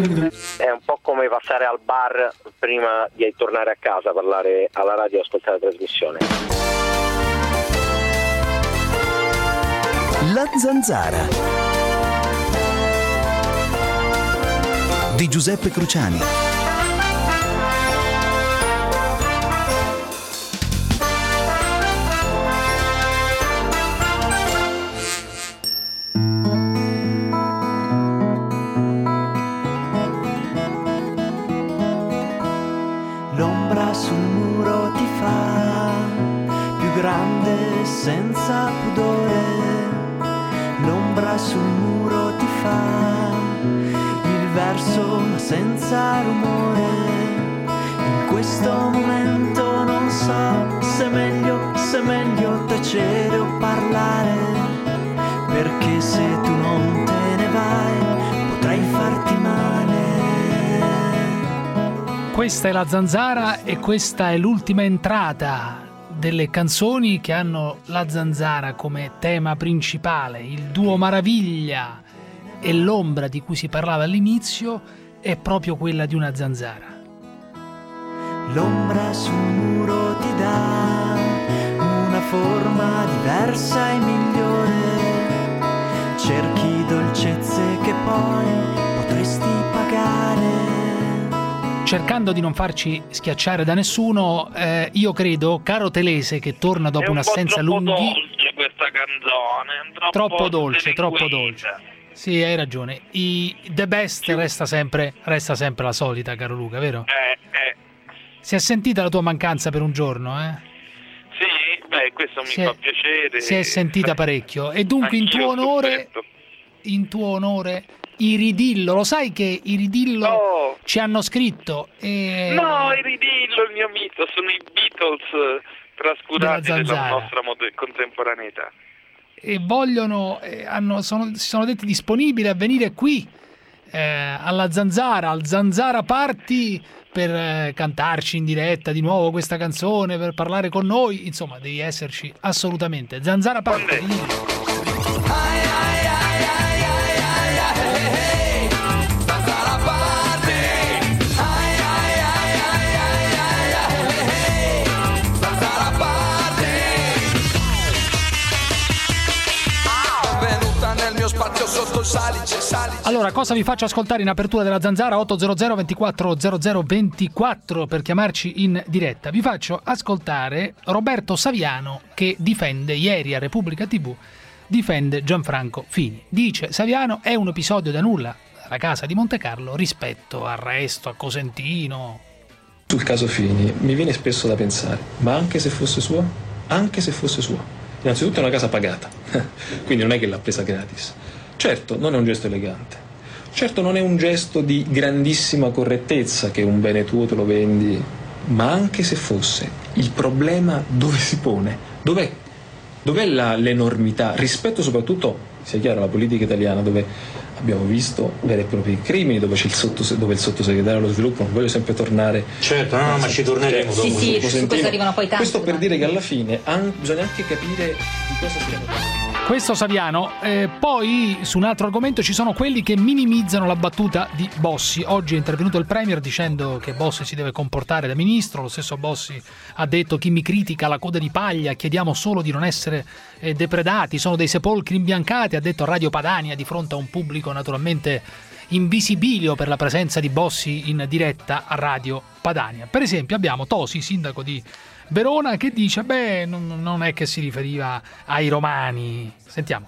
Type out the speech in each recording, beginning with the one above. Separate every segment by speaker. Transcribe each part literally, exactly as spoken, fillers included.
Speaker 1: È un po' come passare al bar prima di tornare a casa, parlare alla radio e ascoltare la trasmissione.
Speaker 2: La Zanzara di Giuseppe Cruciani.
Speaker 3: L'ombra sul muro ti fa più grande senza pudore. L'ombra sul muro ti fa il verso ma senza rumore. In questo momento non so se è meglio, se è meglio tacere o parlare, perché se tu non te ne vai potrei farti male.
Speaker 4: Questa è la Zanzara e questa è l'ultima entrata delle canzoni che hanno la Zanzara come tema principale. Il duo Maraviglia e l'ombra di cui si parlava all'inizio è proprio quella di una zanzara.
Speaker 3: L'ombra sul muro ti dà una forma diversa e migliore. Cerchi dolcezze che poi potresti pagare.
Speaker 4: Cercando di non farci schiacciare da nessuno, eh, io credo, caro Telese, che torna dopo
Speaker 5: un
Speaker 4: un'assenza lunghi...
Speaker 5: È dolce questa canzone, troppo,
Speaker 4: troppo dolce, troppo dolce. Sì, hai ragione. I The Best resta sempre, resta sempre la solita, caro Luca, vero?
Speaker 5: Eh, eh.
Speaker 4: Si è sentita la tua mancanza per un giorno, eh?
Speaker 5: Sì, beh, questo mi
Speaker 4: si
Speaker 5: fa
Speaker 4: è,
Speaker 5: piacere.
Speaker 4: Si è sentita parecchio. E dunque in tuo onore, in tuo onore, Iridillo, lo sai che Iridillo
Speaker 5: oh.
Speaker 4: ci hanno scritto? E...
Speaker 5: No, Iridillo, il mio mito, sono i Beatles trascurati della, della nostra mod- contemporaneità.
Speaker 4: E vogliono, eh, hanno, sono, si sono detti disponibili a venire qui eh, alla Zanzara, al Zanzara Party, per eh, cantarci in diretta di nuovo questa canzone, per parlare con noi. Insomma, devi esserci assolutamente. Zanzara Party. Allora, cosa vi faccio ascoltare in apertura della Zanzara? otto zero zero ventiquattro zero zero ventiquattro per chiamarci in diretta. Vi faccio ascoltare Roberto Saviano che difende, ieri a Repubblica tivù, difende Gianfranco Fini. Dice: Saviano è un episodio da nulla alla casa di Montecarlo rispetto al resto, a Cosentino.
Speaker 6: Sul caso Fini mi viene spesso da pensare, ma anche se fosse sua? Anche se fosse sua. Innanzitutto è una casa pagata, quindi non è che l'ha presa gratis. Certo, non è un gesto elegante. Certo, non è un gesto di grandissima correttezza che un bene tuo te lo vendi, ma anche se fosse, il problema dove si pone? Dov'è? Dov'è la, l'enormità? Rispetto soprattutto, sia chiaro, alla politica italiana, dove abbiamo visto veri e propri crimini, dove c'è il, sottose- dove il sottosegretario allo sviluppo, non voglio sempre tornare...
Speaker 7: Certo, no, no, ma ci torneremo
Speaker 8: dopo. Sì, sì, su questo arrivano poi tanti.
Speaker 6: Questo per dire che alla fine an- bisogna anche capire di cosa stiamo parlando.
Speaker 4: Questo Saviano. Eh, poi su un altro argomento ci sono quelli che minimizzano la battuta di Bossi. Oggi è intervenuto il Premier dicendo che Bossi si deve comportare da ministro. Lo stesso Bossi ha detto: chi mi critica la coda di paglia, chiediamo solo di non essere eh, depredati, sono dei sepolcri imbiancati, ha detto a Radio Padania di fronte a un pubblico naturalmente invisibilio per la presenza di Bossi in diretta a Radio Padania. Per esempio abbiamo Tosi, sindaco di Verona, che dice: beh, non, non è che si riferiva ai romani. Sentiamo.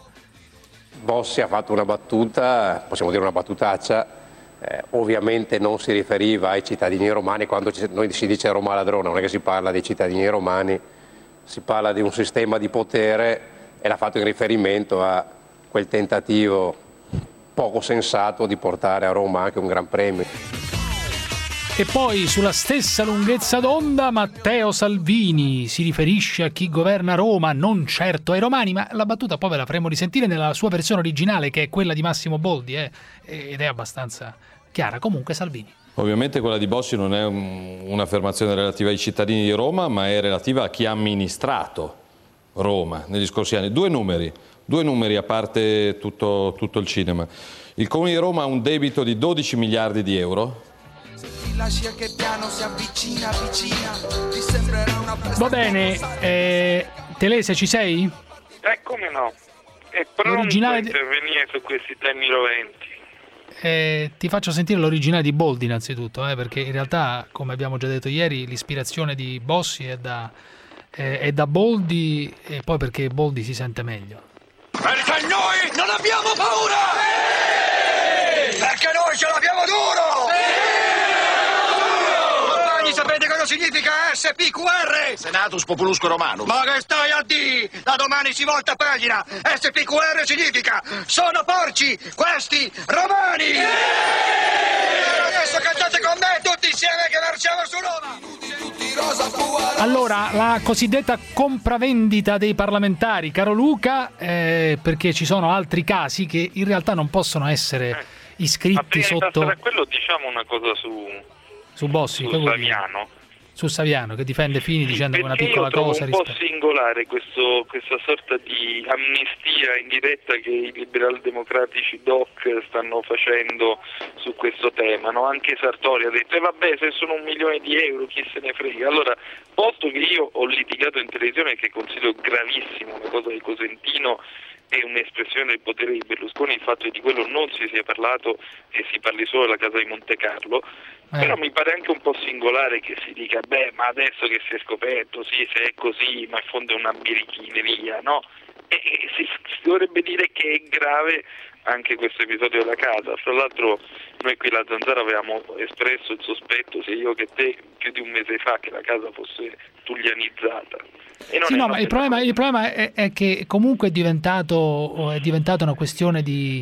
Speaker 9: Bossi ha fatto una battuta, possiamo dire una battutaccia, eh, ovviamente non si riferiva ai cittadini romani. Quando ci, noi si dice Roma ladrona, non è che si parla dei cittadini romani, si parla di un sistema di potere, e l'ha fatto in riferimento a quel tentativo poco sensato di portare a Roma anche un Gran Premio.
Speaker 4: E poi sulla stessa lunghezza d'onda Matteo Salvini si riferisce a chi governa Roma, non certo ai romani, ma la battuta poi ve la faremo risentire nella sua versione originale, che è quella di Massimo Boldi, eh, ed è abbastanza chiara. Comunque Salvini.
Speaker 10: Ovviamente quella di Bossi non è un, un'affermazione relativa ai cittadini di Roma, ma è relativa a chi ha amministrato Roma negli scorsi anni. Due numeri, due numeri a parte tutto, tutto il cinema. Il Comune di Roma ha un debito di dodici miliardi di euro.
Speaker 4: Va bene, eh, Telese, ci sei?
Speaker 5: Eh, come no? È pronto
Speaker 4: L'originale
Speaker 5: a intervenire su questi temi roventi.
Speaker 4: Eh, ti faccio sentire l'originale di Boldi innanzitutto, eh, perché in realtà, come abbiamo già detto ieri, l'ispirazione di Bossi è da, eh, è da Boldi, e poi perché Boldi si sente meglio.
Speaker 7: Perché noi non abbiamo paura! Sì! Perché noi ce l'abbiamo duro! Sì! Compagni, sapete cosa significa S P Q R? Senatus Populusque Romanus. Ma che stai a dire? Da domani si volta pagina. S P Q R significa sono porci, questi romani! Sì! E adesso cantate con me tutti insieme che marciamo su Roma!
Speaker 4: Allora, la cosiddetta compravendita dei parlamentari, caro Luca, eh, perché ci sono altri casi che in realtà non possono essere
Speaker 5: eh.
Speaker 4: iscritti sotto...
Speaker 5: Ma quello diciamo una cosa su,
Speaker 4: su Bossi,
Speaker 5: su Saviano.
Speaker 4: Su Saviano, che difende Fini dicendo che è una
Speaker 5: Perché
Speaker 4: piccola
Speaker 5: io trovo
Speaker 4: cosa.
Speaker 5: un po'
Speaker 4: rispetto...
Speaker 5: singolare questo, questa sorta di amnistia in diretta che i liberal-democratici doc stanno facendo su questo tema, no? Anche Sartori ha detto, e eh vabbè, se sono un milione di euro chi se ne frega. Allora, posto che io ho litigato in televisione, che considero gravissimo una cosa di Cosentino, è un'espressione del potere di Berlusconi, il fatto che di quello non si sia parlato e si parli solo della casa di Monte Carlo, eh. Però mi pare anche un po' singolare che si dica, beh, ma adesso che si è scoperto, sì, se è così, ma in fondo è una birichineria, no? E, e si, si dovrebbe dire che è grave anche questo episodio della casa. Fra l'altro noi qui alla Zanzara avevamo espresso il sospetto, sia io che te, più di un mese fa, che la casa fosse tullianizzata. E non
Speaker 4: sì,
Speaker 5: è
Speaker 4: no, ma il problema, il problema è, è che comunque è diventato, è diventata una questione di,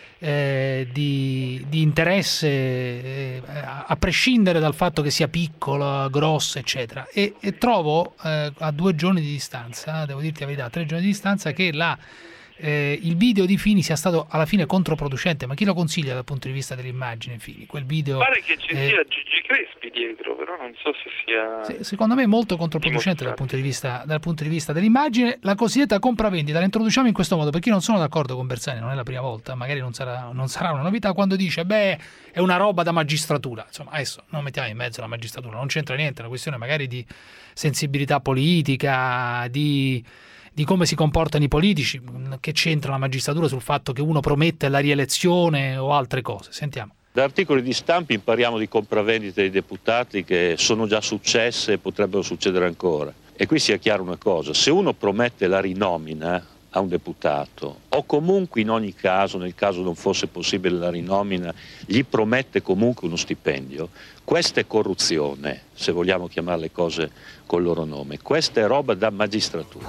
Speaker 4: eh, di, di interesse, eh, a prescindere dal fatto che sia piccola, grossa, eccetera. E, e trovo eh, a due giorni di distanza, devo dirti la verità, a tre giorni di distanza, che la Eh, il video di Fini sia stato alla fine controproducente. Ma chi lo consiglia dal punto di vista dell'immagine, Fini? Quel video,
Speaker 5: pare che ci
Speaker 4: eh,
Speaker 5: sia Gigi Crespi dietro, però non so se sia...
Speaker 4: se, secondo me è molto controproducente dal punto di vista, dal punto di vista dell'immagine. La cosiddetta compravendita la introduciamo in questo modo, perché io non sono d'accordo con Bersani, non è la prima volta, magari non sarà, non sarà una novità, quando dice beh, è una roba da magistratura. Insomma, adesso non mettiamo in mezzo la magistratura, non c'entra niente, è una questione magari di sensibilità politica, di di come si comportano i politici. Che c'entra la magistratura sul fatto che uno promette la rielezione o altre cose? Sentiamo.
Speaker 11: Da articoli di stampa impariamo di compravendite dei deputati che sono già successe e potrebbero succedere ancora. E qui sia chiaro una cosa, se uno promette la rinomina a un deputato, o comunque in ogni caso, nel caso non fosse possibile la rinomina, gli promette comunque uno stipendio, questa è corruzione, se vogliamo chiamare le cose col loro nome, questa è roba da magistratura.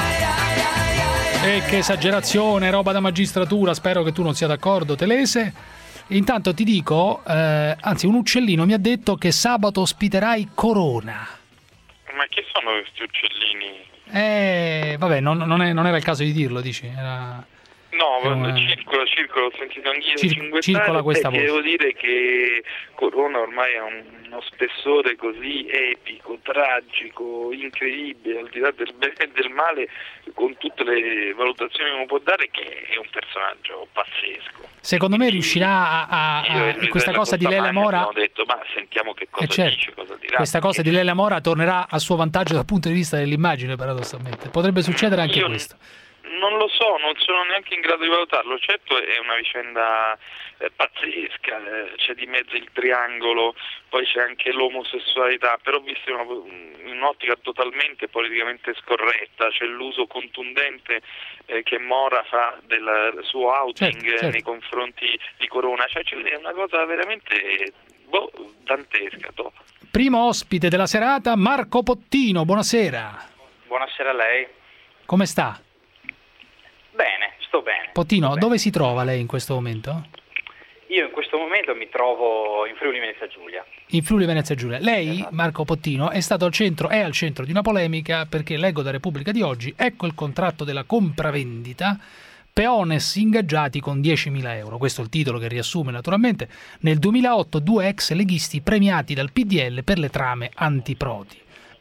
Speaker 4: E che esagerazione, roba da magistratura, spero che tu non sia d'accordo, Telese. Intanto ti dico, eh, anzi un uccellino mi ha detto che sabato ospiterai Corona.
Speaker 5: Ma chi sono questi uccellini?
Speaker 4: Eh, vabbè, non, non, è, non era il caso di dirlo, dici? Era...
Speaker 5: No,
Speaker 4: una...
Speaker 5: circola, circola, ho sentito anch'io
Speaker 4: Cir- circola questa voce.
Speaker 5: Devo dire che Corona ormai ha uno spessore così epico, tragico, incredibile, al di là del bene e del male, con tutte le valutazioni che uno può dare, che è un personaggio pazzesco.
Speaker 4: Secondo me riuscirà a, a, a questa cosa di Lele Mora.
Speaker 5: Abbiamo detto, ma sentiamo che cosa
Speaker 4: eh certo,
Speaker 5: dice, cosa dirà.
Speaker 4: Questa cosa di Lele Mora tornerà a suo vantaggio dal punto di vista dell'immagine, paradossalmente. Potrebbe succedere anche
Speaker 5: Io...
Speaker 4: questo.
Speaker 5: Non lo so, non sono neanche in grado di valutarlo. Certo è una vicenda eh, pazzesca, eh, c'è di mezzo il triangolo, poi c'è anche l'omosessualità, però vista in, una, in un'ottica totalmente politicamente scorretta, c'è l'uso contundente eh, che Mora fa del suo outing
Speaker 4: certo, certo.
Speaker 5: nei confronti di Corona, cioè è una cosa veramente boh, dantesca. Top.
Speaker 4: Primo ospite della serata, Marco Pottino, buonasera.
Speaker 12: Buonasera a lei.
Speaker 4: Come sta?
Speaker 12: Bene, sto bene.
Speaker 4: Pottino,
Speaker 12: sto bene.
Speaker 4: Dove si trova lei in questo momento?
Speaker 12: Io in questo momento mi trovo in Friuli Venezia Giulia.
Speaker 4: In Friuli Venezia Giulia. Lei,
Speaker 12: esatto.
Speaker 4: Marco Pottino, è stato al centro, è al centro di una polemica perché leggo da Repubblica di oggi, ecco il contratto della compravendita, peones ingaggiati con diecimila euro. Questo è il titolo che riassume naturalmente. Nel duemilaotto due ex leghisti premiati dal P D L per le trame antiprodi.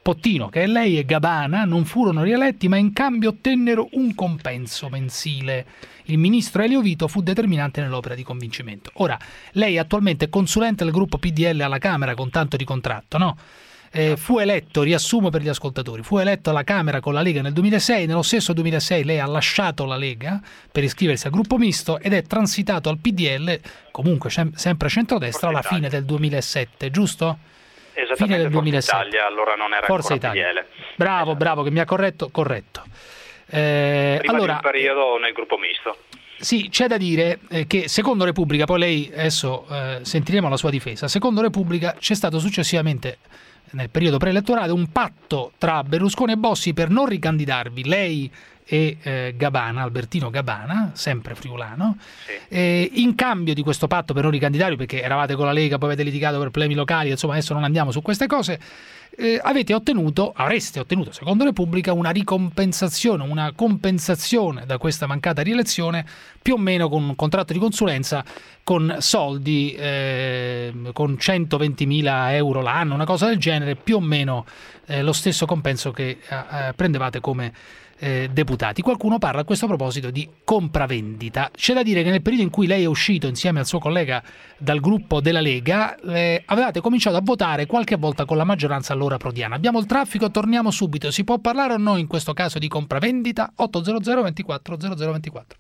Speaker 4: Pottino, che è lei, e Gabana non furono rieletti, ma in cambio ottennero un compenso mensile. Il ministro Elio Vito fu determinante nell'opera di convincimento. Ora, lei attualmente è consulente del gruppo P D L alla Camera con tanto di contratto, no? Eh, fu eletto, riassumo per gli ascoltatori, fu eletto alla Camera con la Lega nel duemilasei, nello stesso duemilasei lei ha lasciato la Lega per iscriversi al gruppo misto ed è transitato al P D L, comunque sempre centrodestra, alla fine del duemilasette, giusto?
Speaker 12: Esattamente,
Speaker 4: fine del
Speaker 12: Forza
Speaker 4: duemilasette.
Speaker 12: Italia, allora non era
Speaker 4: Forza
Speaker 12: ancora
Speaker 4: Italia.
Speaker 12: P D L.
Speaker 4: Bravo, bravo, che mi ha corretto, corretto. Eh,
Speaker 12: Prima
Speaker 4: allora,
Speaker 12: di un periodo nel gruppo misto.
Speaker 4: sì, c'è da dire eh, che secondo Repubblica, poi lei adesso eh, sentiremo la sua difesa, secondo Repubblica c'è stato successivamente nel periodo preelettorale un patto tra Berlusconi e Bossi per non ricandidarvi, lei e eh, Gabana, Albertino Gabana, sempre friulano,
Speaker 12: Sì.
Speaker 4: eh, in cambio di questo patto per non ricandidarvi, perché eravate con la Lega, poi avete litigato per problemi locali, insomma adesso non andiamo su queste cose, eh, avete ottenuto, avreste ottenuto secondo Repubblica una ricompensazione, una compensazione da questa mancata rielezione, più o meno con un contratto di consulenza con soldi, eh, con centoventimila euro l'anno, una cosa del genere, più o meno eh, lo stesso compenso che eh, prendevate come eh, deputati. Qualcuno parla a questo proposito di compravendita. C'è da dire che nel periodo in cui lei è uscito insieme al suo collega dal gruppo della Lega, eh, avevate cominciato a votare qualche volta con la maggioranza allora prodiana. Abbiamo il traffico, torniamo subito. Si può parlare o no in questo caso di compravendita? ottocento ventiquattro zero zero ventiquattro.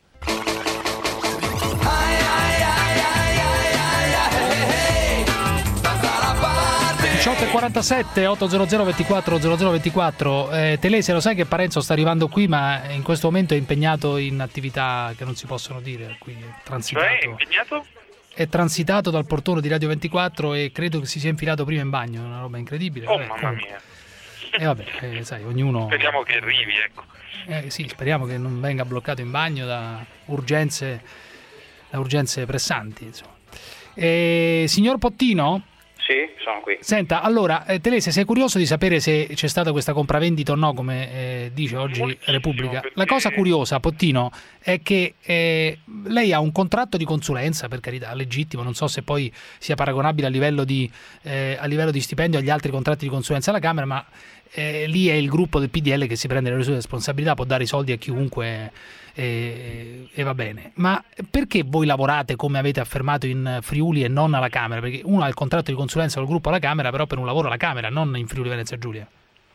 Speaker 4: diciotto e quarantasette, ottocento ventiquattro zero zero ventiquattro. eh, Telese, lo sai che Parenzo sta arrivando qui, ma in questo momento è impegnato in attività che non si possono dire, quindi è transitato,
Speaker 5: Cioè, è impegnato?
Speaker 4: è transitato dal portone di Radio ventiquattro e credo che si sia infilato prima in bagno, una roba incredibile.
Speaker 5: Oh,
Speaker 4: Vabbè,
Speaker 5: mamma
Speaker 4: comunque.
Speaker 5: mia.
Speaker 4: E vabbè, eh, sai, ognuno...
Speaker 5: Speriamo che arrivi, ecco.
Speaker 4: Eh, sì, speriamo che non venga bloccato in bagno da urgenze, da urgenze pressanti, insomma. Eh, signor Pottino?
Speaker 12: Sì, sono qui.
Speaker 4: Senta, allora, eh, Telese, sei curioso di sapere se c'è stata questa compravendita o no, come eh, dice oggi
Speaker 5: Moltissimo,
Speaker 4: Repubblica?
Speaker 5: perché-
Speaker 4: La cosa curiosa, Pottino, è che eh, lei ha un contratto di consulenza, per carità, legittimo, non so se poi sia paragonabile a livello di, eh, a livello di stipendio agli altri contratti di consulenza alla Camera, ma eh, lì è il gruppo del P D L che si prende le sue responsabilità, può dare i soldi a chiunque e, e va bene. Ma perché voi lavorate, come avete affermato, in Friuli e non alla Camera? Perché uno ha il contratto di consulenza col gruppo alla Camera, però per un lavoro alla Camera, non in Friuli Venezia Giulia.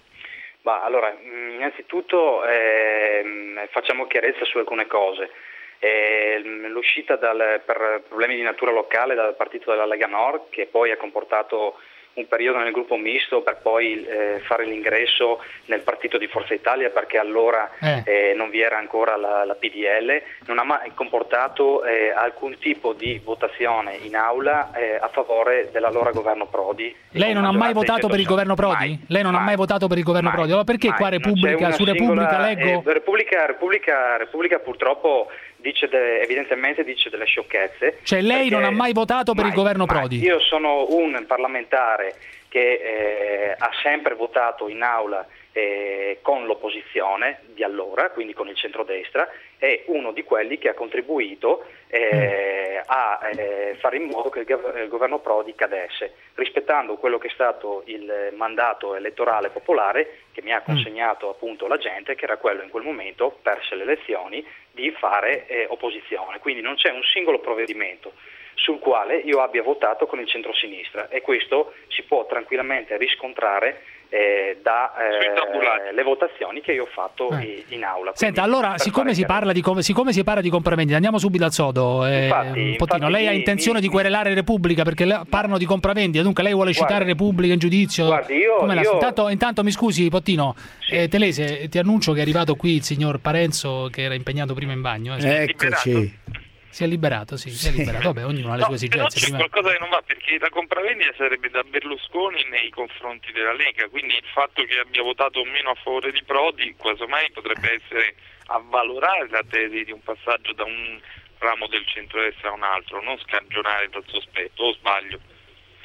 Speaker 12: Ma allora, innanzitutto eh, facciamo chiarezza su alcune cose. Eh, l'uscita dal, per problemi di natura locale dal partito della Lega Nord, che poi ha comportato un periodo nel gruppo misto per poi eh, fare l'ingresso nel partito di Forza Italia, perché allora
Speaker 4: Eh.
Speaker 12: eh, non vi era ancora la, la P D L, non ha mai comportato eh, alcun tipo di votazione in aula eh, a favore dell'allora governo Prodi.
Speaker 4: Lei non ha mai votato per il governo Prodi?
Speaker 12: Mai,
Speaker 4: Lei non
Speaker 12: mai,
Speaker 4: ha mai votato per il governo
Speaker 12: mai,
Speaker 4: Prodi? Allora perché
Speaker 12: mai.
Speaker 4: qua
Speaker 12: Non c'è
Speaker 4: Repubblica,
Speaker 12: una
Speaker 4: su Repubblica
Speaker 12: singola-
Speaker 4: leggo...
Speaker 12: eh, Repubblica, Repubblica, Repubblica purtroppo dice de- evidentemente dice delle sciocchezze.
Speaker 4: Cioè lei
Speaker 12: perché-
Speaker 4: non ha mai votato per il
Speaker 12: mai,
Speaker 4: governo
Speaker 12: mai.
Speaker 4: Prodi?
Speaker 12: Io sono un parlamentare che eh, ha sempre votato in aula eh, con l'opposizione di allora, quindi con il centrodestra, è uno di quelli che ha contribuito eh, a eh, fare in modo che il, gov- il governo Prodi cadesse, rispettando quello che è stato il mandato elettorale popolare che mi ha consegnato appunto la gente, che era quello in quel momento, perse le elezioni, di fare eh, opposizione. Quindi non c'è un singolo provvedimento sul quale io abbia votato con il centrosinistra, e questo si può tranquillamente riscontrare eh, da eh, le votazioni che io ho fatto
Speaker 4: Eh.
Speaker 12: in aula.
Speaker 4: Senta,
Speaker 12: Quindi,
Speaker 4: allora,
Speaker 12: per
Speaker 4: siccome
Speaker 12: fare
Speaker 4: si, parla di, com- siccome si parla di compravendita, andiamo subito al sodo. Eh,
Speaker 12: Infatti-
Speaker 4: Pottino,
Speaker 12: infatti
Speaker 4: lei ha
Speaker 12: mi-
Speaker 4: intenzione
Speaker 12: mi-
Speaker 4: di querelare Repubblica perché le- parlano di compravendita, dunque lei vuole
Speaker 12: Guardi,
Speaker 4: citare Repubblica in giudizio?
Speaker 12: guardi, io-
Speaker 4: Come la-
Speaker 12: io-
Speaker 4: Intanto, intanto mi scusi, Pottino, eh, Telese, ti annuncio che è arrivato qui il signor Parenzo, che era impegnato prima in bagno. eh.
Speaker 13: Eccoci.
Speaker 4: Si è liberato, sì, si è liberato. Vabbè, ognuno ha le
Speaker 5: No,
Speaker 4: sue
Speaker 5: però
Speaker 4: esigenze.
Speaker 5: c'è
Speaker 4: Prima...
Speaker 5: qualcosa che non va, perché la compravendita sarebbe da Berlusconi nei confronti della Lega, quindi il fatto che abbia votato meno a favore di Prodi casomai potrebbe essere a valorare la tesi di un passaggio da un ramo del centrodestra a un altro, non scagionare dal sospetto, o sbaglio?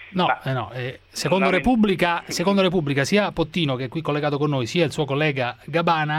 Speaker 4: No,
Speaker 12: Ma,
Speaker 4: eh no eh, secondo, Repubblica, secondo Repubblica sia Pottino, che è qui collegato con noi, sia il suo collega Gabana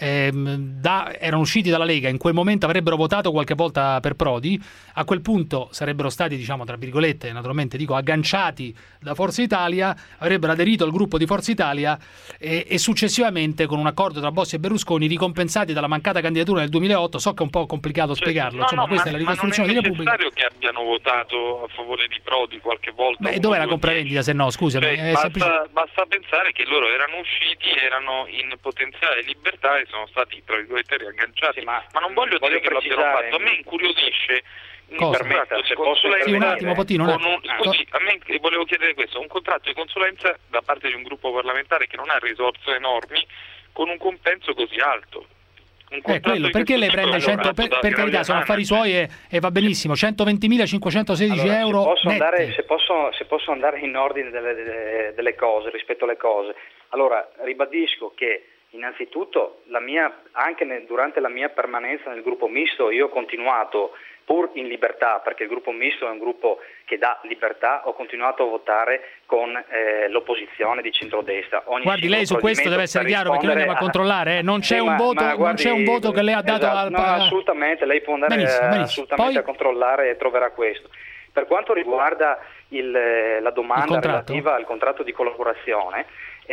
Speaker 4: ehm, da, erano usciti dalla Lega, in quel momento avrebbero votato qualche volta per Prodi, a quel punto sarebbero stati, diciamo tra virgolette, naturalmente dico, agganciati da Forza Italia, avrebbero aderito al gruppo di Forza Italia e, e successivamente con un accordo tra Bossi e Berlusconi ricompensati dalla mancata candidatura nel duemilaotto. So che è un po' complicato
Speaker 5: cioè,
Speaker 4: spiegarlo,
Speaker 5: no,
Speaker 4: insomma
Speaker 5: no,
Speaker 4: questa
Speaker 5: ma,
Speaker 4: è la ricostruzione
Speaker 5: di
Speaker 4: Repubblica.
Speaker 5: Non è necessario che abbiano votato a favore di Prodi qualche volta.
Speaker 4: Beh, dov'è la compravendita se no, scusami?
Speaker 5: Cioè,
Speaker 4: è
Speaker 5: basta,
Speaker 4: semplice...
Speaker 5: basta pensare che loro erano usciti, erano in potenziale libertà e sono stati, tra virgolette, riagganciati.
Speaker 12: Sì, ma,
Speaker 5: ma non voglio,
Speaker 12: voglio
Speaker 5: dire che l'abbiano fatto, a me incuriosisce un
Speaker 4: Cosa?
Speaker 5: contratto di
Speaker 12: Permetta,
Speaker 5: consulenza.
Speaker 4: Sì, un attimo, Pottino, un
Speaker 5: con un,
Speaker 4: attimo.
Speaker 5: scusi, a me volevo chiedere questo, un contratto di consulenza da parte di un gruppo parlamentare che non ha risorse enormi con un compenso così alto.
Speaker 4: Eh, quello, perché lei prende cento, per, per carità, sono affari suoi e, e va benissimo, centoventimilacinquecentosedici
Speaker 12: allora,
Speaker 4: euro
Speaker 12: se posso,
Speaker 4: netti.
Speaker 12: andare, se, posso, se posso andare in ordine delle, delle, delle cose, rispetto alle cose, allora ribadisco che innanzitutto la mia, anche nel, durante la mia permanenza nel gruppo misto io ho continuato, pur in libertà, perché il gruppo misto è un gruppo che dà libertà, ho continuato a votare con eh, l'opposizione di centrodestra. Ogni
Speaker 4: Guardi, lei su questo deve essere chiaro, perché noi andiamo a controllare, eh? non, c'è
Speaker 12: sì,
Speaker 4: un
Speaker 12: ma,
Speaker 4: voto,
Speaker 12: ma guardi,
Speaker 4: non c'è un voto che lei ha dato
Speaker 12: esatto,
Speaker 4: al...
Speaker 12: No, assolutamente, lei può andare
Speaker 4: benissimo, benissimo.
Speaker 12: assolutamente
Speaker 4: Poi...
Speaker 12: a controllare e troverà questo. Per quanto riguarda il, la domanda relativa al contratto di collaborazione,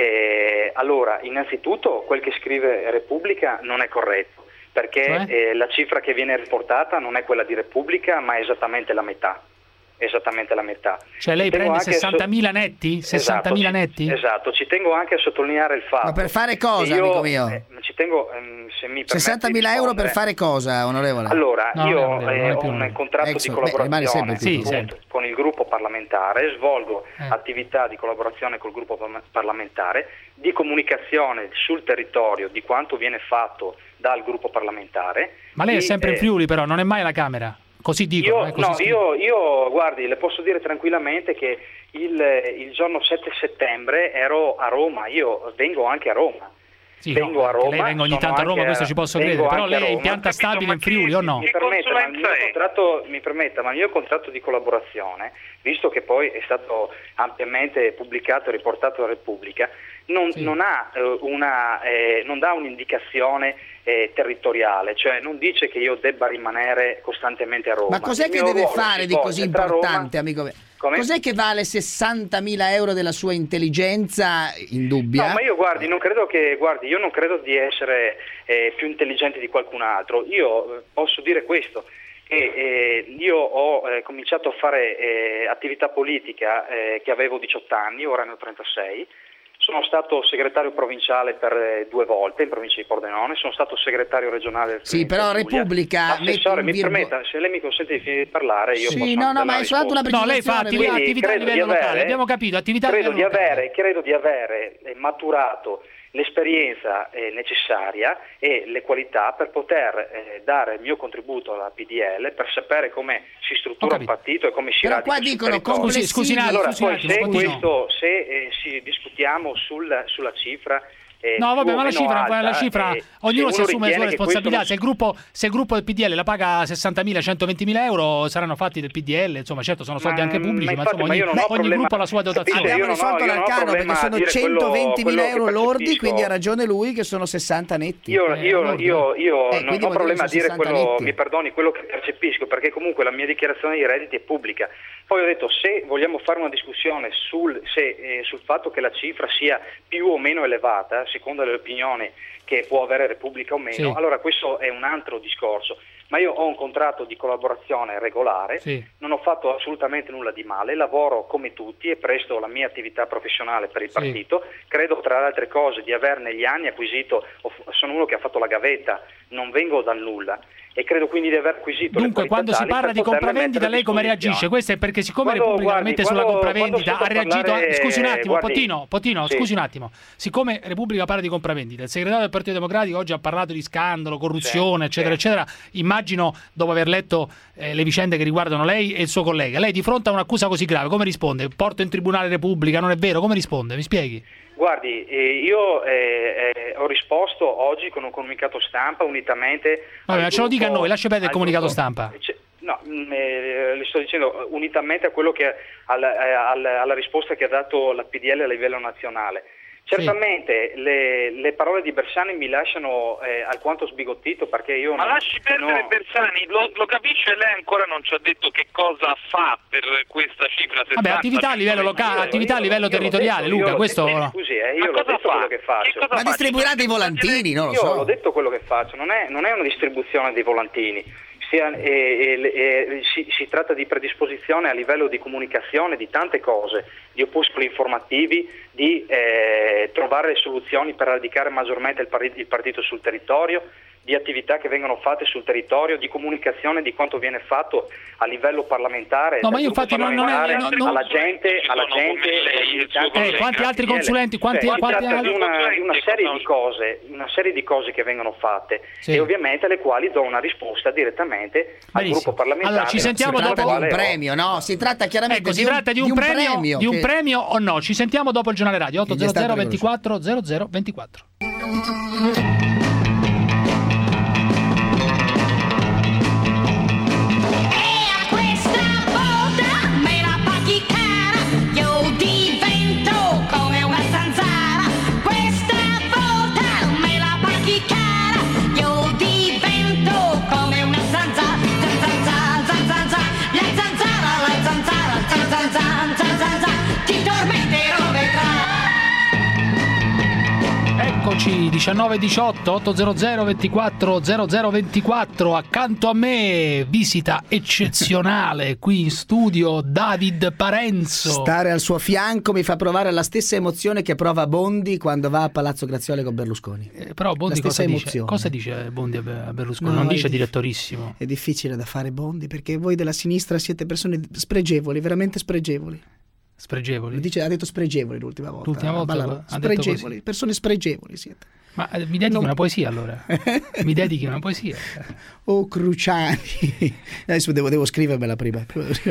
Speaker 12: eh, allora, innanzitutto quel che scrive Repubblica non è corretto, perché
Speaker 4: cioè?
Speaker 12: eh, la cifra che viene riportata non è quella di Repubblica, ma è esattamente la metà. Esattamente la metà.
Speaker 4: Cioè lei prende sessantamila netti? sessantamila
Speaker 12: esatto,
Speaker 4: netti?
Speaker 12: Esatto, ci tengo anche a sottolineare il fatto.
Speaker 13: Ma per fare cosa,
Speaker 12: io,
Speaker 13: amico mio?
Speaker 12: Eh, ci tengo, ehm, se mi
Speaker 13: sessantamila euro per fare cosa, onorevole?
Speaker 12: Allora,
Speaker 13: no,
Speaker 12: io
Speaker 13: no,
Speaker 12: eh, ho
Speaker 13: un
Speaker 12: un contratto
Speaker 13: Exo,
Speaker 12: di collaborazione
Speaker 13: beh, sì,
Speaker 12: appunto, con il gruppo parlamentare, svolgo
Speaker 4: eh.
Speaker 12: attività di collaborazione col gruppo parlamentare, di comunicazione sul territorio di quanto viene fatto dal gruppo parlamentare.
Speaker 4: Ma lei
Speaker 12: di,
Speaker 4: è sempre
Speaker 12: eh,
Speaker 4: in Friuli però, non è mai alla Camera? Così dicono,
Speaker 12: io,
Speaker 4: eh, così
Speaker 12: no, io, io, guardi, le posso dire tranquillamente che il, il giorno sette settembre ero a Roma, io vengo anche a Roma.
Speaker 4: Sì,
Speaker 12: vengo
Speaker 4: no,
Speaker 12: a Roma.
Speaker 4: Lei venga ogni tanto a Roma, questo ci posso credere, però lei è in pianta stabile in Friuli o no?
Speaker 12: Mi permetta, ma il mio contratto, mi permetta, ma il mio contratto di collaborazione, visto che poi è stato ampiamente pubblicato e riportato alla Repubblica, non,
Speaker 4: sì.
Speaker 12: non, ha, eh, una, eh, non dà un'indicazione eh, territoriale, cioè non dice che io debba rimanere costantemente a Roma.
Speaker 13: Ma cos'è
Speaker 12: Il
Speaker 13: che
Speaker 12: mio
Speaker 13: deve
Speaker 12: ruolo
Speaker 13: fare
Speaker 12: si
Speaker 13: di così
Speaker 12: svolge tra
Speaker 13: importante,
Speaker 12: Roma...
Speaker 13: amico?
Speaker 12: Come?
Speaker 13: Cos'è che vale sessantamila euro della sua intelligenza indubbia?
Speaker 12: No, ma io guardi, non credo che guardi, io non credo di essere eh, più intelligente di qualcun altro. Io eh, posso dire questo, che eh, io ho eh, cominciato a fare eh, attività politica eh, che avevo diciotto anni, ora ne ho trentasei. Sono stato segretario provinciale per eh, due volte in provincia di Pordenone, sono stato segretario regionale del
Speaker 13: Sì, però Repubblica...
Speaker 12: Assessore, mi permetta, se lei mi consente di finire di parlare, io
Speaker 13: sì,
Speaker 12: posso
Speaker 13: no, no, ma è soltanto una
Speaker 4: No, lei fa attività, attività a livello locale, avere, abbiamo capito, attività a
Speaker 12: credo
Speaker 4: livello
Speaker 12: di
Speaker 4: locale.
Speaker 12: avere, credo di avere maturato l'esperienza eh, necessaria e le qualità per poter eh, dare il mio contributo alla P D L, per sapere come si struttura un partito e come si
Speaker 13: però
Speaker 12: radica
Speaker 13: qua
Speaker 12: sul
Speaker 13: dicono
Speaker 12: territorio.
Speaker 4: Scusi, scusi,
Speaker 12: allora,
Speaker 4: scusi,
Speaker 12: poi
Speaker 4: scusi,
Speaker 12: se,
Speaker 4: scusi,
Speaker 12: questo, se eh, si discutiamo sul, sulla cifra eh,
Speaker 4: No, vabbè,
Speaker 12: più o
Speaker 4: ma la
Speaker 12: meno
Speaker 4: cifra,
Speaker 12: alta,
Speaker 4: la cifra
Speaker 12: eh,
Speaker 4: ognuno
Speaker 12: se
Speaker 4: si
Speaker 12: uno
Speaker 4: assume le sue
Speaker 12: ritiene che
Speaker 4: responsabilità.
Speaker 12: questo
Speaker 4: Se il gruppo, se il gruppo del P D L la paga sessantamila, centoventimila euro, saranno fatti del P D L, insomma, certo sono soldi
Speaker 12: Ma-
Speaker 4: anche pubblici,
Speaker 12: ma
Speaker 4: ma,
Speaker 12: infatti,
Speaker 4: insomma,
Speaker 12: ma
Speaker 4: ogni,
Speaker 12: io non ho
Speaker 4: ogni
Speaker 12: problema-
Speaker 4: gruppo ha la sua dotazione.
Speaker 12: Capito,
Speaker 13: Abbiamo
Speaker 12: io non ho-
Speaker 13: risolto
Speaker 12: io non ho
Speaker 13: l'arcano
Speaker 12: problema
Speaker 13: perché
Speaker 12: a
Speaker 13: sono
Speaker 12: dire quello-
Speaker 13: centoventimila
Speaker 12: quello che
Speaker 13: euro lordi,
Speaker 12: percepisco.
Speaker 13: quindi ha ragione lui che sono sessanta netti.
Speaker 12: Io,
Speaker 13: Eh,
Speaker 12: io,
Speaker 13: lordi.
Speaker 12: io, io
Speaker 13: Eh,
Speaker 12: non
Speaker 13: quindi
Speaker 12: ho
Speaker 13: vuol
Speaker 12: problema a
Speaker 13: che sono
Speaker 12: dire quello,
Speaker 13: sessanta netti.
Speaker 12: mi perdoni, quello che percepisco, perché comunque la mia dichiarazione di redditi è pubblica. Poi ho detto, se vogliamo fare una discussione sul, se, eh, sul fatto che la cifra sia più o meno elevata, secondo le opinioni che può avere Repubblica o meno,
Speaker 4: Sì.
Speaker 12: allora questo è un altro discorso. Ma io ho un contratto di collaborazione regolare,
Speaker 4: Sì.
Speaker 12: non ho fatto assolutamente nulla di male, lavoro come tutti e presto la mia attività professionale per il
Speaker 4: Sì.
Speaker 12: partito. Credo, tra le altre cose, di aver negli anni acquisito, sono uno che ha fatto la gavetta, non vengo dal nulla, e credo quindi di aver acquisito
Speaker 4: Dunque,
Speaker 12: le
Speaker 4: quando si
Speaker 12: qualità tali
Speaker 4: parla di
Speaker 12: per poterle
Speaker 4: compravendita,
Speaker 12: mettere a
Speaker 4: lei come
Speaker 12: disposizione.
Speaker 4: reagisce? Questo è perché siccome
Speaker 12: Quando,
Speaker 4: Repubblica
Speaker 12: guardi,
Speaker 4: mette sulla
Speaker 12: quando-
Speaker 4: compravendita
Speaker 12: quando
Speaker 4: ha
Speaker 12: sento
Speaker 4: reagito...
Speaker 12: parlare-
Speaker 4: Scusi un attimo,
Speaker 12: guardi,
Speaker 4: Potino, Potino
Speaker 12: sì.
Speaker 4: scusi un attimo. Siccome Repubblica parla di compravendita, il segretario del Partito Democratico oggi ha parlato di scandalo, corruzione,
Speaker 12: Sì,
Speaker 4: eccetera,
Speaker 12: sì.
Speaker 4: eccetera. Immagino, dopo aver letto eh, le vicende che riguardano lei e il suo collega, lei di fronte a un'accusa così grave, come risponde? Porto in tribunale Repubblica, non è vero? Come risponde? Mi spieghi?
Speaker 12: Guardi, eh, io eh, eh, ho risposto oggi con un comunicato stampa unitamente...
Speaker 4: Vabbè,
Speaker 12: al
Speaker 4: ma ce lo dica a
Speaker 12: gruppo-
Speaker 4: noi, lascia perdere il
Speaker 12: al
Speaker 4: comunicato
Speaker 12: gruppo-
Speaker 4: stampa.
Speaker 12: C- No, eh, le sto dicendo unitamente a quello che alla, alla, alla risposta che ha dato la P D L a livello nazionale. Certamente sì. le, le parole di Bersani mi lasciano eh, alquanto sbigottito, perché io
Speaker 5: ma
Speaker 12: non,
Speaker 5: lasci perdere
Speaker 12: no...
Speaker 5: Bersani, lo, lo capisce lei, ancora non ci ha detto che cosa fa per questa cifra.
Speaker 4: Vabbè, attività a livello locale, attività a livello territoriale,
Speaker 12: detto,
Speaker 4: Luca, questo
Speaker 12: detto, scusi, eh, io l'ho detto fa? quello che faccio.
Speaker 13: Ma distribuirà dei volantini, non lo
Speaker 12: io
Speaker 13: so.
Speaker 12: Io l'ho detto quello che faccio, non è, non è una distribuzione dei volantini. Sia, e, e, e, si, si tratta di predisposizione a livello di comunicazione di tante cose, di opuscoli informativi, di eh, trovare le soluzioni per radicare maggiormente il, par- il partito sul territorio, di attività che vengono fatte sul territorio, di comunicazione di quanto viene fatto a livello parlamentare.
Speaker 4: No, ma io infatti non, non è non, non...
Speaker 12: alla gente, alla gente
Speaker 4: eh, quanti altri consulenti, quanti,
Speaker 12: cioè,
Speaker 4: quanti
Speaker 12: si tratta
Speaker 4: altri...
Speaker 12: di una, di una serie di cose, una serie di cose che vengono fatte sì. e ovviamente alle quali do una risposta direttamente al
Speaker 4: Benissimo.
Speaker 12: gruppo parlamentare.
Speaker 4: Allora, ci sentiamo
Speaker 13: si tratta
Speaker 4: dopo
Speaker 13: di un premio, no? Si tratta chiaramente
Speaker 4: ecco,
Speaker 13: di,
Speaker 4: si tratta di un,
Speaker 13: di un
Speaker 4: premio,
Speaker 13: premio
Speaker 4: di un
Speaker 13: che...
Speaker 4: premio o no? Ci sentiamo dopo il giornale radio otto zero zero ventiquattro zero zero ventiquattro. diciannove diciotto otto zero zero ventiquattro zero zero ventiquattro. Accanto a me visita eccezionale qui in studio David Parenzo.
Speaker 13: Stare al suo fianco mi fa provare la stessa emozione che prova Bondi quando va a Palazzo Grazioli con Berlusconi.
Speaker 4: Eh, però Bondi cosa dice? cosa dice Bondi a Berlusconi? No, non dice direttorissimo.
Speaker 13: È difficile da fare Bondi perché voi della sinistra siete persone spregevoli, veramente spregevoli.
Speaker 4: Spregevoli?
Speaker 13: Dice, ha detto spregevoli l'ultima volta.
Speaker 4: L'ultima volta
Speaker 13: Ballaro, spregevoli, persone spregevoli siete.
Speaker 4: Ma eh, mi dedichi non... una poesia allora? Mi dedichi una poesia?
Speaker 13: Oh Cruciani. Adesso devo, devo scrivermela prima.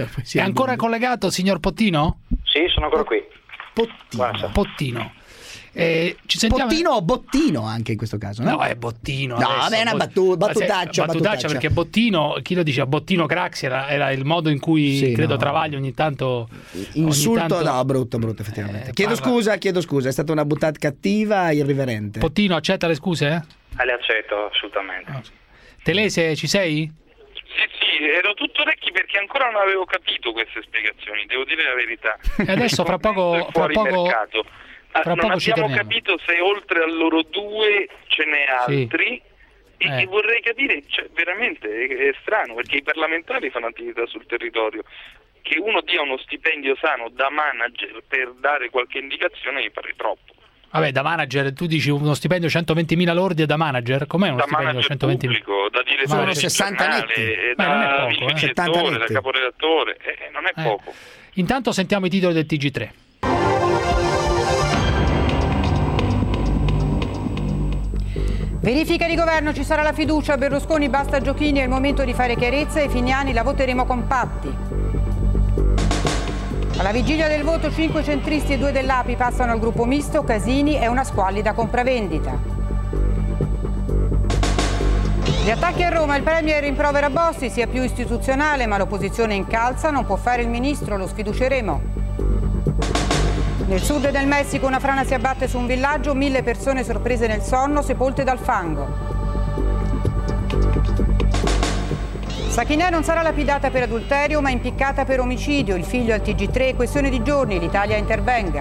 Speaker 4: È ancora collegato, signor Pottino?
Speaker 12: Sì, sono ancora qui.
Speaker 13: Pottino.
Speaker 4: Pottino. Eh, ci sentiamo...
Speaker 13: Pottino o Bottino anche in questo caso, no?
Speaker 4: No, è Bottino.
Speaker 13: No,
Speaker 4: adesso.
Speaker 13: vabbè, è una battu- battutaccia,
Speaker 4: battutaccia, battutaccia perché Bottino, chi lo dice, Bottino Craxi era, era il modo in cui sì, credo no. Travaglio ogni tanto
Speaker 13: insulto,
Speaker 4: ogni tanto...
Speaker 13: no, brutto, brutto effettivamente.
Speaker 4: Eh,
Speaker 13: chiedo
Speaker 4: parla...
Speaker 13: scusa, chiedo scusa, è stata una buttata cattiva, irriverente.
Speaker 4: Pottino, accetta le scuse? Eh?
Speaker 12: Eh, le accetto assolutamente.
Speaker 4: No. Telese, ci sei?
Speaker 5: Sì, sì, ero tutto orecchi perché ancora non avevo capito queste spiegazioni, devo dire la verità.
Speaker 4: E adesso fra poco fra poco
Speaker 5: mercato.
Speaker 4: Fra
Speaker 5: non
Speaker 4: poco
Speaker 5: abbiamo capito se oltre a loro due ce n'è altri sì. e,
Speaker 4: eh.
Speaker 5: e vorrei capire, cioè, veramente è, è strano perché i parlamentari fanno attività sul territorio, che uno dia uno stipendio sano da manager per dare qualche indicazione mi pare troppo.
Speaker 4: Vabbè, da manager tu dici uno stipendio centoventimila lordi e da manager? Com'è uno
Speaker 5: da
Speaker 4: stipendio centoventimila?
Speaker 5: Pubblico, da direttore
Speaker 13: sessanta
Speaker 5: da vice direttore, da caporedattore, eh, non è
Speaker 4: eh.
Speaker 5: poco.
Speaker 4: Intanto sentiamo i titoli del T G tre.
Speaker 14: Verifica di governo, ci sarà la fiducia, Berlusconi basta giochini, è il momento di fare chiarezza e Finiani la voteremo compatti. Alla vigilia del voto cinque centristi e due dell'A P I passano al gruppo misto, Casini è una squallida compravendita. Gli attacchi a Roma, il Premier rimprovera Bossi, sia più istituzionale ma l'opposizione incalza, non può fare il ministro, lo sfiduceremo. Nel sud del Messico una frana si abbatte su un villaggio, mille persone sorprese nel sonno, sepolte dal fango. Sakineh non sarà lapidata per adulterio ma impiccata per omicidio, il figlio al T G tre, questione di giorni, l'Italia intervenga.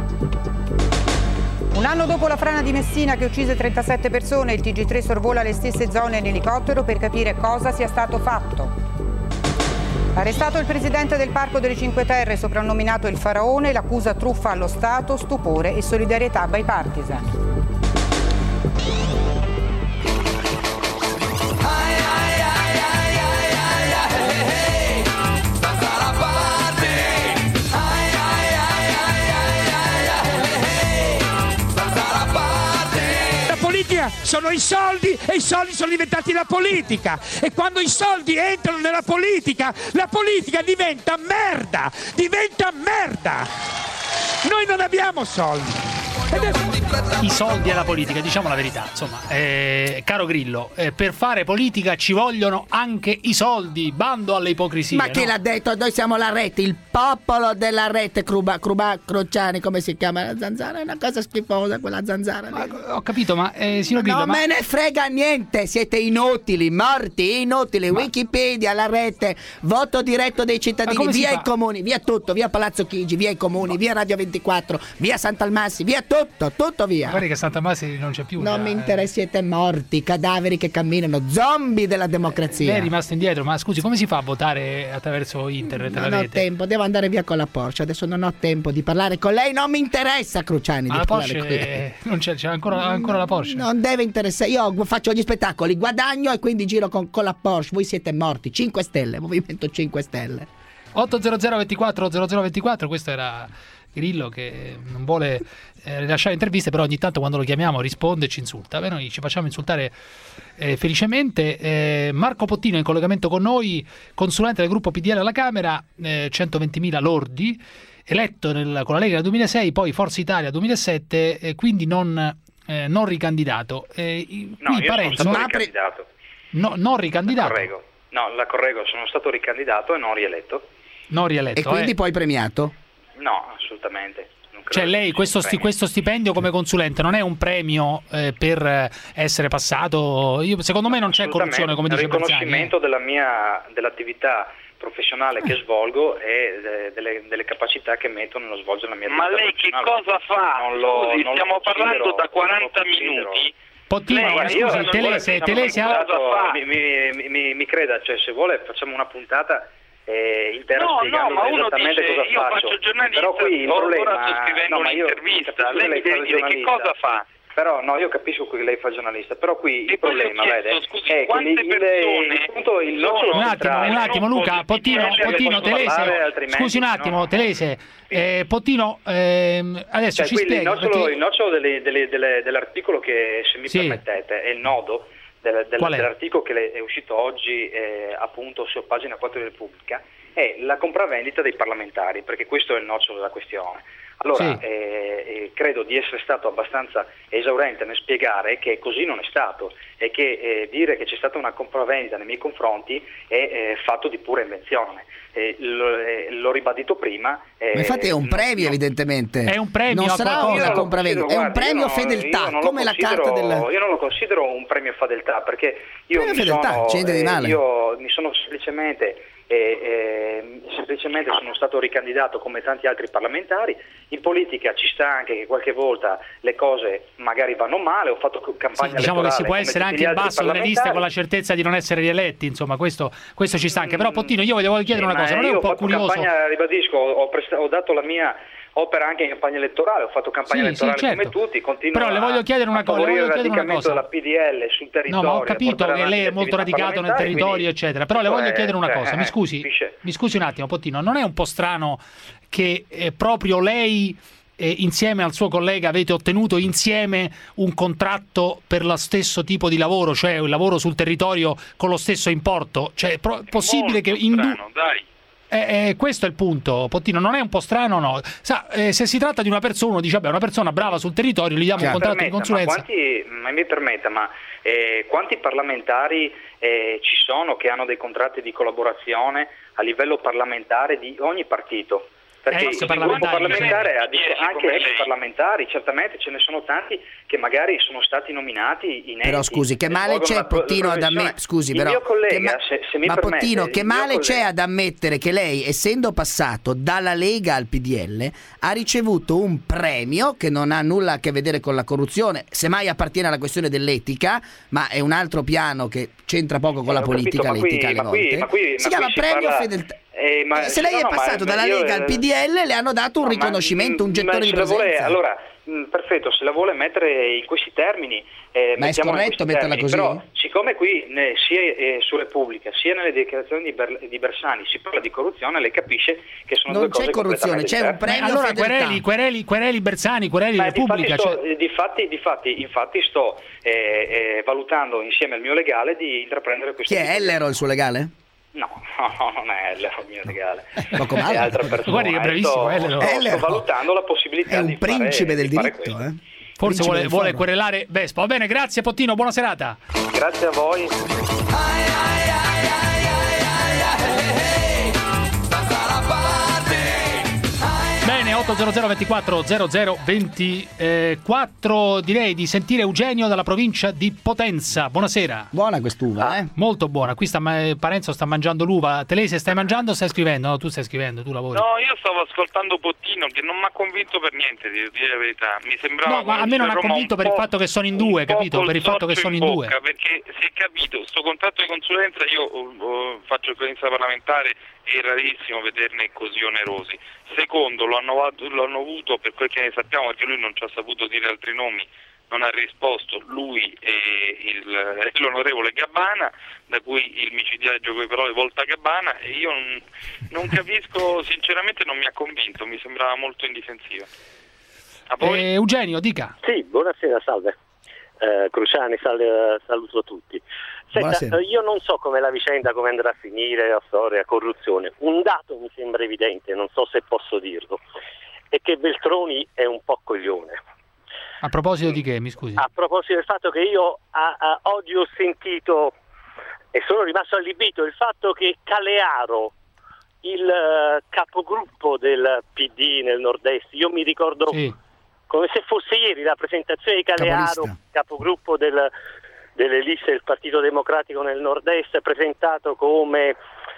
Speaker 14: Un anno dopo la frana di Messina che uccise trentasette persone, il T G tre sorvola le stesse zone in elicottero per capire cosa sia stato fatto. Arrestato il presidente del Parco delle Cinque Terre, soprannominato il Faraone, l'accusa truffa allo Stato, stupore e solidarietà bipartisan.
Speaker 15: Sono i soldi e i soldi sono diventati la politica e quando i soldi entrano nella politica la politica diventa merda, diventa merda. Noi non abbiamo soldi.
Speaker 4: I soldi alla politica, diciamo la verità, insomma, eh, caro Grillo, eh, per fare politica ci vogliono anche i soldi, bando alle ipocrisie.
Speaker 13: Ma chi
Speaker 4: no?
Speaker 13: l'ha detto? Noi siamo la rete, il popolo della rete, Cruba, Cruba Crociani, come si chiama la zanzara? È una cosa schifosa quella zanzara.
Speaker 4: Ma, ho capito, ma eh, signor Grillo,
Speaker 13: non
Speaker 4: ma...
Speaker 13: me ne frega niente, siete inutili, morti, inutili. Ma... Wikipedia, la rete, voto diretto dei cittadini, via i comuni, via tutto, via Palazzo Chigi, via i comuni, ma... via Radio ventiquattro, via Sant'Almassi, via tutto, tutto via.
Speaker 4: Guardi che Sant'Almassi non c'è più.
Speaker 13: Non
Speaker 4: da...
Speaker 13: mi interessa, siete morti, cadaveri che camminano, zombie della democrazia.
Speaker 4: Lei è rimasto indietro, ma scusi, come si fa a votare attraverso internet?
Speaker 13: Non
Speaker 4: la
Speaker 13: ho
Speaker 4: rete?
Speaker 13: tempo, devo andare via con la Porsche, adesso non ho tempo di parlare con lei, non mi interessa, Cruciani.
Speaker 4: Ma
Speaker 13: di
Speaker 4: la Porsche non c'è, c'è ancora, ancora la Porsche.
Speaker 13: Non deve interessare, io faccio gli spettacoli, guadagno e quindi giro con, con la Porsche, voi siete morti, cinque Stelle, Movimento cinque Stelle.
Speaker 4: otto zero zero ventiquattro zero zero ventiquattro, questo era Grillo che non vuole eh, rilasciare interviste, però ogni tanto quando lo chiamiamo risponde e ci insulta. Beh, noi ci facciamo insultare eh, felicemente. eh, Marco Pottino in collegamento con noi, consulente del gruppo P D L alla Camera, eh, centoventimila lordi, eletto nel, con la Lega nel duemilasei, poi Forza Italia duemilasette, eh, quindi non, eh, non ricandidato. Eh,
Speaker 12: no, io
Speaker 4: Parenzo,
Speaker 12: sono stato
Speaker 4: ma
Speaker 12: ricandidato.
Speaker 4: No, non ricandidato.
Speaker 12: La correggo. No, la correggo, sono stato ricandidato e non rieletto.
Speaker 4: Non rieletto.
Speaker 13: E quindi
Speaker 4: eh.
Speaker 13: poi premiato?
Speaker 12: No, assolutamente. Non
Speaker 4: Cioè lei questo, sti, questo stipendio come consulente non è un premio eh, per essere passato? Io, secondo me non c'è corruzione, come dice Bersani.
Speaker 12: È un riconoscimento della mia dell'attività professionale che svolgo e delle, delle capacità che metto nello svolgere la mia attività.
Speaker 5: Ma lei che cosa fa?
Speaker 12: Non lo,
Speaker 5: Scusi,
Speaker 12: non
Speaker 5: stiamo
Speaker 12: lo
Speaker 5: parlando da quaranta minuti.
Speaker 4: Pottino,
Speaker 12: Lei,
Speaker 4: scusi, Telese, Telese ha...
Speaker 12: mi, mi, mi, mi creda, cioè se vuole facciamo una puntata eh, intera
Speaker 5: no,
Speaker 12: spiegando
Speaker 5: no, ma uno
Speaker 12: esattamente
Speaker 5: dice,
Speaker 12: cosa
Speaker 5: io
Speaker 12: faccio.
Speaker 5: faccio giornalista,
Speaker 12: però qui il
Speaker 5: ora
Speaker 12: problema,
Speaker 5: sto scrivendo
Speaker 12: no, ma io
Speaker 5: un'intervista, lei mi
Speaker 12: fa
Speaker 5: deve dire che cosa fa.
Speaker 12: Però no, io capisco che lei fa giornalista, però qui
Speaker 5: e
Speaker 12: il problema,
Speaker 5: chiesto,
Speaker 12: vede,
Speaker 5: scusi,
Speaker 12: è
Speaker 5: quante
Speaker 12: che il,
Speaker 5: persone
Speaker 12: il punto il nocciolo
Speaker 4: un attimo,
Speaker 12: centrale,
Speaker 4: un attimo Luca, Pottino, Pottino, Telese, scusi un attimo, no. Telese, eh, Pottino, ehm, adesso
Speaker 12: cioè,
Speaker 4: ci
Speaker 12: spieghi.
Speaker 4: spiega.
Speaker 12: Il nocciolo,
Speaker 4: perché...
Speaker 12: il nocciolo delle, delle, delle, dell'articolo che, se mi sì. permettete, è il nodo del, del, dell'articolo che è uscito oggi eh, appunto su pagina quattro di Repubblica, è la compravendita dei parlamentari, perché questo è il nocciolo della questione. Allora, sì. eh, eh, credo di essere stato abbastanza esauriente nel spiegare che così non è stato e che eh, dire che c'è stata una compravendita nei miei confronti è eh, fatto di pura invenzione. Eh, lo, eh, l'ho ribadito prima. Eh,
Speaker 13: Ma infatti è un premio, no, evidentemente.
Speaker 4: È un premio,
Speaker 13: non sarà una compravendita, è un premio
Speaker 12: guardi,
Speaker 13: fedeltà,
Speaker 12: non,
Speaker 13: come la carta del...
Speaker 12: Io non lo considero un premio fedeltà, perché io
Speaker 13: premio
Speaker 12: mi
Speaker 13: fedeltà,
Speaker 12: sono,
Speaker 13: c'è di male.
Speaker 12: Eh, io mi sono semplicemente E, e, semplicemente sono stato ricandidato come tanti altri parlamentari. In politica ci sta anche che qualche volta le cose magari vanno male, ho fatto campagna
Speaker 4: sì, diciamo che si può essere anche in basso delle liste con la certezza di non essere rieletti, insomma questo, questo ci sta anche. Però Pottino, io volevo chiedere
Speaker 12: sì,
Speaker 4: una cosa, non è un po' curioso?
Speaker 12: Campagna, ribadisco, ho, presta- ho dato la mia opera anche in campagna elettorale, ho fatto campagna
Speaker 4: sì,
Speaker 12: elettorale
Speaker 4: sì, certo.
Speaker 12: come tutti, continuo
Speaker 4: però le voglio chiedere una cosa, le voglio chiedere una cosa.
Speaker 12: della P D L sul territorio.
Speaker 4: No, ma ho capito che lei è molto radicato nel territorio, quindi, eccetera, però le voglio eh, chiedere una
Speaker 12: cioè,
Speaker 4: cosa, mi scusi,
Speaker 12: capisce?
Speaker 4: mi scusi un attimo Pottino, non è un po' strano che eh, proprio lei eh, insieme al suo collega avete ottenuto insieme un contratto per lo stesso tipo di lavoro, cioè un lavoro sul territorio con lo stesso importo? Cioè, è pro- possibile che in
Speaker 5: strano, dai.
Speaker 4: Eh, eh, questo è il punto, Pottino, non è un po' strano, no? Sa, eh, se si tratta di una persona, uno dice, vabbè, una persona brava sul territorio, gli diamo un contratto
Speaker 12: permetta,
Speaker 4: di consulenza.
Speaker 12: Ma, quanti, ma mi permetta, ma eh, quanti parlamentari eh, ci sono che hanno dei contratti di collaborazione a livello parlamentare di ogni partito? Perché
Speaker 4: eh,
Speaker 12: il gruppo parlamentare ha anche ex parlamentari, certamente ce ne sono tanti che magari sono stati nominati in
Speaker 13: Però scusi, che male c'è Pottino ad ammettere, scusi, però,
Speaker 12: il mio collega,
Speaker 13: ma,
Speaker 12: se, se mi
Speaker 13: ma
Speaker 12: permette,
Speaker 13: Pottino, che male
Speaker 12: collega...
Speaker 13: c'è ad ammettere che lei, essendo passato dalla Lega al P D L, ha ricevuto un premio che non ha nulla a che vedere con la corruzione, semmai appartiene alla questione dell'etica, ma è un altro piano che c'entra poco con eh, la politica,
Speaker 12: capito,
Speaker 13: l'etica
Speaker 12: qui,
Speaker 13: alle volte.
Speaker 12: Qui, ma qui,
Speaker 13: si
Speaker 12: ma
Speaker 13: chiama
Speaker 12: qui
Speaker 13: premio
Speaker 12: parla...
Speaker 13: fedeltà.
Speaker 12: Eh, ma,
Speaker 13: se lei
Speaker 12: no,
Speaker 13: è
Speaker 12: no,
Speaker 13: passato
Speaker 12: ma,
Speaker 13: dalla
Speaker 12: io,
Speaker 13: Lega al P D L, le hanno dato un no, riconoscimento,
Speaker 12: ma,
Speaker 13: un gettone di presenza.
Speaker 12: Vuole, allora, mh, perfetto, se la vuole mettere in questi termini, eh,
Speaker 13: ma è scorretto metterla
Speaker 12: termini,
Speaker 13: così?
Speaker 12: Però, siccome qui ne, sia eh, su Repubblica sia nelle dichiarazioni di, Ber, di Bersani si parla di corruzione, lei capisce che sono
Speaker 13: non
Speaker 12: due cose
Speaker 13: c'è corruzione, c'è un premio.
Speaker 4: Allora
Speaker 13: fedeltà.
Speaker 4: quereli, quereli, quereli Bersani, quereli
Speaker 12: ma
Speaker 4: Repubblica.
Speaker 12: Difatti,
Speaker 4: cioè...
Speaker 12: sto, difatti, difatti, infatti sto eh, eh, valutando insieme al mio legale di intraprendere questo.
Speaker 13: Chi è Ellero il suo legale?
Speaker 12: No, no, non è il mio legale.
Speaker 13: Poco
Speaker 12: è
Speaker 13: male.
Speaker 12: altra persona.
Speaker 4: Guardi che è bravissimo.
Speaker 12: Sto,
Speaker 4: Elero.
Speaker 12: sto
Speaker 13: Elero.
Speaker 12: valutando la possibilità
Speaker 13: È un
Speaker 12: di
Speaker 13: principe
Speaker 12: fare,
Speaker 13: del
Speaker 12: di fare
Speaker 13: diritto,
Speaker 12: questo.
Speaker 13: eh?
Speaker 4: Forse
Speaker 13: Principe
Speaker 4: vuole,
Speaker 13: del
Speaker 4: vuole
Speaker 13: foro.
Speaker 4: querelare Vespa. Va bene, grazie Pottino, buona serata.
Speaker 1: Grazie a voi.
Speaker 4: Bene, otto zero zero ventiquattro zero zero ventiquattro, direi di sentire Eugenio dalla provincia di Potenza. Buonasera.
Speaker 13: Buona quest'uva, eh?
Speaker 4: Molto buona. Qui sta, Parenzo sta mangiando l'uva. Telese, stai mangiando o stai scrivendo? No, tu stai scrivendo, tu lavori.
Speaker 5: No, io stavo ascoltando Pottino che non mi ha convinto per niente, di dire la verità. Mi sembrava
Speaker 4: No, ma a me non ha
Speaker 5: Roma
Speaker 4: convinto
Speaker 5: un
Speaker 4: per il
Speaker 5: po'-
Speaker 4: fatto che sono in due,
Speaker 5: un po'
Speaker 4: capito?
Speaker 5: col
Speaker 4: Per il fatto che
Speaker 5: sorso
Speaker 4: sono in
Speaker 5: in
Speaker 4: due.
Speaker 5: bocca, perché si è capito, sto contratto di consulenza, io uh, faccio esperienza parlamentare, è rarissimo vederne così onerosi. Secondo, lo hanno, lo hanno avuto, per quel che ne sappiamo, perché lui non ci ha saputo dire altri nomi, non ha risposto, lui e il, l'onorevole Gabbana, da cui il micidiaggio con le parole volta Gabbana, e io non, non capisco, sinceramente non mi ha convinto, mi sembrava molto indifensiva. A voi?
Speaker 4: Eh, Eugenio, dica.
Speaker 1: Sì, buonasera, salve. Eh, Cruciani, sal- saluto tutti. Senta,
Speaker 13: Buonasera.
Speaker 1: eh, io non so come la vicenda, come andrà a finire, la storia, corruzione. Un dato mi sembra evidente, non so se posso dirlo, è che Veltroni è un po' coglione.
Speaker 4: A proposito di che, mi scusi?
Speaker 1: A proposito del fatto che io a, a, oggi ho sentito e sono rimasto allibito il fatto che Calearo, il uh, capogruppo del P D nel nord-est, io mi ricordo
Speaker 4: Sì.
Speaker 1: come se fosse ieri la presentazione di Calearo,
Speaker 13: Capolista.
Speaker 1: capogruppo del, delle liste del Partito Democratico nel nord-est, presentato come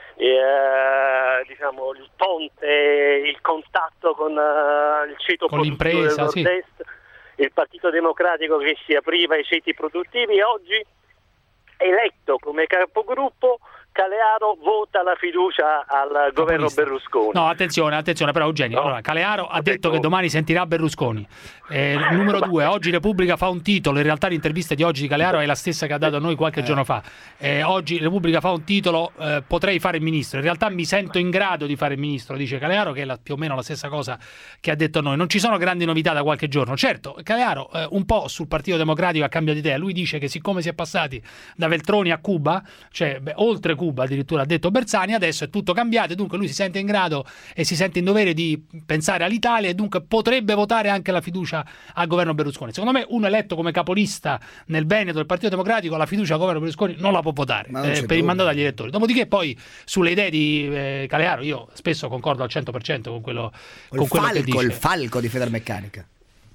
Speaker 1: eh, diciamo il ponte, il contatto con uh, il ceto
Speaker 4: Con
Speaker 1: produttivo
Speaker 4: l'impresa,
Speaker 1: del
Speaker 4: sì.
Speaker 1: nord-est, il Partito Democratico che si apriva ai ceti produttivi. Oggi, eletto come capogruppo, Calearo vota la fiducia al governo
Speaker 4: Capolista.
Speaker 1: Berlusconi.
Speaker 4: No, attenzione, attenzione, però Eugenio,
Speaker 1: No.
Speaker 4: allora, Calearo ha
Speaker 1: Ho
Speaker 4: detto
Speaker 1: detto-
Speaker 4: che domani sentirà Berlusconi. Eh, numero due, oggi Repubblica fa un titolo, in realtà l'intervista di oggi di Calearo è la stessa che ha dato a noi qualche giorno fa. Eh, oggi Repubblica fa un titolo, eh, potrei fare il ministro, in realtà mi sento in grado di fare il ministro, dice Calearo, che è la- più o meno la stessa cosa che ha detto a noi. Non ci sono grandi novità da qualche giorno. Certo, Calearo eh, un po' sul Partito Democratico ha cambiato idea, lui dice che siccome si è passati da Veltroni a Cuba, cioè beh, oltre Cuba addirittura ha detto Bersani, adesso è tutto cambiato e dunque lui si sente in grado e si sente in dovere di pensare all'Italia e dunque potrebbe votare anche la fiducia al governo Berlusconi. Secondo me uno eletto come capolista nel Veneto del Partito Democratico la fiducia al governo Berlusconi non la può votare
Speaker 13: Ma non
Speaker 4: eh,
Speaker 13: c'è
Speaker 4: per il
Speaker 13: dubbio.
Speaker 4: mandato agli elettori. Dopodiché poi sulle idee di eh, Calearo io spesso concordo al cento per cento con quello, con
Speaker 13: Il
Speaker 4: quello che
Speaker 13: falco,
Speaker 4: dice.
Speaker 13: il falco di Federmeccanica.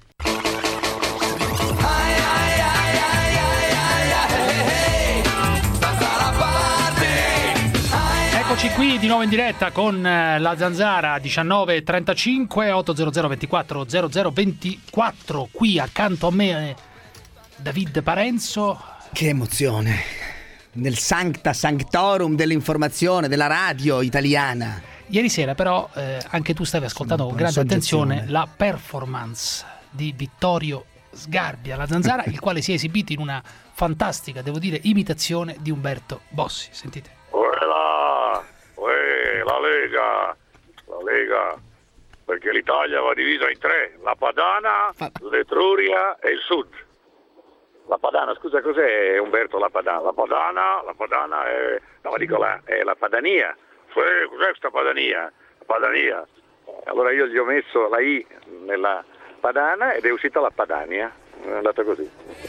Speaker 4: Eccoci qui di nuovo in diretta con eh, la Zanzara diciannove e trentacinque otto zero zero ventiquattro zero zero ventiquattro. Qui accanto a me eh, David Parenzo.
Speaker 13: Che emozione. Nel sancta sanctorum dell'informazione, della radio italiana.
Speaker 4: Ieri sera però eh, anche tu stavi ascoltando con grande
Speaker 13: soggezione.
Speaker 4: attenzione la performance di Vittorio Sgarbi alla Zanzara, il quale si è esibito in una fantastica, devo dire, imitazione di Umberto Bossi. Sentite.
Speaker 16: Uela, uè, la Lega, la Lega, perché l'Italia va divisa in tre, la Padana, l'Etruria e il Sud. La Padana, scusa, cos'è Umberto la Padana? La Padana, la Padana è, no, dico la, è la Padania. Uè, cos'è questa Padania? La Padania. Allora io gli ho messo la I nella Padana ed è uscita la Padania, è andata così.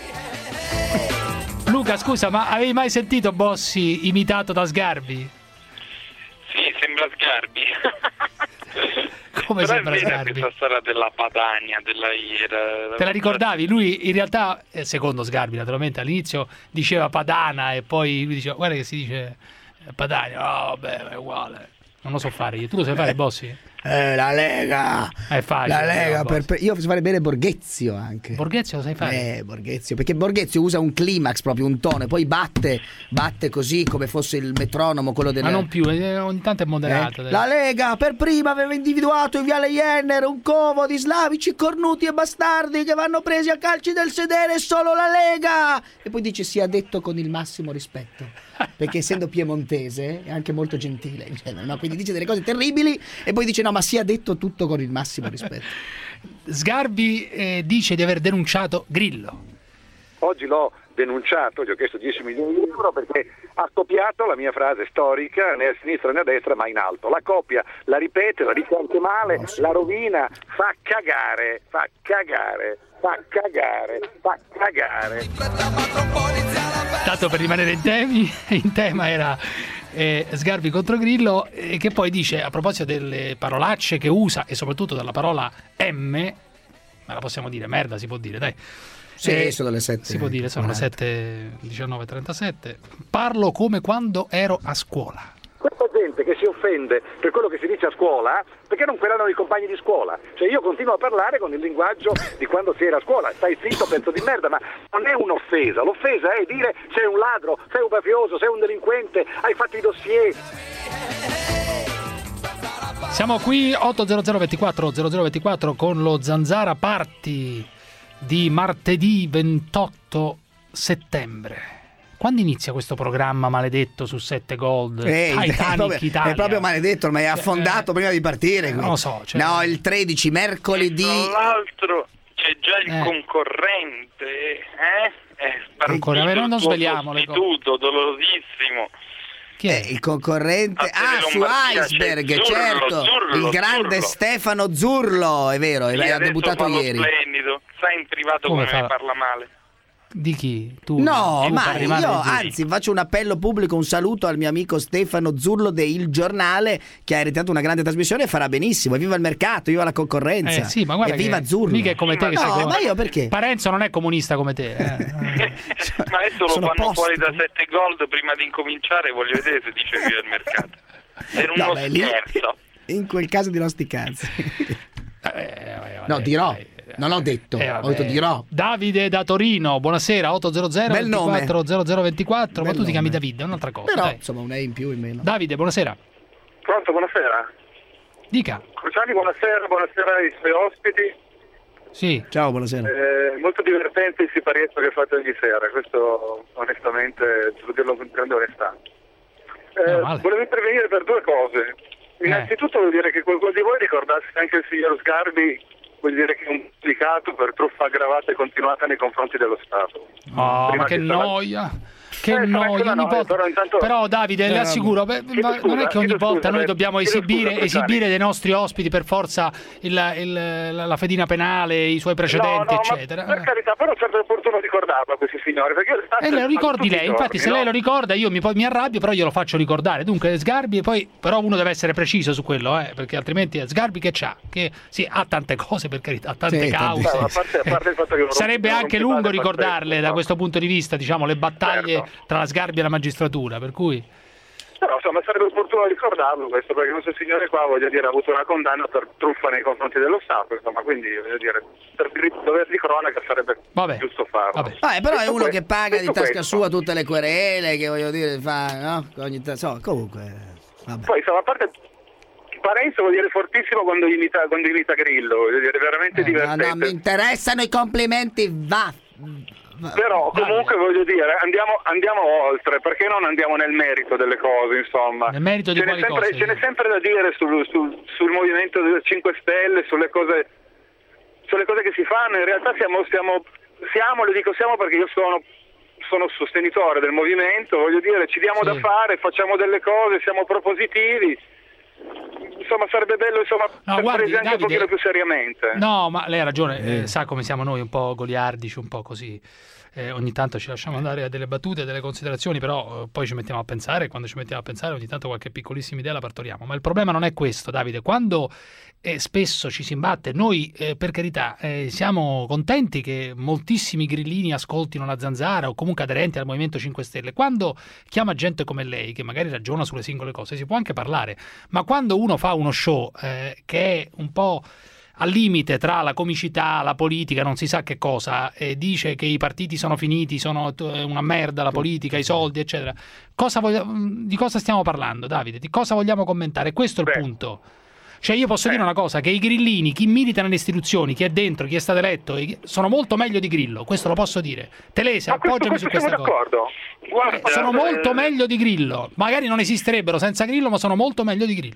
Speaker 4: Luca, scusa, ma avevi mai sentito Bossi imitato da Sgarbi?
Speaker 5: Sì, sembra Sgarbi.
Speaker 4: Come
Speaker 5: Però
Speaker 4: sembra
Speaker 5: è vera
Speaker 4: Sgarbi?
Speaker 5: questa storia della Padania, della Ira.
Speaker 4: Te la ricordavi? Lui in realtà, eh, secondo Sgarbi naturalmente, all'inizio diceva Padana e poi lui diceva guarda che si dice eh, Padania, oh beh, è uguale. Non lo so fare io. Tu lo sai fare, Bossi?
Speaker 13: Eh, la Lega.
Speaker 4: È facile.
Speaker 13: La Lega,
Speaker 4: no,
Speaker 13: per,
Speaker 4: Bossi.
Speaker 13: per- io so fare bene Borghezio anche.
Speaker 4: Borghezio lo sai fare?
Speaker 13: Eh, Borghezio, perché Borghezio usa un climax, proprio un tono, e poi batte, batte così come fosse il metronomo, quello del...
Speaker 4: Ma non più, eh, ogni tanto è moderato.
Speaker 13: Eh? La Lega per prima aveva individuato in Viale Jenner un covo di slavici cornuti e bastardi che vanno presi a calci del sedere, solo la Lega! E poi dice sia detto con il massimo rispetto, perché essendo piemontese è anche molto gentile in genere, no? Quindi dice delle cose terribili e poi dice no, ma sia detto tutto con il massimo rispetto.
Speaker 4: Sgarbi eh, dice di aver denunciato Grillo.
Speaker 16: Oggi l'ho denunciato, gli ho chiesto dieci milioni di euro perché ha copiato la mia frase storica né a sinistra né a destra ma in alto. La copia, la ripete, la dice anche male, la rovina, fa cagare, fa cagare, fa cagare, fa cagare.
Speaker 4: Tanto per rimanere in, temi, in tema era eh, Sgarbi contro Grillo, eh, che poi dice, a proposito delle parolacce che usa e soprattutto della parola M, ma la possiamo dire, merda si può dire, dai.
Speaker 13: Sì,
Speaker 4: Eh,
Speaker 13: sono le sette.
Speaker 4: si può dire, sono le sette diciannove e trentasette. Parlo come quando ero a scuola.
Speaker 16: Questa gente che si offende per quello che si dice a scuola, perché non quell'anno i compagni di scuola? Cioè io continuo a parlare con il linguaggio di quando si era a scuola, stai zitto pezzo di merda, ma non è un'offesa, l'offesa è dire sei un ladro, sei un mafioso, sei un delinquente, hai fatto i dossier.
Speaker 4: Siamo qui otto zero zero ventiquattro zero zero ventiquattro con lo Zanzara Party di martedì ventotto settembre. Quando inizia questo programma maledetto su sette Gold?
Speaker 13: Eh,
Speaker 4: Titanic
Speaker 13: è, proprio,
Speaker 4: Italia.
Speaker 13: è proprio maledetto, ma è affondato eh, prima di partire.
Speaker 4: Non lo so. Cioè...
Speaker 13: No, il tredici, mercoledì.
Speaker 5: Tra l'altro c'è già il
Speaker 4: Eh.
Speaker 5: concorrente, eh? È
Speaker 4: Ancora,
Speaker 5: partito
Speaker 4: non
Speaker 5: il tuo
Speaker 4: sveliamo le cose.
Speaker 5: sostituto, dolorosissimo.
Speaker 13: Chi è? Il concorrente? Ah, su Iceberg,
Speaker 5: Zurlo,
Speaker 13: certo.
Speaker 5: Zurlo,
Speaker 13: il grande
Speaker 5: Zurlo.
Speaker 13: Stefano Zurlo, è vero,
Speaker 5: Sì,
Speaker 13: ha
Speaker 5: adesso
Speaker 13: debuttato
Speaker 5: fa lo
Speaker 13: ieri.
Speaker 5: splendido, sai in privato
Speaker 4: Come
Speaker 5: come,
Speaker 4: fa?
Speaker 5: me parla male.
Speaker 4: Di chi? Tu?
Speaker 13: No,
Speaker 4: tu
Speaker 13: ma
Speaker 4: parli
Speaker 13: io
Speaker 4: male di Zurlo.
Speaker 13: anzi faccio un appello pubblico, un saluto al mio amico Stefano Zurlo de Il Giornale, che ha ereditato una grande trasmissione e farà benissimo. Viva il mercato, viva la concorrenza.
Speaker 4: Eh sì, ma guarda
Speaker 13: e viva
Speaker 4: che
Speaker 13: Zurlo.
Speaker 4: mica è come te che
Speaker 13: no,
Speaker 4: sei come...
Speaker 13: ma io perché?
Speaker 4: Parenzo non è comunista come te. Eh.
Speaker 5: Ma adesso lo
Speaker 13: Sono
Speaker 5: fanno
Speaker 13: posti,
Speaker 5: fuori da
Speaker 13: comunque.
Speaker 5: sette Gold prima di incominciare, voglio vedere se dice viva il mercato. È uno
Speaker 13: No, beh, lì-
Speaker 5: scherzo.
Speaker 13: In quel caso dirò sti cazzi.
Speaker 4: Eh,
Speaker 13: No, dirò. Non ho detto,
Speaker 4: Eh,
Speaker 13: ho detto dirò.
Speaker 4: Davide da Torino, buonasera, otto zero zero
Speaker 13: Bel nome.
Speaker 4: ventiquattro zero zero ventiquattro, ma
Speaker 13: Bel
Speaker 4: tu ti chiami
Speaker 13: nome.
Speaker 4: Davide, è un'altra cosa.
Speaker 13: Però,
Speaker 4: dai.
Speaker 13: insomma, un E in più in meno.
Speaker 4: Davide, buonasera.
Speaker 16: Pronto, buonasera.
Speaker 4: Dica.
Speaker 16: Cruciani, buonasera, buonasera ai suoi ospiti.
Speaker 4: Sì.
Speaker 13: Ciao, buonasera.
Speaker 16: Eh, molto divertente il siparietto che fate ogni sera, questo onestamente devo dirlo con grande onestà. Eh,
Speaker 4: Meno male.
Speaker 16: volevo intervenire per due cose. Innanzitutto voglio dire che qualcuno di voi ricordasse anche il signor Sgarbi, vuol dire che è un giudicato per truffa aggravata e continuata nei confronti dello Stato.
Speaker 4: Oh,
Speaker 16: Prima
Speaker 4: ma che
Speaker 16: che sarà-
Speaker 4: noia. Che
Speaker 16: Eh, sarà
Speaker 4: noia,
Speaker 16: anche una
Speaker 4: ogni
Speaker 16: noia,
Speaker 4: volta.
Speaker 16: però intanto-
Speaker 4: Però Davide, le
Speaker 16: Eh,
Speaker 4: assicuro, beh,
Speaker 16: chiedo
Speaker 4: ma non è
Speaker 16: scusa,
Speaker 4: che ogni
Speaker 16: chiedo
Speaker 4: volta
Speaker 16: scusa,
Speaker 4: noi
Speaker 16: eh,
Speaker 4: dobbiamo
Speaker 16: chiedo
Speaker 4: esibire,
Speaker 16: scusa, Cruciani.
Speaker 4: esibire dei nostri ospiti per forza il, il- la, la fedina penale, i suoi precedenti,
Speaker 16: no, no,
Speaker 4: eccetera.
Speaker 16: Ma per carità, però sarebbe opportuno ricordarlo a questi signori, perché io le tasse
Speaker 4: E lo
Speaker 16: le
Speaker 4: ricordi
Speaker 16: pago tutti
Speaker 4: lei,
Speaker 16: i
Speaker 4: infatti
Speaker 16: giorni,
Speaker 4: se lei
Speaker 16: no?
Speaker 4: lo ricorda io mi, poi mi arrabbio, però glielo faccio ricordare. Dunque Sgarbi, e poi però uno deve essere preciso su quello, eh, perché altrimenti è Sgarbi che c'ha, che sì, ha tante cose per carità, ha tante
Speaker 13: Sì,
Speaker 4: cause.
Speaker 13: tante-
Speaker 16: Beh, a parte- a parte il fatto che non-
Speaker 4: Sarebbe
Speaker 16: non
Speaker 4: anche
Speaker 16: rompete
Speaker 4: lungo
Speaker 16: palle
Speaker 4: ricordarle
Speaker 16: pazzesche,
Speaker 4: da
Speaker 16: no?
Speaker 4: questo punto di vista, diciamo, le battaglie
Speaker 16: Certo.
Speaker 4: tra la Sgarbi e la magistratura, per cui
Speaker 16: Però insomma sarebbe opportuno ricordarlo questo, perché questo signore qua, voglio dire, ha avuto una condanna per truffa nei confronti dello Stato, insomma, quindi voglio dire, per diritto dover di cronaca sarebbe
Speaker 4: Vabbè.
Speaker 16: giusto farlo.
Speaker 4: Vabbè.
Speaker 13: Ah, però è
Speaker 16: Detto
Speaker 13: uno
Speaker 16: questo-
Speaker 13: che paga di
Speaker 16: detto
Speaker 13: tasca
Speaker 16: questo,
Speaker 13: sua tutte le querele, che voglio dire, fa, no? Ogni ta- so, comunque, vabbè.
Speaker 16: Poi insomma, a parte Parenzo vuol dire fortissimo quando imita, quando imita Grillo, voglio dire, veramente
Speaker 13: Eh, no,
Speaker 16: divertente.
Speaker 13: no, mi interessano i complimenti, va. va.
Speaker 16: Però comunque voglio dire, andiamo, andiamo oltre, perché non andiamo nel merito delle cose, insomma.
Speaker 4: Nel merito di
Speaker 16: ce n'è
Speaker 4: quali
Speaker 16: sempre,
Speaker 4: cose?
Speaker 16: ce n'è sempre da dire sul, sul, sul movimento delle cinque Stelle, sulle cose, sulle cose che si fanno. In realtà siamo, siamo, siamo, le dico siamo perché io sono, sono sostenitore del movimento, voglio dire, ci diamo
Speaker 4: Sì.
Speaker 16: da fare, facciamo delle cose, siamo propositivi. Insomma, sarebbe bello, insomma,
Speaker 4: No,
Speaker 16: per
Speaker 4: guardi,
Speaker 16: presi anche
Speaker 4: Davide-
Speaker 16: un pochino più seriamente.
Speaker 4: no, ma lei ha ragione, eh, sa come siamo noi, un po' goliardici, un po' così. Eh, ogni tanto ci lasciamo andare a delle battute, a delle considerazioni, però eh, poi ci mettiamo a pensare, e quando ci mettiamo a pensare ogni tanto qualche piccolissima idea la partoriamo. Ma il problema non è questo, Davide. Quando eh, spesso ci si imbatte, noi eh, per carità eh, siamo contenti che moltissimi grillini ascoltino la Zanzara o comunque aderenti al Movimento cinque Stelle. Quando chiama gente come lei, che magari ragiona sulle singole cose, si può anche parlare, ma quando uno fa uno show eh, che è un po' al limite tra la comicità, la politica, non si sa che cosa, e dice che i partiti sono finiti, sono t- una merda la politica, i soldi, eccetera. Cosa voglia- di cosa stiamo parlando, Davide? Di cosa vogliamo commentare? Questo è il
Speaker 16: Beh.
Speaker 4: punto. Cioè io posso dire una cosa, che i grillini, chi milita nelle istituzioni, chi è dentro, chi è stato eletto, e chi- sono molto meglio di Grillo, questo lo posso dire. Telese,
Speaker 16: Ma questo,
Speaker 4: appoggiami su
Speaker 16: questo
Speaker 4: questa
Speaker 16: siamo
Speaker 4: cosa.
Speaker 16: d'accordo. Guarda,
Speaker 4: Sono
Speaker 16: eh,
Speaker 4: molto meglio di Grillo. Magari non esisterebbero senza Grillo, ma sono molto meglio di Grillo.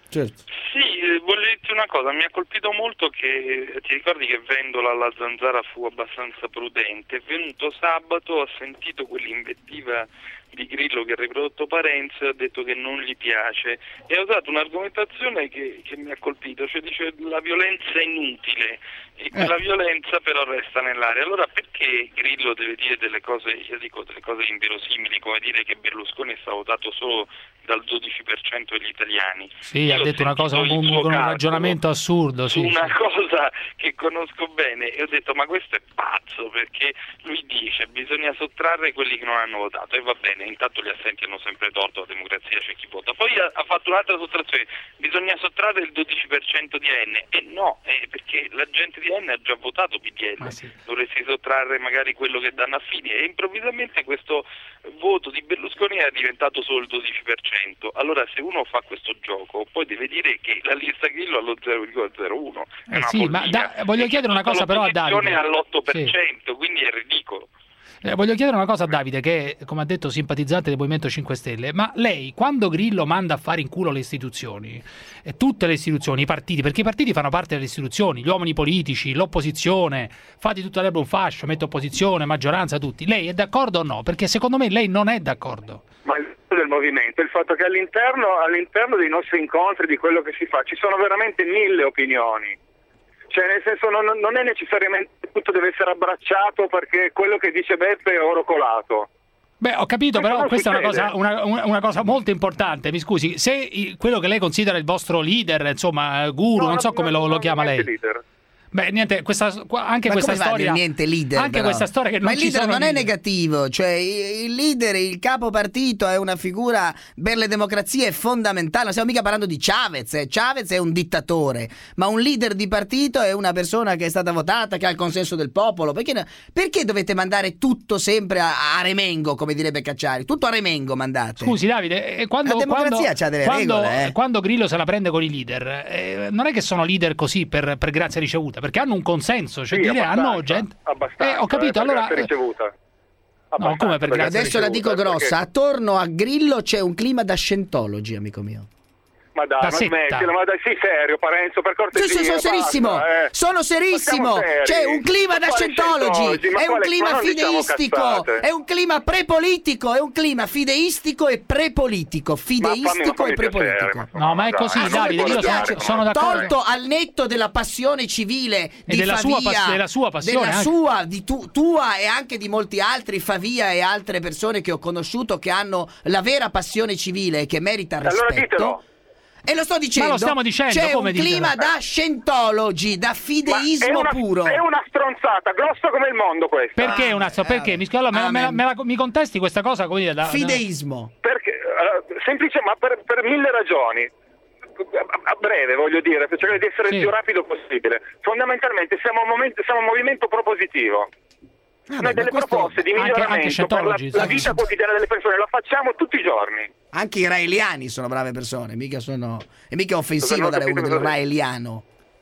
Speaker 13: Certo.
Speaker 5: Sì, eh, voglio dirti una cosa, mi ha colpito molto che, ti ricordi che Vendola alla Zanzara fu abbastanza prudente, è venuto sabato, ha sentito quell'invettiva di Grillo che ha riprodotto Parenzo e ha detto che non gli piace e ha usato un'argomentazione che, che mi ha colpito, cioè dice la violenza è inutile e quella eh. violenza però resta nell'aria. Allora perché Grillo deve dire delle cose, io dico delle cose inverosimili, come dire che Berlusconi è stato votato solo dal dodici per cento degli italiani?
Speaker 4: Sì,
Speaker 5: io
Speaker 4: ha detto una cosa un, un, un ragionamento assurdo, sì,
Speaker 5: una
Speaker 4: sì.
Speaker 5: cosa che conosco bene e ho detto ma questo è pazzo, perché lui dice bisogna sottrarre quelli che non hanno votato e va bene, intanto gli assenti hanno sempre torto, la democrazia c'è chi vota. Poi ha, ha fatto un'altra sottrazione, bisogna sottrarre il dodici per cento di A N e no, eh, perché la gente di A N ha già votato P D L, ah, sì. dovresti sottrarre magari quello che danno a Fini e improvvisamente questo voto di Berlusconi è diventato solo il dodici per cento. Allora se uno fa questo gioco poi deve dire che la lista Grillo allo zero virgola zero uno è
Speaker 4: eh
Speaker 5: una
Speaker 4: sì, ma da, voglio chiedere una cosa però a Davide,
Speaker 5: all'otto per cento, sì. Quindi è ridicolo.
Speaker 4: Eh, voglio chiedere una cosa a Davide, che è, come ha detto, simpatizzante del Movimento cinque Stelle, ma lei quando Grillo manda a fare in culo le istituzioni, e tutte le istituzioni, i partiti, perché i partiti fanno parte delle istituzioni, gli uomini politici, l'opposizione, fate tutta l'erba un fascio, mette opposizione, maggioranza, tutti, lei è d'accordo o no? Perché secondo me lei non è d'accordo.
Speaker 17: Ma il del movimento, il fatto che all'interno, all'interno dei nostri incontri, di quello che si fa, ci sono veramente mille opinioni. Cioè nel senso non, non è necessariamente tutto deve essere abbracciato perché quello che dice Beppe è oro colato.
Speaker 4: Beh, ho capito,
Speaker 17: Questo
Speaker 4: però questa
Speaker 17: succede.
Speaker 4: è una cosa, una, una cosa molto importante, mi scusi, se i, quello che lei considera il vostro leader, insomma, guru,
Speaker 17: No,
Speaker 4: non so
Speaker 17: no,
Speaker 4: come
Speaker 17: no,
Speaker 4: lo, lo
Speaker 17: no,
Speaker 4: chiama lei.
Speaker 17: Leader.
Speaker 4: Beh, niente, questa, anche
Speaker 13: Ma
Speaker 4: questa
Speaker 13: come fa a
Speaker 4: storia.
Speaker 13: dire niente leader,
Speaker 4: anche
Speaker 13: però?
Speaker 4: questa storia che non
Speaker 13: Ma il
Speaker 4: ci
Speaker 13: leader
Speaker 4: sono
Speaker 13: non è
Speaker 4: leader.
Speaker 13: negativo, cioè il leader, il capo partito è una figura per le democrazie fondamentale. Non stiamo mica parlando di Chavez, eh. Chavez è un dittatore, ma un leader di partito è una persona che è stata votata, che ha il consenso del popolo. Perché, perché dovete mandare tutto sempre a, a remengo, come direbbe Cacciari? Tutto a remengo mandate.
Speaker 4: Scusi Davide, quando,
Speaker 13: la democrazia
Speaker 4: quando,
Speaker 13: c'ha delle
Speaker 4: quando,
Speaker 13: regole, eh.
Speaker 4: quando Grillo se la prende con i leader, eh, non è che sono leader così per, per grazia ricevuta, perché hanno un consenso. Cioè
Speaker 17: Sì,
Speaker 4: dire,
Speaker 17: abbastanza,
Speaker 4: hanno gente.
Speaker 17: abbastanza,
Speaker 4: Eh, ho capito,
Speaker 17: eh,
Speaker 4: allora.
Speaker 17: per grazia ricevuta.
Speaker 4: No, come per grazia
Speaker 13: Adesso la dico
Speaker 17: ricevuta,
Speaker 13: grossa,
Speaker 17: perché-
Speaker 13: attorno a Grillo c'è un clima da scientology, amico mio.
Speaker 17: Ma dai,
Speaker 4: Da
Speaker 17: ma
Speaker 4: setta.
Speaker 17: smettila, ma dai, sei serio, Parenzo, per cortesia.
Speaker 13: Sì, sì, sono
Speaker 17: basta,
Speaker 13: serissimo,
Speaker 17: eh.
Speaker 13: sono serissimo.
Speaker 17: Ma siamo seri.
Speaker 13: C'è un clima
Speaker 17: Ma
Speaker 13: da
Speaker 17: quale
Speaker 13: Scientology,
Speaker 17: Scientology? Ma
Speaker 13: è un
Speaker 17: quale-
Speaker 13: clima
Speaker 17: ma non diciamo
Speaker 13: fideistico,
Speaker 17: cazzate.
Speaker 13: è un clima prepolitico, è un clima fideistico e prepolitico, fideistico
Speaker 17: fammi
Speaker 13: e prepolitico.
Speaker 17: piacere,
Speaker 4: No, ma è
Speaker 17: Dai,
Speaker 4: così,
Speaker 17: non
Speaker 4: Davide,
Speaker 17: mi
Speaker 4: io sono,
Speaker 17: guardare,
Speaker 4: sono d'accordo.
Speaker 13: Tolto al netto della passione civile
Speaker 4: E
Speaker 13: di
Speaker 4: della sua
Speaker 13: Favia,
Speaker 4: pas- della sua passione
Speaker 13: della
Speaker 4: anche.
Speaker 13: sua, di tu- tua e anche di molti altri, Favia e altre persone che ho conosciuto che hanno la vera passione civile e che merita
Speaker 17: Allora
Speaker 13: rispetto.
Speaker 17: ditelo.
Speaker 13: E lo sto dicendo,
Speaker 4: Ma lo stiamo dicendo,
Speaker 13: c'è
Speaker 4: come
Speaker 13: un
Speaker 4: ditelo?
Speaker 13: clima da Scientology, da
Speaker 17: Ma è
Speaker 13: fideismo
Speaker 17: una,
Speaker 13: puro.
Speaker 17: è una stronzata, grossa come il mondo questa.
Speaker 4: Perché una so, perché? Mi, allora, me, la- me la- me la- mi contesti questa cosa? Come dire, da-
Speaker 13: Fideismo.
Speaker 17: Perché, eh, semplice, ma per, per mille ragioni. A, a breve, voglio dire, per cercare di essere
Speaker 4: Sì.
Speaker 17: il più rapido possibile. Fondamentalmente siamo un, momento, siamo un movimento propositivo.
Speaker 13: Ah,
Speaker 17: Noi
Speaker 13: beh,
Speaker 17: delle
Speaker 13: questo-
Speaker 17: proposte di
Speaker 4: anche-
Speaker 17: miglioramento
Speaker 4: anche
Speaker 17: per la,
Speaker 4: Scientology,
Speaker 17: la
Speaker 4: sì.
Speaker 17: vita quotidiana delle persone la facciamo tutti i giorni.
Speaker 13: Anche i raeliani sono brave persone, mica sono. E mica è offensivo
Speaker 17: Non ho
Speaker 13: dare uno
Speaker 17: capito
Speaker 13: del
Speaker 17: cosa-
Speaker 13: raeliano.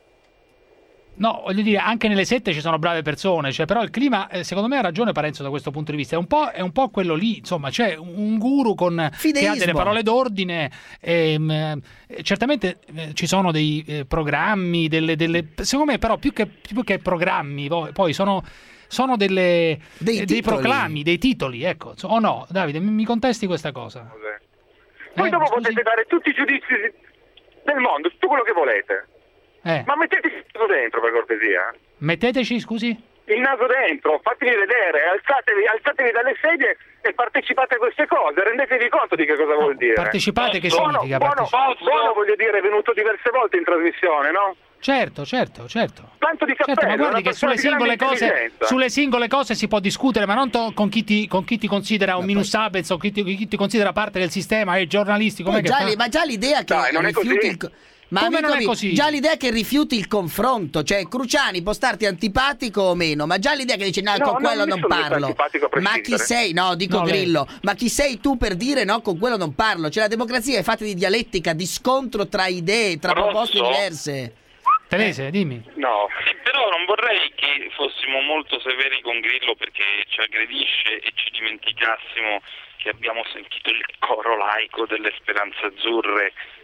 Speaker 4: No, voglio dire, anche nelle sette ci sono brave persone, cioè, però il clima, eh, secondo me ha ragione Parenzo da questo punto di vista, è un po', è un po' quello lì, insomma, c'è un guru con, che
Speaker 13: Fideismo.
Speaker 4: ha delle parole d'ordine, ehm, eh, certamente eh, ci sono dei eh, programmi, delle, delle, secondo me però più che, più che programmi, poi, poi sono, sono delle,
Speaker 13: Dei
Speaker 4: eh, dei
Speaker 13: titoli.
Speaker 4: proclami, dei titoli, ecco, so- o no, Davide, mi, mi contesti questa cosa?
Speaker 17: Voi
Speaker 4: Eh,
Speaker 17: dopo
Speaker 4: scusi?
Speaker 17: potete dare tutti i giudizi del mondo, tutto quello che volete.
Speaker 4: Eh,
Speaker 17: Ma metteteci tutto dentro, per cortesia.
Speaker 4: metteteci, scusi?
Speaker 17: Il naso dentro, fatemi vedere, alzatevi, alzatevi dalle sedie e partecipate a queste cose, rendetevi conto di che cosa vuol dire.
Speaker 4: Partecipate che
Speaker 17: Buono,
Speaker 4: significa?
Speaker 17: buono,
Speaker 4: parteci-
Speaker 17: buono, voglio dire, è venuto diverse volte in trasmissione, no?
Speaker 4: Certo, certo, certo.
Speaker 17: Tanto di cappello,
Speaker 4: Certo, ma guardi
Speaker 17: una
Speaker 4: che sulle
Speaker 17: persona di
Speaker 4: singole,
Speaker 17: grande
Speaker 4: cose,
Speaker 17: intelligenza.
Speaker 4: sulle singole cose si può discutere, ma non to- con, chi ti, con chi ti considera un minus abens o chi ti, chi ti considera parte del sistema, e giornalisti, com'è
Speaker 13: Poi
Speaker 4: che
Speaker 13: già
Speaker 4: fa?
Speaker 13: li- ma già l'idea che
Speaker 17: Dai, non è
Speaker 13: rifiuti
Speaker 17: così.
Speaker 13: il co- ma
Speaker 4: Come
Speaker 13: amico
Speaker 4: non è
Speaker 13: mio,
Speaker 4: così?
Speaker 13: già l'idea che rifiuti il confronto, cioè Cruciani può starti antipatico o meno, ma già l'idea che dice no,
Speaker 17: No,
Speaker 13: con
Speaker 17: no,
Speaker 13: quello
Speaker 17: non
Speaker 13: non
Speaker 17: mi sono
Speaker 13: parlo.
Speaker 17: antipatico a
Speaker 13: Ma chi
Speaker 17: prescindere.
Speaker 13: sei? No, dico
Speaker 4: No, lei.
Speaker 13: Grillo, ma chi sei tu per dire no, con quello non parlo? Cioè la democrazia è fatta di dialettica, di scontro tra idee, tra
Speaker 5: Rosso?
Speaker 13: proposte diverse.
Speaker 4: Telese, dimmi.
Speaker 17: No.
Speaker 5: Sì, però non vorrei che fossimo molto severi con Grillo perché ci aggredisce e ci dimenticassimo che abbiamo sentito il coro laico delle Speranze Azzurre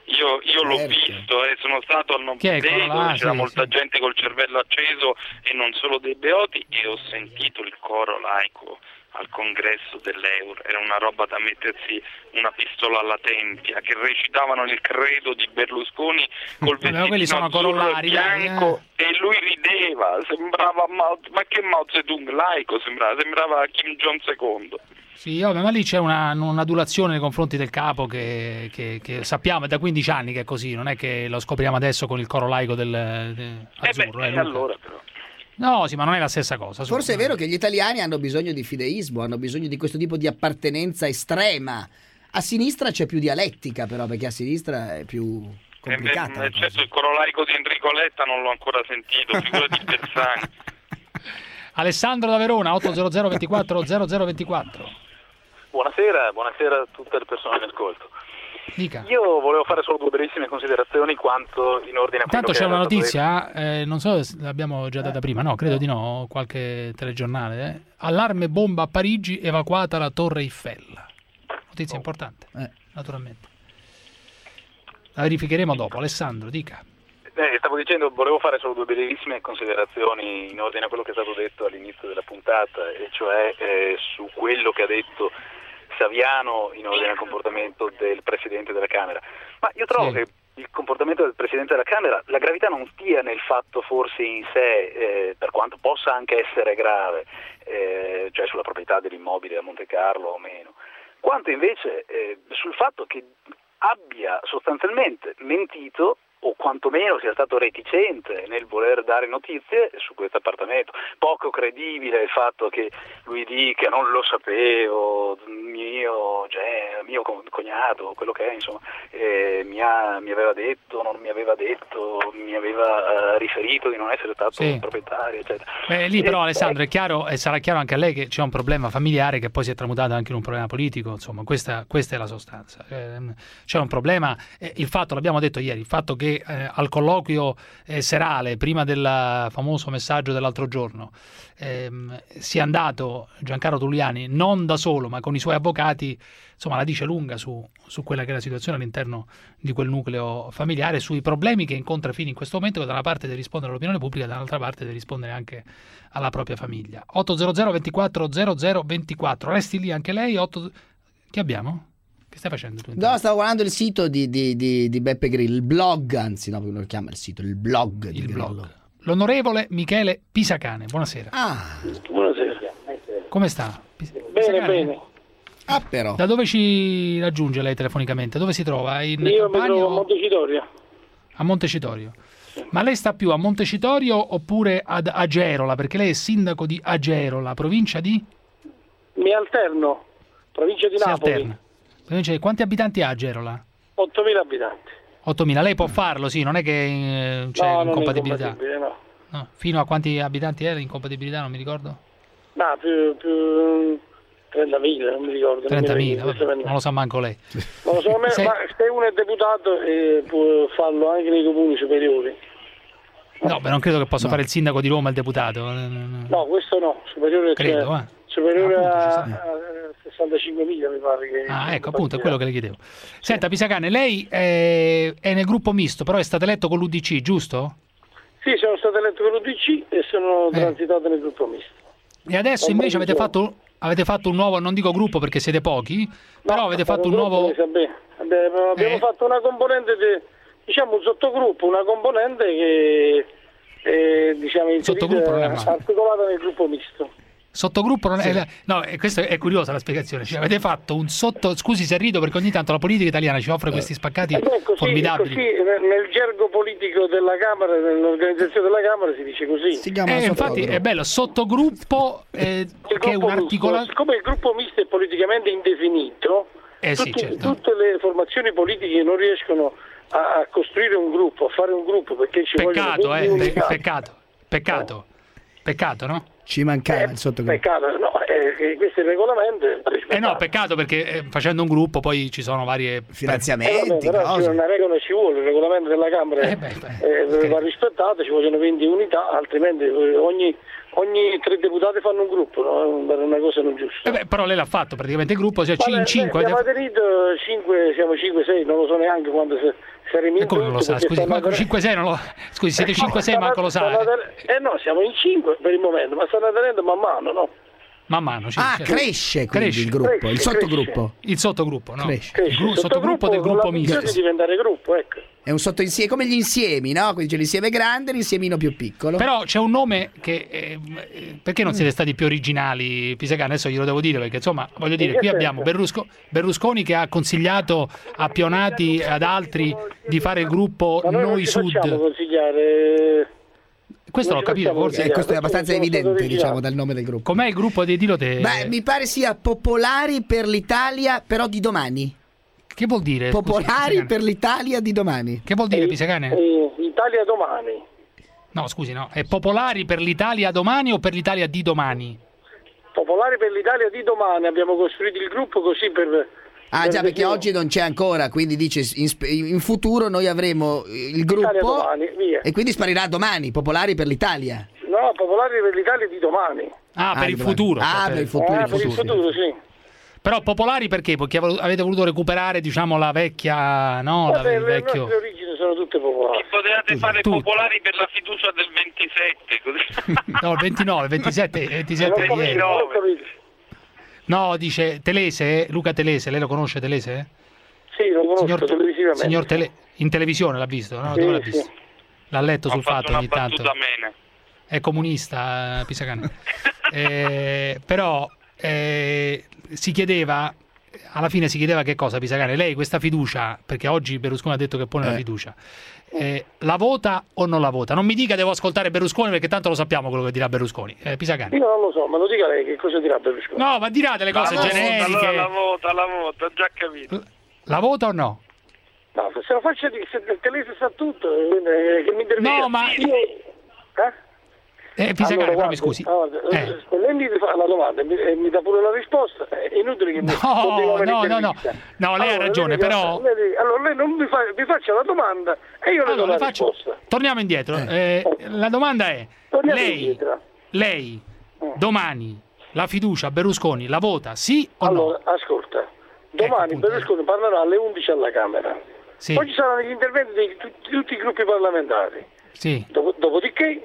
Speaker 5: Io, io l'ho visto, eh, sono stato al Nobildego,
Speaker 4: ah,
Speaker 5: c'era
Speaker 4: sì,
Speaker 5: molta
Speaker 4: sì.
Speaker 5: gente col cervello acceso e non solo dei beoti, e ho sentito il coro laico al congresso dell'Eur, era una roba da mettersi una pistola alla tempia, che recitavano il credo di Berlusconi col vestito azzurro e bianco
Speaker 4: eh.
Speaker 5: e lui rideva, sembrava Mao, ma che Mao Zedong laico sembrava, sembrava Kim Jong secondo.
Speaker 4: Sì, vabbè, ma lì c'è una, un'adulazione nei confronti del capo che, che, che sappiamo, è da quindici anni che è così, non è che lo scopriamo adesso con il coro laico del, del azzurro.
Speaker 5: Eh beh,
Speaker 4: eh,
Speaker 5: allora però.
Speaker 4: No, sì, ma non è la stessa cosa.
Speaker 13: Forse è vero che gli italiani hanno bisogno di fideismo, hanno bisogno di questo tipo di appartenenza estrema. A sinistra c'è più dialettica, però, perché a sinistra è più complicata.
Speaker 5: Eh beh, certo, il coro laico di Enrico Letta non l'ho ancora sentito, figurati Bersani.
Speaker 4: Alessandro da Verona, otto zero zero ventiquattro zero zero ventiquattro.
Speaker 18: Buonasera, buonasera a tutte le persone in ascolto.
Speaker 4: Dica.
Speaker 18: Io volevo fare solo due brevissime considerazioni quanto in ordine a quello
Speaker 4: Intanto
Speaker 18: che
Speaker 4: c'è
Speaker 18: era
Speaker 4: una
Speaker 18: stato
Speaker 4: notizia, eh, non so se l'abbiamo già data prima, no, credo di no, qualche telegiornale. Eh. Allarme bomba a Parigi, evacuata la Torre Eiffel. Notizia importante, eh, naturalmente. La verificheremo dopo. Alessandro, dica.
Speaker 18: Eh, stavo dicendo, volevo fare solo due brevissime considerazioni in ordine a quello che è stato detto all'inizio della puntata, e cioè eh, su quello che ha detto Saviano in ordine al comportamento del Presidente della Camera. Ma io trovo sì. che il comportamento del Presidente della Camera, la gravità non stia nel fatto forse in sé, eh, per quanto possa anche essere grave, eh, cioè sulla proprietà dell'immobile a Monte Carlo o meno, quanto invece eh, sul fatto che abbia sostanzialmente mentito, o quantomeno sia stato reticente nel voler dare notizie su questo appartamento. Poco credibile il fatto che lui dica non lo sapevo, mio, cioè, mio cognato, quello che è, insomma, eh, mi, ha, mi aveva detto, non mi aveva detto, mi aveva uh, riferito di non essere stato sì. proprietario, eccetera.
Speaker 4: Beh, lì però
Speaker 18: e,
Speaker 4: Alessandro è chiaro, e sarà chiaro anche a lei, che c'è un problema familiare che poi si è tramutato anche in un problema politico, insomma, questa, questa è la sostanza. Eh, c'è un problema, eh, il fatto, l'abbiamo detto ieri, il fatto che Eh, al colloquio eh, serale prima del famoso messaggio dell'altro giorno ehm, sia andato Giancarlo Tulliani non da solo ma con i suoi avvocati, insomma la dice lunga su, su quella che è la situazione all'interno di quel nucleo familiare, sui problemi che incontra Fini in questo momento, che da una parte deve rispondere all'opinione pubblica, dall'altra parte deve rispondere anche alla propria famiglia. Otto zero zero ventiquattro zero zero ventiquattro, resti lì anche lei. otto... Che abbiamo? Che stai facendo tu?
Speaker 13: No, stavo guardando il sito di, di, di, di Beppe Grillo, il blog, anzi no, come lo chiama il sito, il blog di
Speaker 4: il
Speaker 13: Grillo.
Speaker 4: blog. L'onorevole Michele Pisacane, buonasera.
Speaker 13: Ah.
Speaker 19: Buonasera.
Speaker 4: Come sta? Pis-
Speaker 19: bene,
Speaker 4: Pisacane?
Speaker 19: bene.
Speaker 13: Ah, però.
Speaker 4: Da dove ci raggiunge lei telefonicamente? Dove si trova? In
Speaker 19: Io
Speaker 4: Campania
Speaker 19: mi trovo
Speaker 4: o...
Speaker 19: a Montecitorio.
Speaker 4: A Montecitorio. Ma lei sta più a Montecitorio oppure ad Agerola? Perché lei è sindaco di Agerola, provincia di?
Speaker 19: Mi alterno, provincia di
Speaker 4: si
Speaker 19: Napoli.
Speaker 4: Alterna. Quanti abitanti ha Agerola?
Speaker 19: ottomila abitanti.
Speaker 4: ottomila. Lei può farlo, sì, non è che eh, c'è
Speaker 19: no,
Speaker 4: incompatibilità.
Speaker 19: Non è incompatibile, no.
Speaker 4: No. Fino a quanti abitanti era l'incompatibilità, non mi ricordo?
Speaker 19: No, più, più trentamila, non mi ricordo.
Speaker 4: trentamila,
Speaker 19: non,
Speaker 4: vabbè, non lo sa manco lei.
Speaker 19: Non lo so, me,
Speaker 4: se...
Speaker 19: ma se uno è deputato eh, può farlo anche nei comuni superiori.
Speaker 4: No, beh, non credo che possa no. fare il sindaco di Roma il deputato.
Speaker 19: No, questo no, superiore,
Speaker 4: credo,
Speaker 19: cioè,
Speaker 4: eh.
Speaker 19: superiore
Speaker 4: appunto,
Speaker 19: a, a sessantacinquemila mi pare che...
Speaker 4: Ah, ecco, appunto, è quello che le chiedevo. Senta, Pisacane, lei è, è nel gruppo misto, però è stato eletto con l'U D C, giusto?
Speaker 19: Sì, sono stato eletto con l'U D C e sono eh. transitato nel gruppo misto.
Speaker 4: E adesso non invece avete fatto, avete fatto un nuovo, non dico gruppo perché siete pochi, no, però avete fatto un nuovo...
Speaker 19: Abbiamo, abbiamo eh. fatto una componente, de, diciamo un sottogruppo, una componente che è diciamo, articolata nel gruppo misto.
Speaker 4: Sottogruppo non è, sì. No, questo è curiosa la spiegazione. Cioè, avete fatto un sotto. Scusi se rido perché ogni tanto la politica italiana ci offre questi spaccati
Speaker 19: eh, così,
Speaker 4: formidabili.
Speaker 19: Così, nel gergo politico della Camera, nell'organizzazione della Camera si dice così. Si
Speaker 4: chiama eh, infatti è bello, sottogruppo eh, che è un articolato.
Speaker 19: Siccome il gruppo misto è politicamente indefinito,
Speaker 4: eh,
Speaker 19: tutti,
Speaker 4: sì, certo.
Speaker 19: tutte le formazioni politiche non riescono a, a costruire un gruppo, a fare un gruppo perché ci
Speaker 4: peccato,
Speaker 19: vogliono
Speaker 4: eh, pe- peccato, peccato, eh. peccato, no?
Speaker 13: Ci mancava il sottogruppo.
Speaker 19: Peccato, no, eh, questo è il regolamento.
Speaker 4: Eh no, peccato perché eh, facendo un gruppo poi ci sono varie
Speaker 13: finanziamenti,
Speaker 19: eh, vabbè, però una regola ci vuole, il regolamento della Camera
Speaker 4: eh beh, beh,
Speaker 19: eh,
Speaker 4: okay.
Speaker 19: va rispettato, ci vogliono venti unità, altrimenti ogni, ogni tre deputati fanno un gruppo, no? Per una cosa non giusta.
Speaker 4: Eh beh, però lei l'ha fatto praticamente il gruppo, cioè
Speaker 19: in
Speaker 4: cinque.
Speaker 19: Siamo aderito cinque, siamo cinque sei, non lo so neanche quando se, saremo in
Speaker 4: come non lo sa? Scusi, cinque sei non lo Scusi, siete cinque sei, manco lo sa.
Speaker 19: Eh no, siamo in cinque per il momento, ma stanno aderendo man mano, no?
Speaker 4: Man mano, sì,
Speaker 13: ah,
Speaker 4: certo.
Speaker 13: cresce quindi cresce, il gruppo,
Speaker 19: cresce,
Speaker 13: il sottogruppo.
Speaker 19: Cresce.
Speaker 4: Il sottogruppo, no?
Speaker 13: Cresce.
Speaker 4: Il gru- sottogruppo del gruppo misto.
Speaker 19: Di diventare gruppo, ecco.
Speaker 13: È un sottoinsieme, come gli insiemi, no? Quindi c'è l'insieme grande e l'insiemino più piccolo.
Speaker 4: Però c'è un nome che eh, perché non siete stati più originali, Pisacane? Adesso glielo devo dire perché insomma, voglio dire, qui abbiamo Berlusco- Berlusconi che ha consigliato a Pionati e ad altri di fare il gruppo
Speaker 19: Ma noi,
Speaker 4: Noi
Speaker 19: non
Speaker 4: Sud.
Speaker 19: consigliare
Speaker 4: Questo l'ho capito, forse.
Speaker 13: Eh, questo è abbastanza evidente, diciamo, dal nome del gruppo.
Speaker 4: Com'è il gruppo dei Dilote?
Speaker 13: Beh, mi pare sia Popolari per l'Italia, però di domani.
Speaker 4: Che vuol dire?
Speaker 13: Popolari
Speaker 4: scusi,
Speaker 13: per l'Italia di domani.
Speaker 4: Che vuol dire, Pisacane?
Speaker 19: Eh, Italia domani.
Speaker 4: No, scusi, no. È Popolari per l'Italia domani o per l'Italia di domani?
Speaker 19: Popolari per l'Italia di domani. Abbiamo costruito il gruppo così per...
Speaker 13: Ah già, perché oggi non c'è ancora, quindi dice in, in futuro noi avremo il gruppo
Speaker 19: domani, via.
Speaker 13: E quindi sparirà domani, Popolari per l'Italia.
Speaker 19: No, Popolari per l'Italia di domani.
Speaker 4: Ah,
Speaker 13: ah
Speaker 4: per il
Speaker 13: domani.
Speaker 4: futuro.
Speaker 13: Ah,
Speaker 4: cioè,
Speaker 13: per il futuro.
Speaker 19: Ah,
Speaker 13: il
Speaker 19: per
Speaker 13: futuro,
Speaker 19: il futuro, sì.
Speaker 4: Però Popolari perché? Perché avete voluto recuperare, diciamo, la vecchia, no? La,
Speaker 19: Vabbè,
Speaker 4: il vecchio...
Speaker 19: Le nostre origini sono tutte popolari.
Speaker 5: Potevate fare
Speaker 4: Tutti.
Speaker 5: popolari per la fiducia del ventisette, così.
Speaker 4: No, il ventinove, ventisette, ventisette
Speaker 19: Non ho
Speaker 4: ieri.
Speaker 19: capito, non ho capito.
Speaker 4: No, dice Telese, Luca Telese, lei lo conosce Telese?
Speaker 19: Sì, lo conosco
Speaker 4: Signor,
Speaker 19: televisivamente.
Speaker 4: signor Tele, in televisione l'ha visto, no?
Speaker 19: Sì,
Speaker 4: Dove l'ha
Speaker 19: sì.
Speaker 4: visto? L'ha letto sul fatto ogni tanto.
Speaker 5: Mene.
Speaker 4: È comunista, eh, Pisacane. eh, però eh, si chiedeva, alla fine si chiedeva che cosa, Pisacane? Lei questa fiducia, perché oggi Berlusconi ha detto che pone
Speaker 13: eh.
Speaker 4: la fiducia, eh, la vota o non la vota? Non mi dica devo ascoltare Berlusconi perché tanto lo sappiamo quello che dirà Berlusconi. Eh, Pisacane.
Speaker 19: Io non lo so, ma lo dica lei che cosa dirà Berlusconi.
Speaker 4: No, ma dirà delle cose
Speaker 5: la
Speaker 4: generiche.
Speaker 5: Vota, allora la vota, la vota, ho già capito.
Speaker 4: La vota o no?
Speaker 19: No, se lo faccia di se lei sa tutto, eh, che mi interviene.
Speaker 4: No, ma...
Speaker 19: Io... Eh?
Speaker 4: Eh, Pisacane,
Speaker 19: allora,
Speaker 4: però mi scusi.
Speaker 19: Guarda,
Speaker 4: Eh.
Speaker 19: se lei mi fa la domanda e mi, e mi dà pure la risposta, è inutile che mi
Speaker 4: No, no, no, no. No, lei ha ragione,
Speaker 19: lei,
Speaker 4: però...
Speaker 19: lei, allora lei non mi, fa, mi faccia la domanda e io le do
Speaker 4: Allora,
Speaker 19: la
Speaker 4: faccio...
Speaker 19: risposta.
Speaker 4: Torniamo indietro. Eh, la domanda è:
Speaker 19: Torniamo
Speaker 4: lei,
Speaker 19: indietro.
Speaker 4: lei domani la fiducia a Berlusconi la vota sì o
Speaker 19: Allora,
Speaker 4: no?
Speaker 19: ascolta, domani
Speaker 4: appunto,
Speaker 19: Berlusconi parlerà alle undici alla Camera.
Speaker 4: Sì.
Speaker 19: Poi ci saranno gli interventi di tutti, tutti i gruppi parlamentari.
Speaker 4: Sì.
Speaker 19: Dopo- dopodiché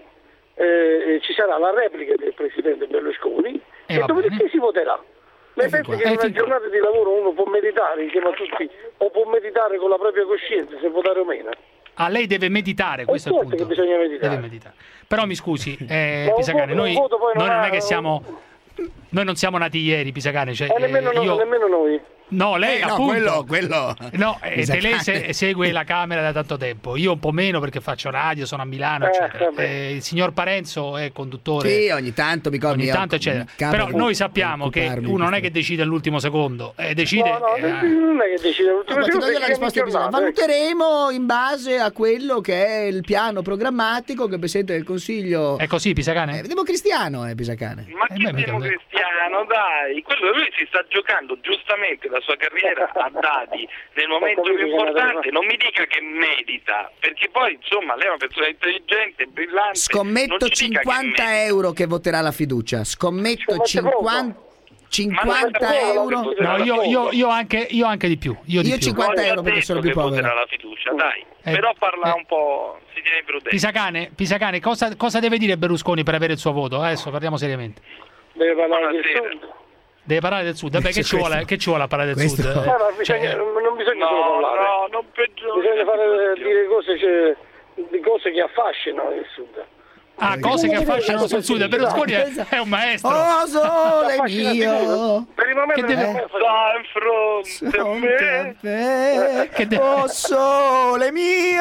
Speaker 19: eh, ci sarà la replica del Presidente Berlusconi
Speaker 4: Eh,
Speaker 19: e
Speaker 4: va
Speaker 19: dopodiché
Speaker 4: bene.
Speaker 19: si voterà. Lei
Speaker 4: Eh,
Speaker 19: pensa
Speaker 4: fin
Speaker 19: che
Speaker 4: qua.
Speaker 19: in
Speaker 4: Eh,
Speaker 19: una
Speaker 4: fin qua.
Speaker 19: giornata di lavoro uno può meditare insieme a tutti o può meditare con la propria coscienza se votare o meno?
Speaker 4: Ah, lei deve meditare, questo è il
Speaker 19: certo
Speaker 4: punto.
Speaker 19: che bisogna meditare.
Speaker 4: Deve meditare. Però mi scusi, eh,
Speaker 19: Ma un
Speaker 4: Pisacane,
Speaker 19: voto-
Speaker 4: noi,
Speaker 19: un voto poi non
Speaker 4: noi non
Speaker 19: ha-
Speaker 4: è che siamo... Noi non siamo nati ieri, Pisacane. Cioè,
Speaker 19: E nemmeno,
Speaker 4: eh,
Speaker 19: noi,
Speaker 4: io...
Speaker 19: nemmeno noi.
Speaker 4: No, lei
Speaker 13: Eh, no,
Speaker 4: appunto.
Speaker 13: quello, quello.
Speaker 4: No, eh,
Speaker 13: Pisacane.
Speaker 4: Telese segue la Camera da tanto tempo. Io un po' meno perché faccio radio, sono a Milano,
Speaker 19: Eh,
Speaker 4: eccetera.
Speaker 19: vabbè.
Speaker 4: Eh, il signor Parenzo è conduttore.
Speaker 13: Sì, ogni tanto mi
Speaker 4: Ogni tanto, eccetera. Però noi sappiamo che uno non è che decide all'ultimo secondo, eh, decide.
Speaker 19: No, no,
Speaker 4: eh,
Speaker 19: non è che decide l'ultimo
Speaker 13: Ma ti do
Speaker 19: secondo,
Speaker 13: io la
Speaker 19: decide
Speaker 13: risposta
Speaker 19: in
Speaker 13: che bisogna.
Speaker 19: giornata, ecco.
Speaker 13: Valuteremo in base a quello che è il piano programmatico che il Presidente del Consiglio.
Speaker 4: È così, Pisacane?
Speaker 13: Eh, democristiano è Pisacane.
Speaker 5: Ma
Speaker 4: Eh,
Speaker 5: che
Speaker 4: beh, mica-
Speaker 5: democristiano, dai! Quello lui si sta giocando giustamente la sua carriera a dadi nel momento più importante. Non mi dica che medita, perché poi insomma lei è una persona intelligente, brillante.
Speaker 13: Scommetto
Speaker 5: non ci dica che
Speaker 13: cinquanta
Speaker 5: medita.
Speaker 13: euro che voterà la fiducia. Scommetto
Speaker 19: Ma c'è poco.
Speaker 13: cinquanta,
Speaker 5: Ma
Speaker 13: cinquanta
Speaker 5: non c'è
Speaker 13: euro.
Speaker 5: poco.
Speaker 4: No, io, io, io, anche, io anche di più. Io, di
Speaker 13: Io
Speaker 4: più.
Speaker 13: cinquanta
Speaker 5: Non
Speaker 13: euro
Speaker 5: gli ho
Speaker 13: perché
Speaker 5: detto
Speaker 13: sono più
Speaker 5: che voterà
Speaker 13: povero.
Speaker 5: la fiducia, dai.
Speaker 4: Eh,
Speaker 5: Però parla
Speaker 4: eh.
Speaker 5: un po', si tiene prudente.
Speaker 4: Pisacane, Pisacane cosa, cosa deve dire Berlusconi per avere il suo voto? Adesso parliamo seriamente.
Speaker 19: Deve parlare del
Speaker 5: Buonasera.
Speaker 19: Sud.
Speaker 4: Deve parlare del Sud. Vabbè, che ci
Speaker 13: Questo-
Speaker 4: vuole, che ci vuole a parlare del
Speaker 13: questo-
Speaker 4: Sud?
Speaker 19: No,
Speaker 4: Eh,
Speaker 19: no, bisogna,
Speaker 4: cioè,
Speaker 19: non bisogna solo
Speaker 5: No,
Speaker 19: parlare.
Speaker 5: no, non peggiori.
Speaker 19: Bisogna fare dire cose, cioè, di cose che affascinano il Sud.
Speaker 4: ah, cose che affascinano sul Sud. Berlusconi è, è un maestro.
Speaker 13: Oh sole
Speaker 19: Affascina
Speaker 13: mio.
Speaker 19: Per il momento
Speaker 4: Che deve-
Speaker 19: non è
Speaker 5: Sta in fronte a me.
Speaker 13: Fronte
Speaker 4: Che de-
Speaker 13: oh sole mio,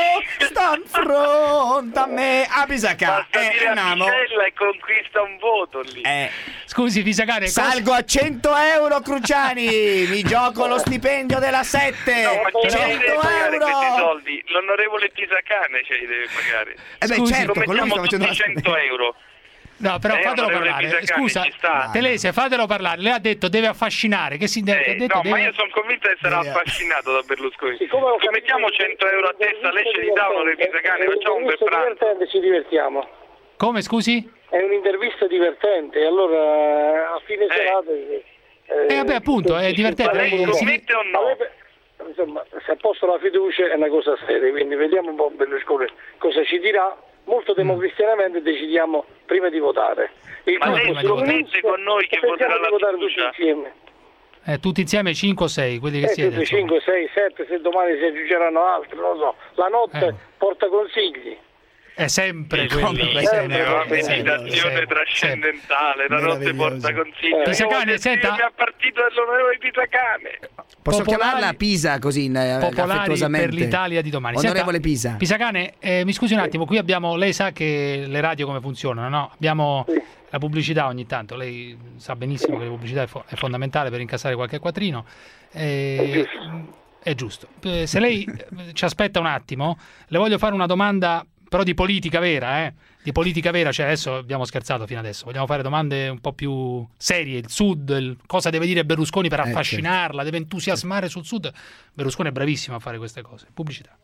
Speaker 13: sta in fronte a me. A Pisacà.
Speaker 5: Basta
Speaker 13: Eh,
Speaker 5: dire a
Speaker 13: andiamo.
Speaker 5: Picella e conquista un voto lì.
Speaker 13: Eh,
Speaker 4: Scusi, Pisacane, cosa-
Speaker 13: salgo a cento euro, Cruciani. Mi gioco lo stipendio della sette.
Speaker 5: No, ma chi ce li deve
Speaker 13: cento
Speaker 5: pagare questi
Speaker 13: euro.
Speaker 5: soldi? L'onorevole Pisacane ce li deve pagare.
Speaker 13: Eh beh,
Speaker 4: Scusi,
Speaker 13: certo,
Speaker 5: Lo
Speaker 13: con lui
Speaker 5: mettiamo
Speaker 13: sto facendo
Speaker 5: tutti
Speaker 13: la
Speaker 5: cento euro.
Speaker 4: No, però
Speaker 5: Eh,
Speaker 4: fatelo
Speaker 5: onorevole
Speaker 4: parlare.
Speaker 5: Pisacane,
Speaker 4: Scusa,
Speaker 5: ci sta.
Speaker 4: Telese, fatelo parlare. Lei ha detto deve affascinare. Che si
Speaker 5: Eh,
Speaker 4: ha detto,
Speaker 5: no,
Speaker 4: deve...
Speaker 5: ma io sono convinto che sarà
Speaker 13: Deve-
Speaker 5: affascinato da Berlusconi.
Speaker 19: Siccome ho
Speaker 5: Se mettiamo
Speaker 19: capito-
Speaker 5: cento euro a testa, lei ce li dà, onorevole Pisacane, facciamo un bel
Speaker 19: È
Speaker 5: pranzo.
Speaker 19: divertente, ci divertiamo.
Speaker 4: Come, scusi?
Speaker 19: È un'intervista divertente, allora a fine serata...
Speaker 4: Eh, vabbè, appunto, è divertente.
Speaker 19: Ma lei
Speaker 4: Eh, si-
Speaker 19: scomette o no? Insomma, se ha posto la fiducia è una cosa seria, quindi vediamo un po' Berlusconi cosa ci dirà. Molto democristianamente decidiamo prima di votare. Il
Speaker 5: Ma lei
Speaker 19: gruppo
Speaker 5: si
Speaker 19: comunista,
Speaker 5: promette con noi che
Speaker 19: pensiamo
Speaker 5: voterà
Speaker 19: di
Speaker 5: la
Speaker 19: votare tutti
Speaker 5: fiducia?
Speaker 19: insieme.
Speaker 4: Eh, tutti insieme cinque o sei, quelli che
Speaker 19: Eh,
Speaker 4: siete.
Speaker 19: tutti
Speaker 4: insomma.
Speaker 19: cinque, sei, sette, se domani si aggiungeranno altri, non lo so. La notte
Speaker 4: Eh.
Speaker 19: porta consigli.
Speaker 4: È sempre quello.
Speaker 19: Sempre,
Speaker 4: è
Speaker 19: sempre,
Speaker 4: sempre,
Speaker 5: Una
Speaker 19: sempre,
Speaker 5: meditazione
Speaker 4: sempre.
Speaker 5: trascendentale, la notte porta consigli.
Speaker 19: Eh.
Speaker 4: Pisacane,
Speaker 5: Io
Speaker 4: senta-
Speaker 5: voglio a partito dell'onorevole Pisacane.
Speaker 13: Posso
Speaker 4: Popolari-
Speaker 13: chiamarla Pisa così in, eh,
Speaker 4: Popolari
Speaker 13: affettuosamente?
Speaker 4: per l'Italia di domani.
Speaker 13: Onorevole
Speaker 4: Senta,
Speaker 13: Pisa.
Speaker 4: Pisacane, eh, mi scusi un attimo, qui abbiamo, lei sa che le radio come funzionano, no? Abbiamo la pubblicità ogni tanto, lei sa benissimo che la pubblicità è, fo- è fondamentale per incassare qualche quattrino. Eh, è giusto. Eh, Se lei eh, ci aspetta un attimo, le voglio fare una domanda però di politica vera, eh? Di politica vera, cioè adesso abbiamo scherzato fino adesso, vogliamo fare domande un po' più serie, il Sud, il- cosa deve dire Berlusconi per
Speaker 13: Eh,
Speaker 4: affascinarla, deve entusiasmare sul Sud. Berlusconi è bravissimo a fare queste cose. Pubblicità.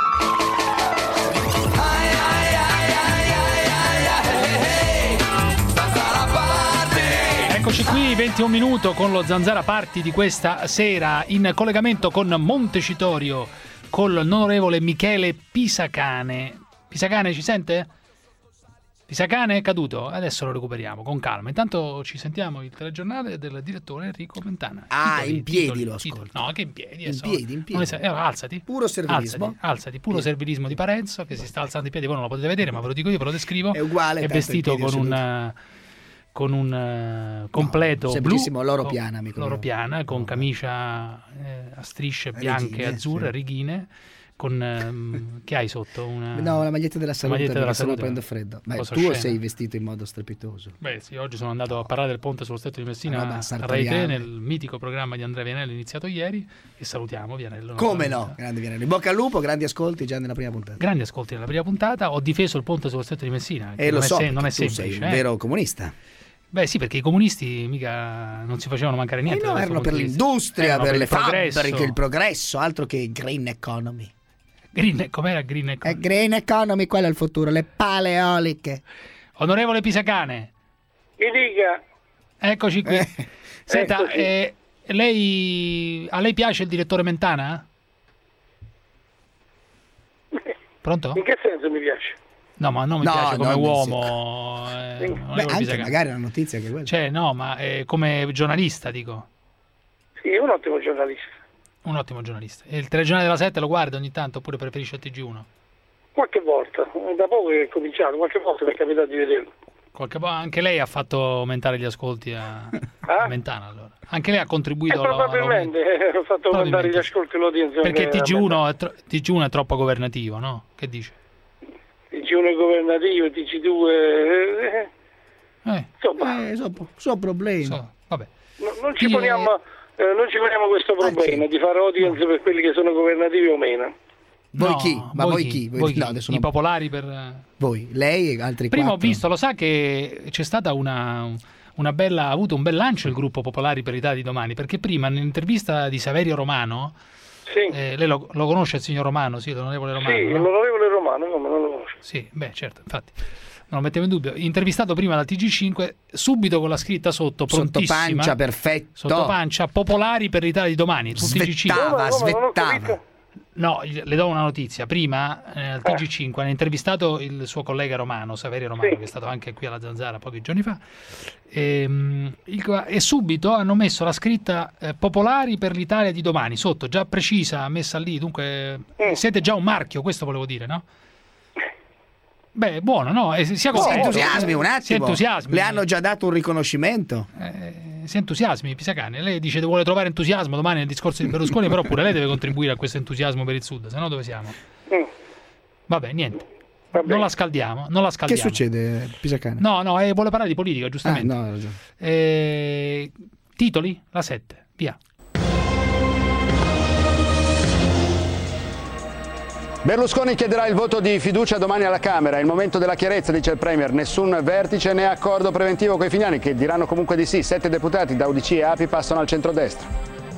Speaker 4: Eccoci qui, ventuno minuto con lo Zanzara Party di questa sera in collegamento con Montecitorio con l'onorevole Michele Pisacane. Pisacane ci sente? Pisacane è caduto, adesso lo recuperiamo con calma. Intanto ci sentiamo il telegiornale del direttore Enrico Mentana.
Speaker 13: Ah,
Speaker 4: Titoli,
Speaker 13: in piedi
Speaker 4: titoli,
Speaker 13: lo
Speaker 4: titoli.
Speaker 13: ascolto.
Speaker 4: No, che in piedi.
Speaker 13: In
Speaker 4: adesso-
Speaker 13: piedi, in piedi.
Speaker 4: non è- eh, alzati.
Speaker 13: Puro servilismo.
Speaker 4: Alzati, alzati, puro servilismo di Parenzo che si sta alzando in piedi. Voi non lo potete vedere, ma ve lo dico io, ve lo descrivo.
Speaker 13: È uguale,
Speaker 4: È
Speaker 13: tanto
Speaker 4: vestito
Speaker 13: in piedi
Speaker 4: con
Speaker 13: o
Speaker 4: un con un eh, completo
Speaker 13: No,
Speaker 4: blu,
Speaker 13: semplicissimo loro
Speaker 4: con-
Speaker 13: piana, amico
Speaker 4: loro
Speaker 13: mio.
Speaker 4: piana, con camicia eh, a strisce bianche
Speaker 13: Righine,
Speaker 4: e azzurre,
Speaker 13: sì.
Speaker 4: righine, con ehm, che hai sotto? Una,
Speaker 13: No, la maglietta della salute,
Speaker 4: maglietta
Speaker 13: perché
Speaker 4: della
Speaker 13: sennò
Speaker 4: salute.
Speaker 13: prendo freddo. Beh,
Speaker 4: Cosa
Speaker 13: tu
Speaker 4: oscena.
Speaker 13: sei vestito in modo strepitoso.
Speaker 4: Beh sì, oggi sono andato a parlare del ponte sullo Stretto di Messina
Speaker 13: Ah, vabbè,
Speaker 4: a Rai
Speaker 13: sartoriale.
Speaker 4: tre nel mitico programma di Andrea Vianello iniziato ieri e salutiamo Vianello.
Speaker 13: Come
Speaker 4: naturalmente.
Speaker 13: no? Grande Vianello. In bocca al lupo, grandi ascolti già nella prima puntata.
Speaker 4: Grandi ascolti nella prima puntata, ho difeso il ponte sullo Stretto di Messina. che
Speaker 13: E lo
Speaker 4: non è
Speaker 13: so,
Speaker 4: se- non è
Speaker 13: perché tu
Speaker 4: semplice.
Speaker 13: sei un
Speaker 4: eh.
Speaker 13: vero comunista.
Speaker 4: Beh sì, perché i comunisti mica non si facevano mancare niente.
Speaker 13: Eh no,
Speaker 4: da questo
Speaker 13: erano per
Speaker 4: punto di vista.
Speaker 13: l'industria,
Speaker 4: Erano
Speaker 13: per, le
Speaker 4: il progresso.
Speaker 13: fabbriche, il progresso, altro che green economy.
Speaker 4: Green, com'era green economy?
Speaker 13: È green economy, quello è il futuro, le pale eoliche.
Speaker 4: Onorevole Pisacane,
Speaker 19: Mi dica,
Speaker 4: eccoci qui.
Speaker 13: Eh.
Speaker 4: Senta,
Speaker 19: Eccoci.
Speaker 4: eh, lei, a lei piace il direttore Mentana? Pronto?
Speaker 19: in che senso mi piace?
Speaker 4: No, ma non mi
Speaker 13: No,
Speaker 4: piace come
Speaker 13: non
Speaker 4: uomo. eh,
Speaker 19: Beh,
Speaker 4: onorevole
Speaker 13: Beh, anche
Speaker 4: Pisacane.
Speaker 13: magari una notizia che quella.
Speaker 4: Cioè, no, ma eh, come giornalista, dico.
Speaker 19: Sì, è un ottimo giornalista.
Speaker 4: Un ottimo giornalista. E il telegiornale della sette lo guarda ogni tanto oppure preferisce il T G uno?
Speaker 19: Qualche volta, da poco che è cominciato, qualche volta mi è capitato di vederlo.
Speaker 4: Qualche po- anche lei ha fatto aumentare gli ascolti a, a Mentana, allora. Anche lei ha
Speaker 19: E
Speaker 4: contribuito
Speaker 19: Eh,
Speaker 4: alla-
Speaker 19: probabilmente eh, ho fatto aumentare gli ascolti e l'udienza.
Speaker 4: perché
Speaker 19: anche
Speaker 4: T G
Speaker 19: a
Speaker 4: uno è, tro- T G uno è troppo governativo, no? Che dice?
Speaker 19: T G uno è governativo, T G due... eh,
Speaker 4: Eh,
Speaker 19: insomma,
Speaker 13: Eh, so, so problemi.
Speaker 4: so, vabbè.
Speaker 19: no- non, ci
Speaker 4: Sì,
Speaker 19: poniamo, eh, non ci poniamo questo problema di fare audience per quelli che sono governativi o meno.
Speaker 13: Voi
Speaker 4: No,
Speaker 13: chi? Ma voi chi? Voi-
Speaker 4: Voi chi?
Speaker 13: no, adesso
Speaker 4: I
Speaker 13: non-
Speaker 4: popolari per...
Speaker 13: Voi, lei e altri
Speaker 4: Prima ho
Speaker 13: quattro.
Speaker 4: visto, lo sa che c'è stata una, una bella, ha avuto un bel lancio il gruppo Popolari per l'Italia di domani, perché prima nell'intervista di Saverio Romano,
Speaker 19: Sì,
Speaker 4: eh, lei lo, lo conosce il signor Romano, sì, l'onorevole Romano?
Speaker 19: sì,
Speaker 4: no?
Speaker 19: l'onorevole Romano, come non lo conosco.
Speaker 4: Sì, beh, certo, infatti. Non lo mettevo in dubbio. Intervistato prima dal T G cinque, subito con la scritta sotto, prontissima.
Speaker 13: Sottopancia, perfetto.
Speaker 4: Sottopancia, Popolari per l'Italia di domani, sul T G cinque.
Speaker 13: Svettava,
Speaker 19: Come, come, non ho
Speaker 13: svettava.
Speaker 19: capito?
Speaker 4: No, gli- le do una notizia. Prima, eh, al T G cinque, hanno intervistato il suo collega Romano, Saverio Romano,
Speaker 19: Sì.
Speaker 4: che è stato anche qui alla Zanzara pochi giorni fa, e, mm, il- e subito hanno messo la scritta eh, Popolari per l'Italia di domani, sotto, già precisa, messa lì, dunque
Speaker 19: Mm.
Speaker 4: siete già un marchio, questo volevo dire, no? Beh, buono, no? E sia
Speaker 13: Si
Speaker 4: contento,
Speaker 13: entusiasmi un
Speaker 4: Si
Speaker 13: attimo.
Speaker 4: entusiasmi.
Speaker 13: Le hanno già dato un riconoscimento.
Speaker 4: Eh, si entusiasmi, Pisacane. Lei dice che vuole trovare entusiasmo domani nel discorso di Berlusconi, però pure lei deve contribuire a questo entusiasmo per il Sud, se no dove siamo?
Speaker 19: Mm.
Speaker 4: Vabbè, niente.
Speaker 19: Vabbè.
Speaker 4: Non la scaldiamo, non la
Speaker 13: Che
Speaker 4: scaldiamo.
Speaker 13: succede, Pisacane?
Speaker 4: No, no, eh, vuole parlare di politica,
Speaker 13: Ah,
Speaker 4: giustamente.
Speaker 13: no, hai ragione.
Speaker 4: Eh, titoli? La sette, via.
Speaker 20: Berlusconi chiederà il voto di fiducia domani alla Camera. È il momento della chiarezza, dice il Premier. Nessun vertice né accordo preventivo con i finiani, che diranno comunque di sì. Sette deputati da U D C e A P I passano al centrodestra.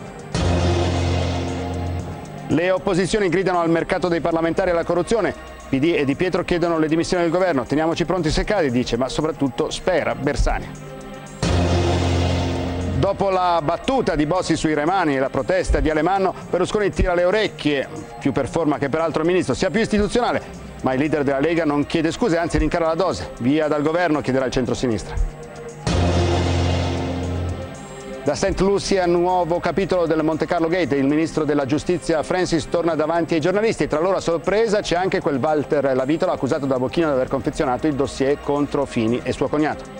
Speaker 20: Le opposizioni gridano al mercato dei parlamentari e alla corruzione. P D e Di Pietro chiedono le dimissioni del governo. Teniamoci pronti se cade, dice, ma soprattutto spera Bersani. Dopo la battuta di Bossi sui Remani e la protesta di Alemanno, Berlusconi tira le orecchie, più per forma che per altro il ministro, sia più istituzionale, ma il leader della Lega non chiede scuse, anzi rincara la dose. Via dal governo, chiederà il centrosinistra. Da Saint Lucia, nuovo capitolo del Monte Carlo Gate. Il ministro della giustizia Francis torna davanti ai giornalisti e tra loro a sorpresa c'è anche quel Walter Lavitola accusato da Bocchino di aver confezionato il dossier contro Fini e suo cognato.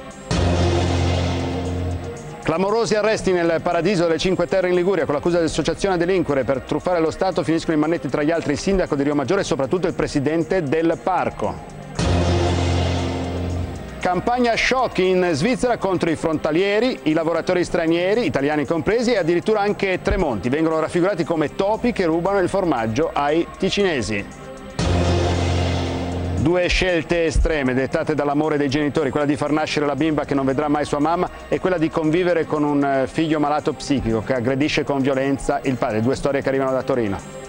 Speaker 20: Clamorosi arresti nel paradiso delle Cinque Terre in Liguria con l'accusa di associazione a delinquere. Per truffare lo Stato finiscono in mannetti tra gli altri il sindaco di Rio Maggiore e soprattutto il presidente del parco. Campagna shock in Svizzera contro i frontalieri, i lavoratori stranieri, italiani compresi, e addirittura anche Tremonti. Vengono raffigurati come topi che rubano il formaggio ai ticinesi. Due scelte estreme dettate dall'amore dei genitori, quella di far nascere la bimba che non vedrà mai sua mamma e quella di convivere con un figlio malato psichico che aggredisce con violenza il padre. Due storie che arrivano da Torino.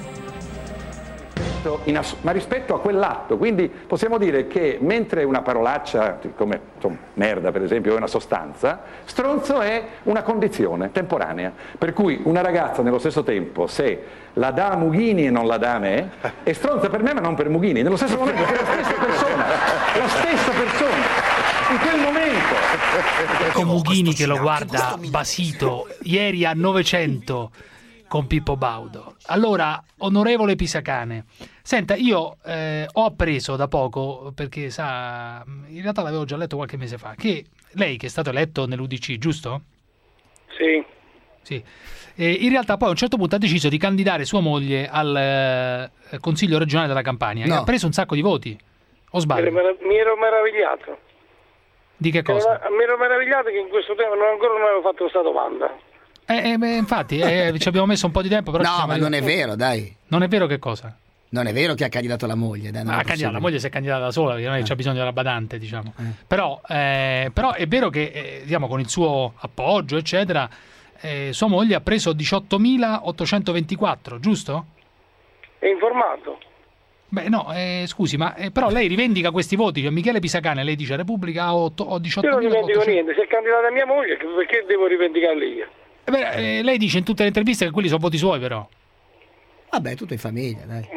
Speaker 21: In ass- ma rispetto a quell'atto, quindi possiamo dire che mentre una parolaccia come insomma, merda per esempio è una sostanza, stronzo è una condizione temporanea, per cui una ragazza nello stesso tempo se la dà a Mughini e non la dà a me è stronza per me ma non per Mughini, nello stesso momento è la stessa persona, la stessa persona in quel momento.
Speaker 4: Con Mughini che lo guarda basito ieri a novecento con Pippo Baudo. Allora, onorevole Pisacane, senta, io eh, ho appreso da poco, perché sa, in realtà l'avevo già letto qualche mese fa, che lei, che è stato eletto nell'U D C, giusto?
Speaker 19: Sì.
Speaker 4: Sì. E in realtà poi a un certo punto ha deciso di candidare sua moglie al eh, Consiglio regionale della Campania, no. E ha preso un sacco di voti, o sbaglio?
Speaker 19: Mi ero, mi ero meravigliato.
Speaker 4: Di che cosa?
Speaker 19: Mi ero meravigliato che in questo tempo non, ancora non avevo fatto questa domanda.
Speaker 4: Eh, eh, beh, infatti eh, ci abbiamo messo un po' di tempo, però
Speaker 13: no, ma non è vero, dai.
Speaker 4: Non è vero che cosa?
Speaker 13: Non è vero che ha candidato la moglie, dai, non
Speaker 4: ah, candidato, la moglie si è candidata da sola, perché non eh. c'è bisogno della badante, diciamo. Eh. Però, eh, però è vero che eh, diciamo, con il suo appoggio, eccetera, eh, sua moglie ha preso diciottomilaottocentoventiquattro, giusto?
Speaker 19: È informato.
Speaker 4: Beh, no, eh, scusi, ma eh, però lei rivendica questi voti, cioè Michele Pisacane, lei dice Repubblica ha diciottomila.
Speaker 19: Io non rivendico niente, se è candidata mia moglie, perché devo rivendicarle io?
Speaker 4: Eh beh, eh, lei dice in tutte le interviste che quelli sono voti suoi, però.
Speaker 13: Vabbè, tutto in famiglia, dai.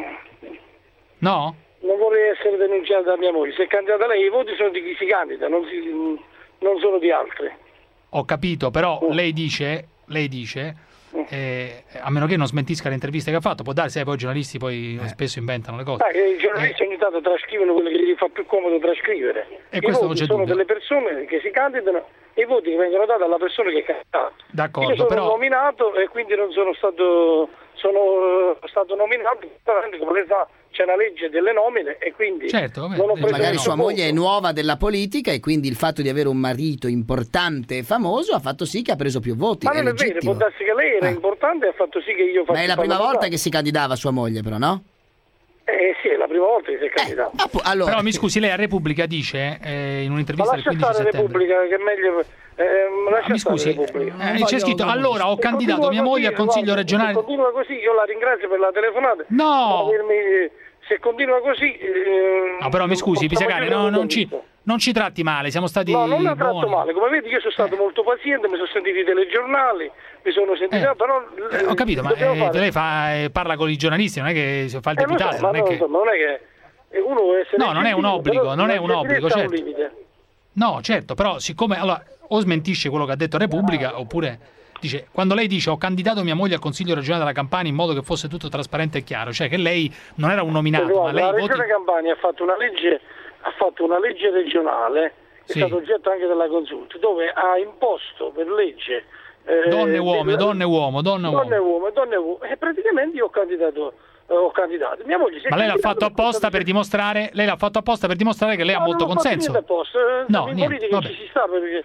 Speaker 4: No?
Speaker 19: Non vorrei essere denunciato da mia moglie. Se è candidata lei, i voti sono di chi si candida, non, si, non sono di altri.
Speaker 4: Ho capito, però mm. lei dice, lei dice eh, a meno che non smentisca le interviste che ha fatto, può darsi che poi i giornalisti poi eh. spesso inventano le cose.
Speaker 19: Ah, i giornalisti eh. ogni tanto trascrivono quello che gli fa più comodo trascrivere.
Speaker 4: E
Speaker 19: I
Speaker 4: questo
Speaker 19: voti
Speaker 4: non c'è
Speaker 19: sono
Speaker 4: dubbio.
Speaker 19: delle persone che si candidano e i voti che vengono dati alla persona che è candidata.
Speaker 4: D'accordo,
Speaker 19: io sono
Speaker 4: però...
Speaker 19: nominato e quindi non sono stato sono stato nominato, come lei sa c'è una legge delle nomine e quindi
Speaker 4: certo, vabbè,
Speaker 19: non ho preso
Speaker 13: magari sua
Speaker 19: punto.
Speaker 13: moglie è nuova della politica e quindi il fatto di avere un marito importante e famoso ha fatto sì che ha preso più voti.
Speaker 19: Ma non è,
Speaker 13: è
Speaker 19: vero, può darsi che lei era
Speaker 13: ah.
Speaker 19: importante e ha fatto sì che io faccio.
Speaker 13: Ma è la prima volta che si candidava sua moglie, però, no?
Speaker 19: Eh sì, è la prima volta che si è candidato.
Speaker 13: Eh, appu- allora...
Speaker 4: Però mi scusi, lei a Repubblica dice eh, in un'intervista del quindici settembre.
Speaker 19: Repubblica che è meglio. Eh,
Speaker 4: ah, mi scusi, eh, c'è scritto allora ho candidato mia moglie al Consiglio regionale.
Speaker 19: Se continua così, io la ringrazio per la telefonata.
Speaker 4: No!
Speaker 19: Se continua così. Eh,
Speaker 4: no, però mi scusi, Pisacane, no, non, ci, non ci tratti male, siamo stati.
Speaker 19: No, non la tratto
Speaker 4: buoni.
Speaker 19: male. Come vedi, io sono stato eh. molto paziente, mi sono sentito i telegiornali, mi sono sentito. Eh. Però.
Speaker 4: Eh, ho capito, ma eh, lei fa, eh, parla con i giornalisti, non è che fa il
Speaker 19: eh,
Speaker 4: deputato.
Speaker 19: So,
Speaker 4: non, è
Speaker 19: non,
Speaker 4: che...
Speaker 19: so, non è che. Uno deve essere
Speaker 4: no, non è un obbligo,
Speaker 19: però,
Speaker 4: non è un obbligo, certo.
Speaker 19: Un limite.
Speaker 4: No, certo, però siccome allora o smentisce quello che ha detto Repubblica ah. oppure dice quando lei dice ho candidato mia moglie al Consiglio regionale della Campania in modo che fosse tutto trasparente e chiaro, cioè che lei non era un nominato,
Speaker 19: guarda,
Speaker 4: ma lei
Speaker 19: la
Speaker 4: voti...
Speaker 19: Regione Campania ha fatto una legge ha fatto una legge regionale che sì. è stato oggetto anche della consulta dove ha imposto per legge eh,
Speaker 4: donne e uomo, donne e uomo, donne e uomo,
Speaker 19: donne e uomo, donne e uomo e praticamente io ho candidato ho candidato. Mia moglie si
Speaker 4: ma lei l'ha fatto apposta per dimostrare lei l'ha fatto apposta per dimostrare che lei no, ha molto consenso.
Speaker 19: Apposta.
Speaker 4: No,
Speaker 19: in
Speaker 4: niente,
Speaker 19: politica
Speaker 4: vabbè.
Speaker 19: ci si sta perché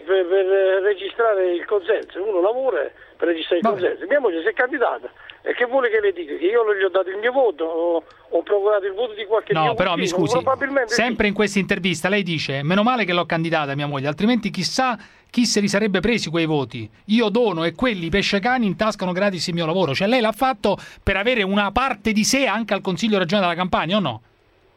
Speaker 19: per, per registrare il consenso, uno lavora per registrare il Vabbè. consenso. Mia moglie si è candidata e che vuole che le dica? Che io non gli ho dato il mio voto, ho, ho procurato il voto di qualche
Speaker 4: no,
Speaker 19: mio
Speaker 4: però
Speaker 19: vicino,
Speaker 4: mi scusi, sempre
Speaker 19: sì.
Speaker 4: in questa intervista lei dice meno male che l'ho candidata mia moglie, altrimenti chissà chi se li sarebbe presi quei voti. Io dono e quelli pescecani intascano gratis il mio lavoro. Cioè lei l'ha fatto per avere una parte di sé anche al Consiglio regionale della Campania, o no?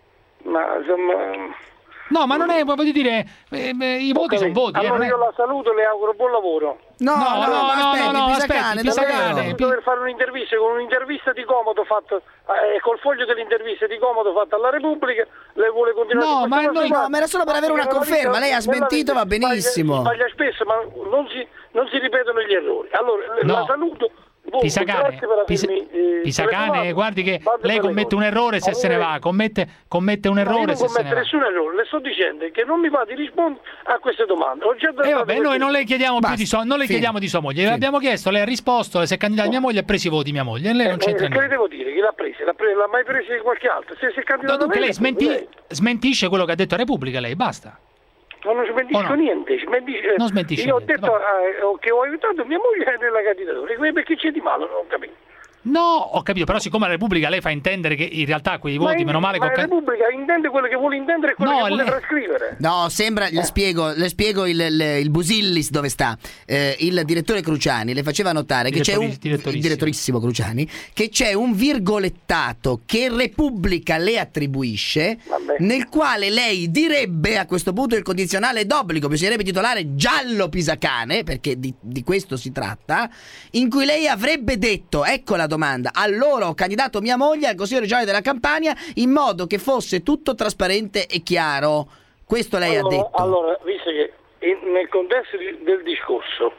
Speaker 19: Ma insomma...
Speaker 4: No, ma non è, voglio dire, eh, i voti sono voti.
Speaker 19: Allora
Speaker 4: eh,
Speaker 19: io la saluto e le auguro buon lavoro.
Speaker 13: No,
Speaker 4: no, no, no, aspetti, no,
Speaker 13: Pisacane,
Speaker 4: aspetti,
Speaker 19: per fare un'intervista con un'intervista di comodo fatta eh, col foglio delle interviste di comodo fatta alla Repubblica, lei vuole continuare
Speaker 13: no,
Speaker 19: con
Speaker 13: ma,
Speaker 19: noi,
Speaker 13: no, ma era solo per avere una conferma, lei ha smentito, va benissimo.
Speaker 19: Sbaglia spesso, ma non si, non si ripetono gli errori. Allora,
Speaker 4: no.
Speaker 19: la saluto.
Speaker 4: Pisacane, Pisa,
Speaker 19: avermi, eh,
Speaker 4: Pisacane guardi che lei commette un errore se se ne va, commette, commette un errore se se ne va.
Speaker 19: Non nessun errore, le sto dicendo che non mi va di rispondere a queste domande. Ho già
Speaker 4: E eh vabbè, noi non le chiediamo
Speaker 13: Basta,
Speaker 4: più di sua, non le
Speaker 13: fine.
Speaker 4: chiediamo di sua moglie, le
Speaker 13: Fine.
Speaker 4: abbiamo chiesto, lei ha risposto, si è candidata mia moglie e ha preso i voti mia moglie, e lei non
Speaker 19: eh,
Speaker 4: c'entra
Speaker 19: eh,
Speaker 4: niente.
Speaker 19: Che le devo dire? Chi l'ha presa? L'ha, presa, l'ha mai presa di qualche altro? Se si è candidata
Speaker 4: Dunque
Speaker 19: lei,
Speaker 4: lei smenti,
Speaker 19: lei.
Speaker 4: smentisce quello che ha detto a Repubblica, lei, basta.
Speaker 19: No, non smentisco
Speaker 4: no?
Speaker 19: niente, smentisce,
Speaker 4: Non smentisce
Speaker 19: io
Speaker 4: niente,
Speaker 19: ho detto eh, che ho aiutato mia moglie nella candidatura, perché c'è di male, non ho capito.
Speaker 4: No, ho capito, però siccome la Repubblica lei fa intendere che in realtà quei voti,
Speaker 19: ma in,
Speaker 4: meno male
Speaker 19: ma
Speaker 4: che...
Speaker 19: la Repubblica intende quello che vuole intendere e quello
Speaker 4: No,
Speaker 19: che vuole
Speaker 4: lei-
Speaker 19: trascrivere.
Speaker 13: No, sembra, le spiego, le spiego il, il, il Busillis dove sta. Eh, il direttore Cruciani le faceva notare che c'è un
Speaker 4: Direttori-
Speaker 13: il direttorissimo Cruciani che c'è un virgolettato che Repubblica le attribuisce,
Speaker 19: Vabbè.
Speaker 13: nel quale lei direbbe a questo punto il condizionale d'obbligo, bisognerebbe titolare giallo Pisacane, perché di, di questo si tratta, in cui lei avrebbe detto, ecco la domanda, allora ho candidato mia moglie al Consiglio regionale della Campania in modo che fosse tutto trasparente e chiaro. Questo lei
Speaker 19: allora,
Speaker 13: ha detto.
Speaker 19: Allora, visto che in- nel contesto di- del discorso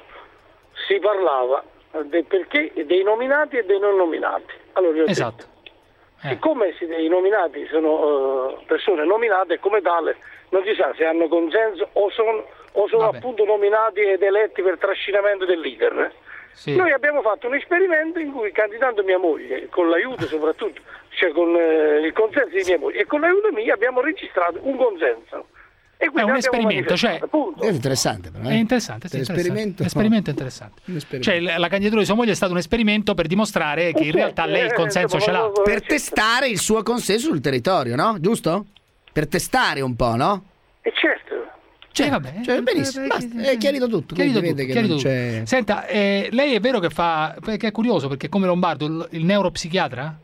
Speaker 19: si parlava del perché dei nominati e dei non nominati. Allora, io ho
Speaker 4: Esatto.
Speaker 19: detto, siccome si- i nominati sono uh, persone nominate, come tale non si sa se hanno consenso o sono, o sono
Speaker 4: Vabbè.
Speaker 19: appunto nominati ed eletti per trascinamento del leader. eh.
Speaker 4: Sì.
Speaker 19: Noi abbiamo fatto un esperimento in cui, candidando mia moglie, con l'aiuto soprattutto, cioè con eh, il consenso di mia moglie e con l'aiuto mio, abbiamo registrato un consenso. E
Speaker 4: È
Speaker 19: quindi
Speaker 4: un
Speaker 19: abbiamo
Speaker 4: esperimento, cioè...
Speaker 19: manifestato, punto.
Speaker 13: È interessante, però.
Speaker 4: È
Speaker 13: eh.
Speaker 4: interessante, sì, interessante.
Speaker 13: L'esperimento-
Speaker 4: L'esperimento è interessante.
Speaker 13: Un esperimento.
Speaker 4: Cioè la la candidatura di sua moglie è stato un esperimento per dimostrare che in
Speaker 19: sì,
Speaker 4: realtà lei il
Speaker 19: eh,
Speaker 4: consenso ce
Speaker 19: insomma,
Speaker 4: l'ha.
Speaker 19: non lo-
Speaker 13: Per testare il suo consenso sul territorio, no? Giusto? Per testare un po', no?
Speaker 19: E certo.
Speaker 13: Cioè,
Speaker 4: Eh, vabbè,
Speaker 13: cioè, benissimo,
Speaker 4: eh,
Speaker 13: basta,
Speaker 4: eh,
Speaker 13: è chiarito tutto.
Speaker 4: Chiarito
Speaker 13: quindi
Speaker 4: tutto,
Speaker 13: vede che
Speaker 4: chiarito
Speaker 13: non
Speaker 4: tutto.
Speaker 13: c'è...
Speaker 4: Senta, eh, lei è vero che fa, perché è curioso, perché come Lombardo, il, il neuropsichiatra?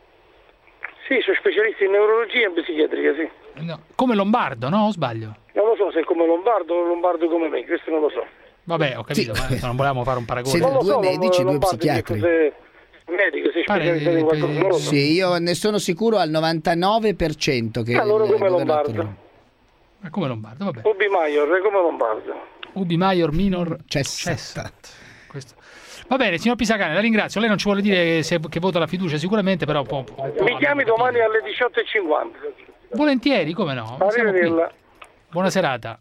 Speaker 19: Sì, sono specialisti in neurologia e in psichiatria, sì.
Speaker 4: No, come Lombardo, no? O sbaglio?
Speaker 19: Non lo so se è come Lombardo o Lombardo come me, questo non lo so.
Speaker 4: Vabbè, ho capito,
Speaker 13: Sì.
Speaker 4: ma insomma, non volevamo fare un paragone.
Speaker 13: Siete
Speaker 19: Non lo
Speaker 13: due
Speaker 19: so,
Speaker 13: medici, due
Speaker 19: Lombardo,
Speaker 13: psichiatri.
Speaker 19: se medico, sei
Speaker 4: Pare-
Speaker 19: specializzato in qualcosa, non lo so.
Speaker 13: Sì, io ne sono sicuro al novantanove per cento che
Speaker 19: Allora
Speaker 13: il
Speaker 19: come
Speaker 13: governatore-
Speaker 19: Lombardo.
Speaker 4: Ma come Lombardo, vabbè.
Speaker 19: Ubi Maior, è come Lombardo.
Speaker 4: Ubi Maior Minor
Speaker 13: Cessat.
Speaker 4: Cessat. Questo. Va bene, signor Pisacane, la ringrazio. Lei non ci vuole dire se, che vota la fiducia sicuramente, però può, può, può-
Speaker 19: Mi chiami domani alle diciotto e cinquanta.
Speaker 4: Volentieri, come no? Siamo qui.
Speaker 19: Arrivederla.
Speaker 4: Buona serata.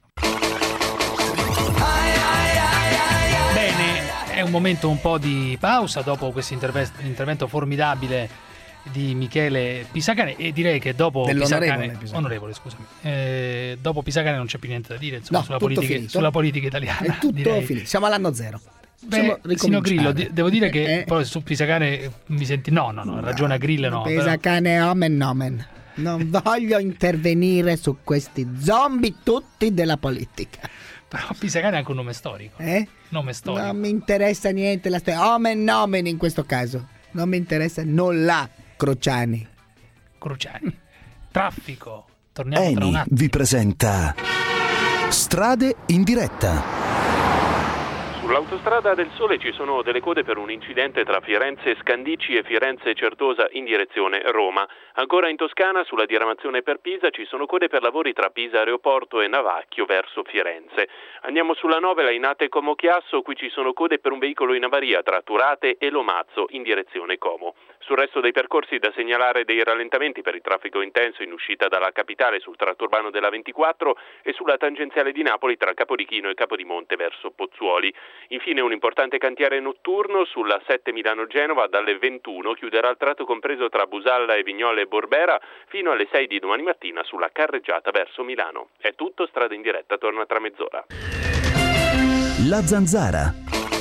Speaker 4: Bene, è un momento un po' di pausa dopo questo interve- intervento formidabile di Michele Pisacane e direi che dopo
Speaker 13: Dell'onorevole
Speaker 4: Pisacane,
Speaker 13: Pisacane.
Speaker 4: onorevole, scusami, eh, dopo Pisacane non c'è più niente da dire insomma,
Speaker 13: No,
Speaker 4: sulla,
Speaker 13: tutto
Speaker 4: politica,
Speaker 13: finito.
Speaker 4: sulla politica italiana.
Speaker 13: È tutto
Speaker 4: direi.
Speaker 13: finito. Siamo all'anno zero.
Speaker 4: Beh,
Speaker 13: Possiamo
Speaker 4: signor
Speaker 13: ricominciare.
Speaker 4: Grillo, di- devo dire che
Speaker 13: Eh,
Speaker 4: poi su Pisacane mi senti... No, no, no, ha ragione a Grillo, no. però-
Speaker 13: Pisacane omen nomen. Non voglio intervenire su questi zombie tutti della politica.
Speaker 4: Però Pisacane è anche un nome storico.
Speaker 13: Eh?
Speaker 4: Nome storico.
Speaker 13: Non mi interessa niente la storia. Omen nomen in questo caso. Non mi interessa nulla, Cruciani.
Speaker 4: Cruciani. Traffico. Torniamo tra un
Speaker 2: Eni
Speaker 4: attimo.
Speaker 2: vi presenta Strade in diretta.
Speaker 22: Sull'autostrada del Sole ci sono delle code per un incidente tra Firenze Scandicci e Firenze Certosa in direzione Roma. Ancora in Toscana, sulla diramazione per Pisa, ci sono code per lavori tra Pisa Aeroporto e Navacchio verso Firenze. Andiamo sulla nove, Lainate Como Chiasso, qui ci sono code per un veicolo in avaria tra Turate e Lomazzo in direzione Como. Sul resto dei percorsi da segnalare dei rallentamenti per il traffico intenso in uscita dalla capitale sul tratto urbano della ventiquattro e sulla tangenziale di Napoli tra Capodichino e Capodimonte verso Pozzuoli. Infine un importante cantiere notturno sulla sette Milano-Genova dalle ventuno chiuderà il tratto compreso tra Busalla e Vignole e Borbera fino alle sei di domani mattina sulla carreggiata verso Milano. È tutto, Strada in diretta torna tra mezz'ora.
Speaker 2: La Zanzara.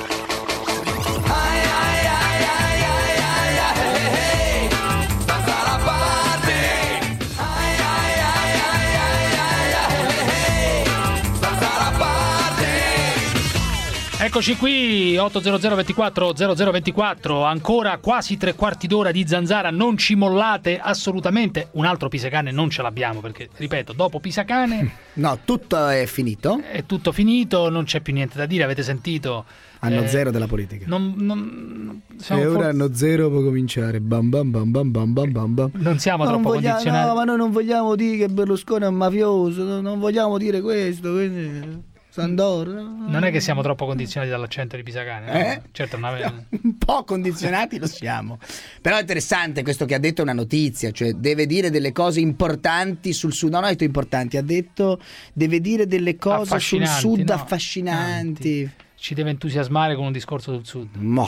Speaker 4: Eccoci qui, otto zero zero ventiquattro zero zero ventiquattro, ancora quasi tre quarti d'ora di Zanzara, non ci mollate assolutamente. Un altro Pisacane non ce l'abbiamo perché, ripeto, dopo Pisacane...
Speaker 13: No, tutto è finito.
Speaker 4: È tutto finito, non c'è più niente da dire, avete sentito...
Speaker 3: Anno
Speaker 4: eh,
Speaker 3: zero della politica.
Speaker 4: Non, non,
Speaker 3: e ora
Speaker 4: for...
Speaker 3: anno zero può cominciare. Bam bam bam bam bam bam bam bam.
Speaker 4: Non siamo
Speaker 3: ma
Speaker 4: troppo
Speaker 3: non vogliamo,
Speaker 4: condizionati.
Speaker 3: No, ma noi non vogliamo dire che Berlusconi è un mafioso, non vogliamo dire questo, quindi... Sandor.
Speaker 4: Non è che siamo troppo condizionati dall'accento di Pisacane,
Speaker 13: eh?
Speaker 4: no? Certo, una...
Speaker 13: un po' condizionati lo siamo. Però è interessante questo che ha detto, è una notizia, cioè deve dire delle cose importanti sul sud. Non ha detto importanti, ha detto deve dire delle cose sul sud
Speaker 4: no?
Speaker 13: affascinanti.
Speaker 4: Ci deve entusiasmare con un discorso sul sud.
Speaker 13: Mo.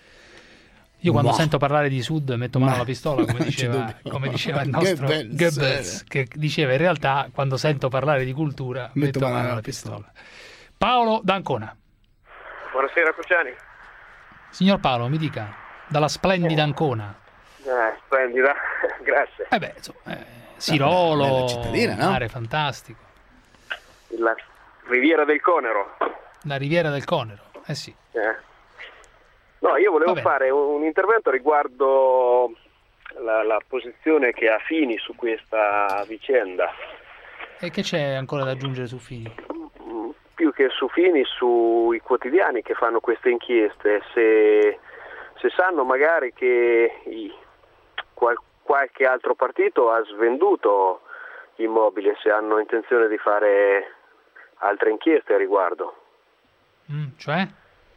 Speaker 4: Io quando
Speaker 13: Mo.
Speaker 4: sento parlare di sud metto mano alla pistola, come diceva, come diceva il nostro
Speaker 13: Goebbels.
Speaker 4: Goebbels, che diceva in realtà quando sento parlare di cultura metto, metto mano alla pistola. pistola. Paolo D'Ancona.
Speaker 8: Buonasera Cruciani.
Speaker 4: Signor Paolo, mi dica, dalla splendida Ancona.
Speaker 8: Eh, splendida, grazie.
Speaker 4: Eh beh, insomma, eh, Sirolo,
Speaker 13: cittadina, no?
Speaker 4: mare fantastico.
Speaker 8: La Riviera del Conero.
Speaker 4: La Riviera del Conero, eh sì.
Speaker 8: Eh. No, io volevo fare un intervento riguardo la, la posizione che ha Fini su questa vicenda.
Speaker 4: E che c'è ancora da aggiungere su Fini?
Speaker 8: Più che su Fini, sui quotidiani che fanno queste inchieste, se, se sanno magari che i, qual, qualche altro partito ha svenduto immobili, se hanno intenzione di fare altre inchieste a riguardo.
Speaker 4: Mm, cioè?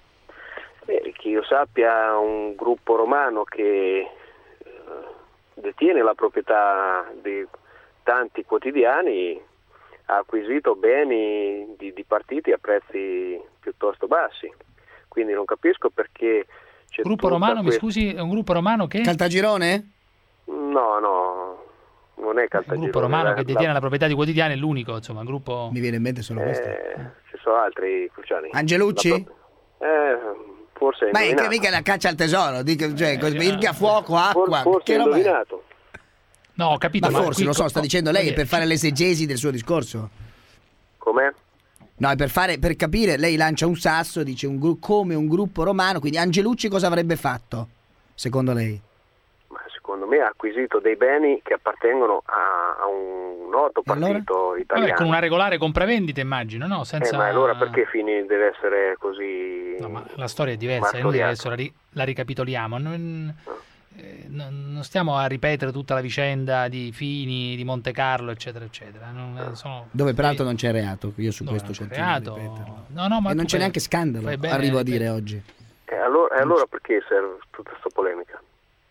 Speaker 8: Eh, che io sappia, un gruppo romano che eh, detiene la proprietà di tanti quotidiani ha acquisito beni di, di partiti a prezzi piuttosto bassi, quindi non capisco perché c'è
Speaker 4: gruppo romano,
Speaker 8: questa...
Speaker 4: mi scusi, è un gruppo romano che?
Speaker 8: Caltagirone? No, no, non è Caltagirone.
Speaker 4: Un gruppo romano
Speaker 8: la,
Speaker 4: che detiene
Speaker 8: la...
Speaker 4: la proprietà di quotidiani è l'unico, insomma, un gruppo...
Speaker 3: Mi viene in mente solo
Speaker 8: eh,
Speaker 3: questo.
Speaker 8: Ci sono altri, Cruciani.
Speaker 13: Angelucci?
Speaker 8: Pro... Eh, forse
Speaker 13: ma è mica la caccia al tesoro, dico, cioè, eh, irga, fuoco, acqua.
Speaker 8: Forse è indovinato.
Speaker 4: No, ho capito.
Speaker 13: Ma, ma forse, lo so, sta dicendo lei, è per fare l'esegesi del suo discorso.
Speaker 8: Com'è?
Speaker 13: No, è per, fare, per capire, lei lancia un sasso, dice un gru- come un gruppo romano, quindi Angelucci cosa avrebbe fatto, secondo lei?
Speaker 8: Ma secondo me ha acquisito dei beni che appartengono a, a un noto partito allora? italiano.
Speaker 4: Vabbè, con una regolare compravendita, immagino, no? Senza...
Speaker 8: Eh, ma allora perché Fini deve essere così...
Speaker 4: No, ma la storia è diversa, è inutile adesso la, ri- la ricapitoliamo. Non... No. Eh, non stiamo a ripetere tutta la vicenda di Fini, di Monte Carlo, eccetera, eccetera. Non, sono...
Speaker 13: Dove peraltro non c'è reato, io su
Speaker 4: Dove
Speaker 13: questo
Speaker 4: continuo a ripeterlo. No, no, ma
Speaker 13: e non c'è
Speaker 4: fai...
Speaker 13: neanche scandalo, arrivo a dire oggi.
Speaker 8: E allora, e allora perché serve tutta questa polemica?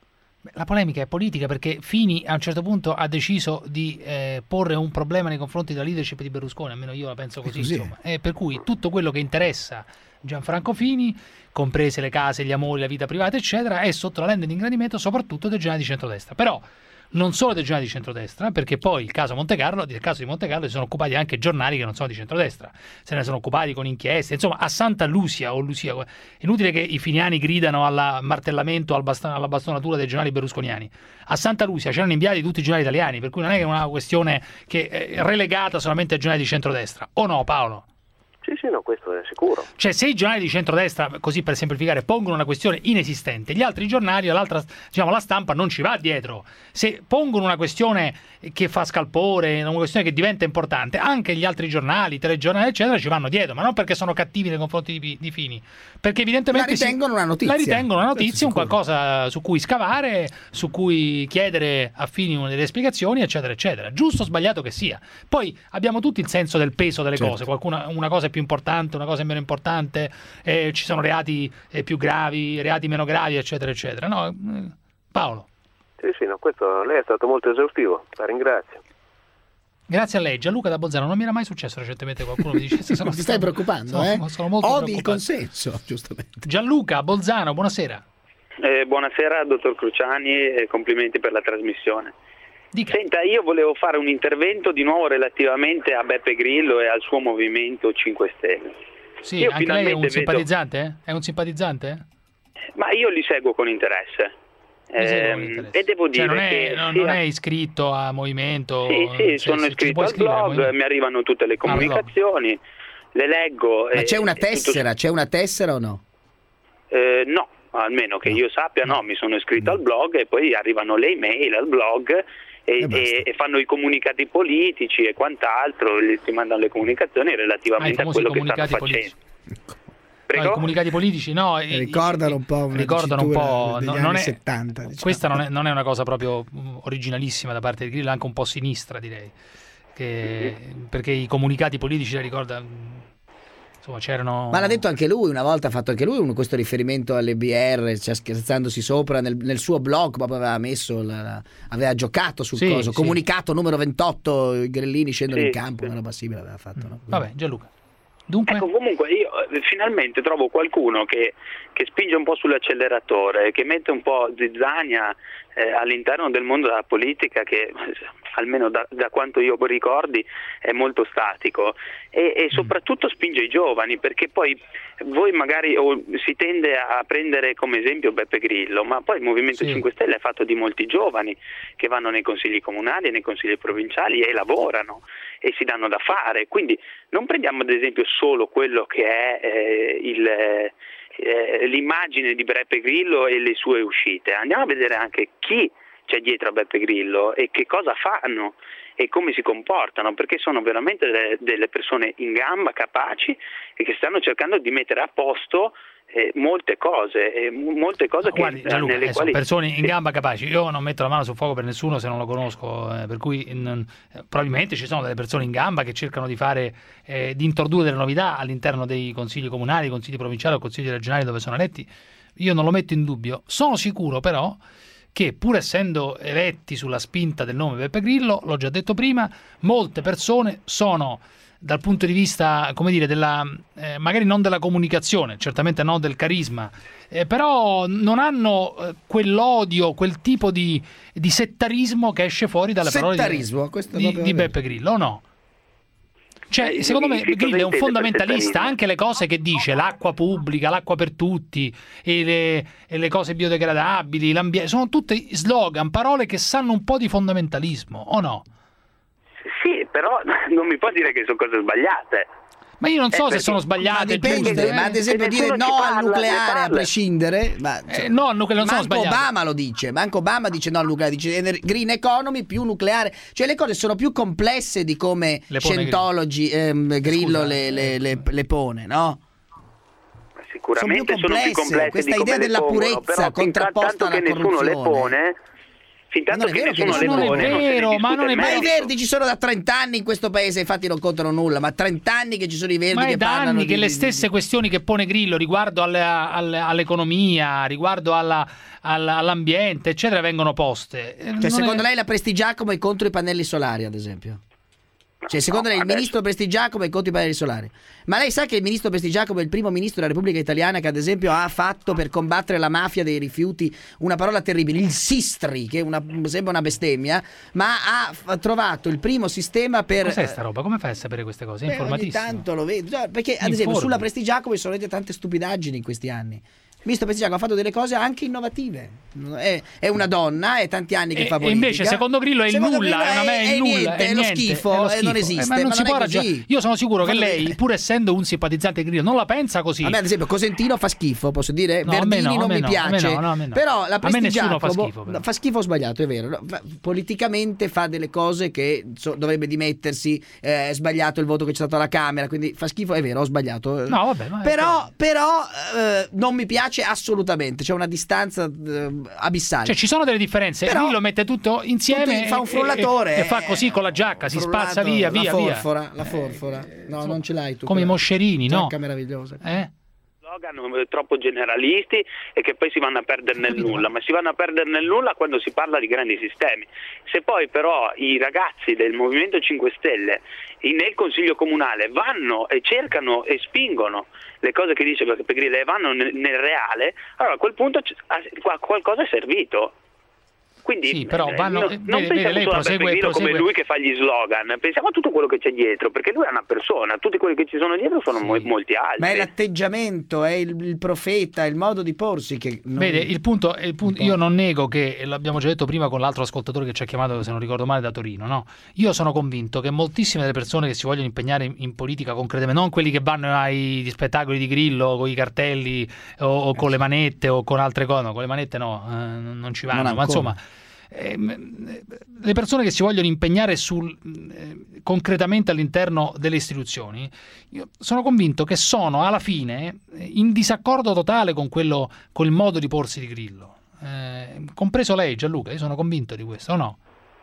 Speaker 4: La polemica è politica perché Fini a un certo punto ha deciso di eh, porre un problema nei confronti della leadership di Berlusconi, almeno io la penso così, così. Insomma. E per cui tutto quello che interessa Gianfranco Fini, comprese le case, gli amori, la vita privata, eccetera, è sotto la lente di ingrandimento soprattutto dei giornali di centrodestra. Però non solo dei giornali di centrodestra, perché poi il caso Monte Carlo, del caso di Monte Carlo si sono occupati anche giornali che non sono di centrodestra, se ne sono occupati con inchieste, insomma a Santa Lucia o Lucia, è inutile che i finiani gridano al martellamento, al baston- alla bastonatura dei giornali berlusconiani. A Santa Lucia c'erano inviati tutti i giornali italiani, per cui non è che è una questione che è relegata solamente ai giornali di centrodestra, o no Paolo?
Speaker 8: Sì, sì, no, questo è sicuro.
Speaker 4: Cioè, se i giornali di centrodestra, così per semplificare, pongono una questione inesistente, gli altri giornali, l'altra, diciamo, la stampa non ci va dietro. Se pongono una questione che fa scalpore, una questione che diventa importante, anche gli altri giornali, i telegiornali, eccetera, ci vanno dietro, ma non perché sono cattivi nei confronti di, di Fini, perché evidentemente
Speaker 13: la ritengono
Speaker 4: si,
Speaker 13: una notizia.
Speaker 4: La ritengono una notizia, un qualcosa su cui scavare, su cui chiedere a Fini una delle spiegazioni, eccetera, eccetera. Giusto o sbagliato che sia. Poi abbiamo tutti il senso del peso delle certo. cose, qualcuna, una cosa è più importante, una cosa è meno importante, eh, ci sono reati eh, più gravi, reati meno gravi, eccetera, eccetera. No, Paolo.
Speaker 8: Sì, sì, no, questo lei è stato molto esaustivo, la ringrazio.
Speaker 4: Grazie a lei. Gianluca da Bolzano, non mi era mai successo recentemente qualcuno mi dicesse sono
Speaker 13: ti stai preoccupando,
Speaker 4: sono,
Speaker 13: eh?
Speaker 4: Sono molto
Speaker 13: Odi il consenso, giustamente.
Speaker 4: Gianluca Bolzano, buonasera.
Speaker 23: Eh, buonasera dottor Cruciani e complimenti per la trasmissione.
Speaker 4: Dica.
Speaker 23: Senta, io volevo fare un intervento di nuovo relativamente a Beppe Grillo e al suo movimento cinque Stelle.
Speaker 4: Sì,
Speaker 23: io
Speaker 4: anche lei è un
Speaker 23: vedo...
Speaker 4: simpatizzante? Eh? È un simpatizzante?
Speaker 23: Ma io li seguo con interesse. Eh, e devo dire
Speaker 4: cioè non, è,
Speaker 23: che
Speaker 4: non,
Speaker 23: sia...
Speaker 4: non è iscritto a movimento?
Speaker 23: Sì, sì, sono iscritto al blog, mi arrivano tutte le comunicazioni, ah, le leggo.
Speaker 13: Ma c'è una tessera, tutto... c'è una tessera o no?
Speaker 23: Eh, no, almeno che io sappia no, mi sono iscritto al blog e poi arrivano le email al blog e, e, e fanno i comunicati politici e quant'altro, ti mandano le comunicazioni relativamente
Speaker 4: ah,
Speaker 23: a quello che stanno facendo.
Speaker 4: No, i comunicati politici no,
Speaker 3: ricordano un po' una
Speaker 4: ricordano un po'
Speaker 3: degli
Speaker 4: no,
Speaker 3: anni
Speaker 4: non è,
Speaker 3: settanta, diciamo.
Speaker 4: Questa non è, non è una cosa proprio originalissima da parte di Grillo, anche un po' sinistra direi, che, perché i comunicati politici la ricorda, insomma c'erano.
Speaker 13: Ma l'ha detto anche lui una volta, ha fatto anche lui un, questo riferimento alle B R, cioè scherzandosi sopra nel, nel suo blog, proprio aveva messo la, aveva giocato sul
Speaker 4: sì,
Speaker 13: coso,
Speaker 4: sì.
Speaker 13: comunicato numero ventotto, i grillini scendono
Speaker 23: sì,
Speaker 13: in campo,
Speaker 23: sì.
Speaker 13: una roba simile aveva fatto, no?
Speaker 4: Vabbè, Gianluca. Dunque?
Speaker 23: Ecco, comunque io eh, finalmente trovo qualcuno che, che spinge un po' sull'acceleratore, che mette un po' zizzania eh, all'interno del mondo della politica che, almeno da, da quanto io ricordi, è molto statico e, e soprattutto spinge i giovani, perché poi voi magari o si tende a prendere come esempio Beppe Grillo, ma poi il Movimento
Speaker 4: sì.
Speaker 23: cinque Stelle è fatto di molti giovani che vanno nei consigli comunali e nei consigli provinciali e lavorano e si danno da fare, quindi non prendiamo ad esempio solo quello che è eh, il, eh, l'immagine di Beppe Grillo e le sue uscite, andiamo a vedere anche chi c'è dietro a Beppe Grillo e che cosa fanno e come si comportano, perché sono veramente delle, delle persone in gamba, capaci e che stanno cercando di mettere a posto eh, molte cose, eh, molte cose
Speaker 4: no,
Speaker 23: che,
Speaker 4: guardi, Gianluca,
Speaker 23: nelle
Speaker 4: eh,
Speaker 23: quali...
Speaker 4: sono persone in gamba capaci. Io non metto la mano sul fuoco per nessuno se non lo conosco, eh, per cui non, eh, probabilmente ci sono delle persone in gamba che cercano di fare eh, di introdurre delle novità all'interno dei consigli comunali, consigli provinciali o consigli regionali dove sono eletti. Io non lo metto in dubbio. Sono sicuro però che pur essendo eletti sulla spinta del nome Beppe Grillo, l'ho già detto prima, molte persone sono dal punto di vista, come dire, della eh, magari non della comunicazione, certamente no del carisma, eh, però non hanno eh, quell'odio, quel tipo di, di settarismo che esce fuori dalle parole di, di, di Beppe Grillo, o no? Cioè, eh, secondo me Grillo è un fondamentalista, anche le cose che dice, l'acqua pubblica, l'acqua per tutti, e le, e le cose biodegradabili, l'ambiente, sono tutte slogan, parole che sanno un po' di fondamentalismo, o no?
Speaker 23: Sì, però non mi può dire che sono cose sbagliate.
Speaker 4: Ma io non so
Speaker 23: eh,
Speaker 4: se sono sbagliate.
Speaker 13: Ma dipende,
Speaker 4: giuste,
Speaker 13: ma ad esempio dire no parla, al nucleare a prescindere, ma, cioè,
Speaker 4: eh, no al nucleare non sono
Speaker 13: sbagliate.
Speaker 4: sbagliate.
Speaker 13: Obama lo dice, manco Obama dice no al nucleare, dice green economy più nucleare, cioè le cose sono più complesse di come Scientology ehm, Grillo le, le, le, le pone, no?
Speaker 23: Sicuramente
Speaker 13: sono più complesse,
Speaker 23: sono più complesse
Speaker 13: questa
Speaker 23: di come
Speaker 13: idea
Speaker 23: le
Speaker 13: della
Speaker 23: pongono,
Speaker 13: purezza
Speaker 23: però
Speaker 13: contrapposta alla
Speaker 23: che nessuno le
Speaker 13: corruzione.
Speaker 23: pone, fin tanto che nessuno le
Speaker 4: non
Speaker 23: pone,
Speaker 4: è vero, ma non è
Speaker 13: ma
Speaker 4: vero.
Speaker 13: i verdi ci sono da trenta anni in questo paese, infatti non contano nulla, ma trenta anni che ci sono i verdi
Speaker 4: ma
Speaker 13: che
Speaker 4: è da
Speaker 13: parlano
Speaker 4: anni
Speaker 13: di,
Speaker 4: che le
Speaker 13: di,
Speaker 4: stesse
Speaker 13: di...
Speaker 4: questioni che pone Grillo riguardo alle, alle, all'economia, riguardo alla, alla, all'ambiente, eccetera, vengono poste.
Speaker 13: Cioè, secondo è... lei la Prestigiacomo è contro i pannelli solari, ad esempio? Cioè, secondo no, lei il adesso... ministro Prestigiacomo è contro i pannelli solari? Ma lei sa che il ministro Prestigiacomo è il primo ministro della Repubblica Italiana che ad esempio ha fatto per combattere la mafia dei rifiuti una parola terribile, il SISTRI, che è una, sembra una bestemmia, ma ha f- trovato il primo sistema per...
Speaker 4: Cos'è sta roba? Come fai a sapere queste cose? È
Speaker 13: Beh,
Speaker 4: informatissimo.
Speaker 13: ogni tanto lo vedo, cioè, perché ad
Speaker 4: Informi.
Speaker 13: esempio sulla Prestigiacomo ci sono state tante stupidaggini in questi anni. Il ministro Prestigiacomo ha fatto delle cose anche innovative. È, è una donna, è tanti anni che
Speaker 4: e,
Speaker 13: fa politica.
Speaker 4: E invece secondo Grillo è il
Speaker 13: secondo
Speaker 4: nulla,
Speaker 13: Grillo
Speaker 4: è, è,
Speaker 13: è,
Speaker 4: il nulla,
Speaker 13: niente,
Speaker 4: è,
Speaker 13: è lo
Speaker 4: niente,
Speaker 13: schifo,
Speaker 4: è lo
Speaker 13: e
Speaker 4: schifo.
Speaker 13: non esiste.
Speaker 4: Eh, ma non
Speaker 13: ma
Speaker 4: si
Speaker 13: non
Speaker 4: può
Speaker 13: è così.
Speaker 4: ragionare. Io sono sicuro che
Speaker 13: Fatto
Speaker 4: lei,
Speaker 13: vedere.
Speaker 4: pur essendo un simpatizzante Grillo, non la pensa così.
Speaker 13: A me ad esempio Cosentino fa schifo, posso dire,
Speaker 4: no,
Speaker 13: Verdini
Speaker 4: no,
Speaker 13: non mi
Speaker 4: no,
Speaker 13: piace,
Speaker 4: no, no,
Speaker 13: però la Prestigiacomo
Speaker 4: fa schifo, però.
Speaker 13: fa schifo sbagliato, è vero, politicamente fa delle cose che so, dovrebbe dimettersi, eh, è sbagliato il voto che c'è stato alla Camera, quindi fa schifo, è vero, ho sbagliato.
Speaker 4: No, vabbè, ma
Speaker 13: però, però eh, non mi piace assolutamente, c'è una distanza eh, abissale.
Speaker 4: Cioè ci sono delle differenze,
Speaker 13: però,
Speaker 4: Grillo mette tutto insieme
Speaker 13: tutto, fa un
Speaker 4: e,
Speaker 13: frullatore
Speaker 4: e, e
Speaker 13: eh,
Speaker 4: fa così con la giacca, si spazza via, via,
Speaker 13: la forfora,
Speaker 4: via.
Speaker 13: La forfora, no, non ce l'hai tu.
Speaker 4: Come i moscerini, no?
Speaker 13: Giacca meravigliosa.
Speaker 4: Eh?
Speaker 23: slogan troppo generalisti e che poi si vanno a perdere nel nulla, ma si vanno a perdere nel nulla quando si parla di grandi sistemi. Se poi però i ragazzi del Movimento cinque Stelle nel Consiglio Comunale vanno e cercano e spingono le cose che dice Beppe Grillo e vanno nel, nel reale, allora a quel punto qualcosa è servito. Quindi
Speaker 4: sì, però vanno,
Speaker 23: non,
Speaker 4: eh,
Speaker 23: non
Speaker 4: vede,
Speaker 23: pensiamo
Speaker 4: lei
Speaker 23: solo a
Speaker 4: prosegue,
Speaker 23: Beppe Grillo
Speaker 4: prosegue.
Speaker 23: come lui che fa gli slogan, pensiamo a tutto quello che c'è dietro, perché lui è una persona, tutti quelli che ci sono dietro sono sì. mo- molti altri.
Speaker 13: Ma è l'atteggiamento, è il, il profeta, il modo di porsi che... Non...
Speaker 4: Vede, il punto, il punto io non nego che, l'abbiamo già detto prima con l'altro ascoltatore che ci ha chiamato, se non ricordo male, da Torino, no? Io sono convinto che moltissime delle persone che si vogliono impegnare in, in politica concretamente, non quelli che vanno ai spettacoli di Grillo con i cartelli o, o con le manette o con altre cose, no, con le manette no, eh, non ci vanno, non ma insomma... Eh, le persone che si vogliono impegnare sul, eh, concretamente all'interno delle istituzioni, io sono convinto che sono alla fine in disaccordo totale con quello, con il modo di porsi di Grillo, eh, compreso lei Gianluca. Io sono convinto di questo, o no?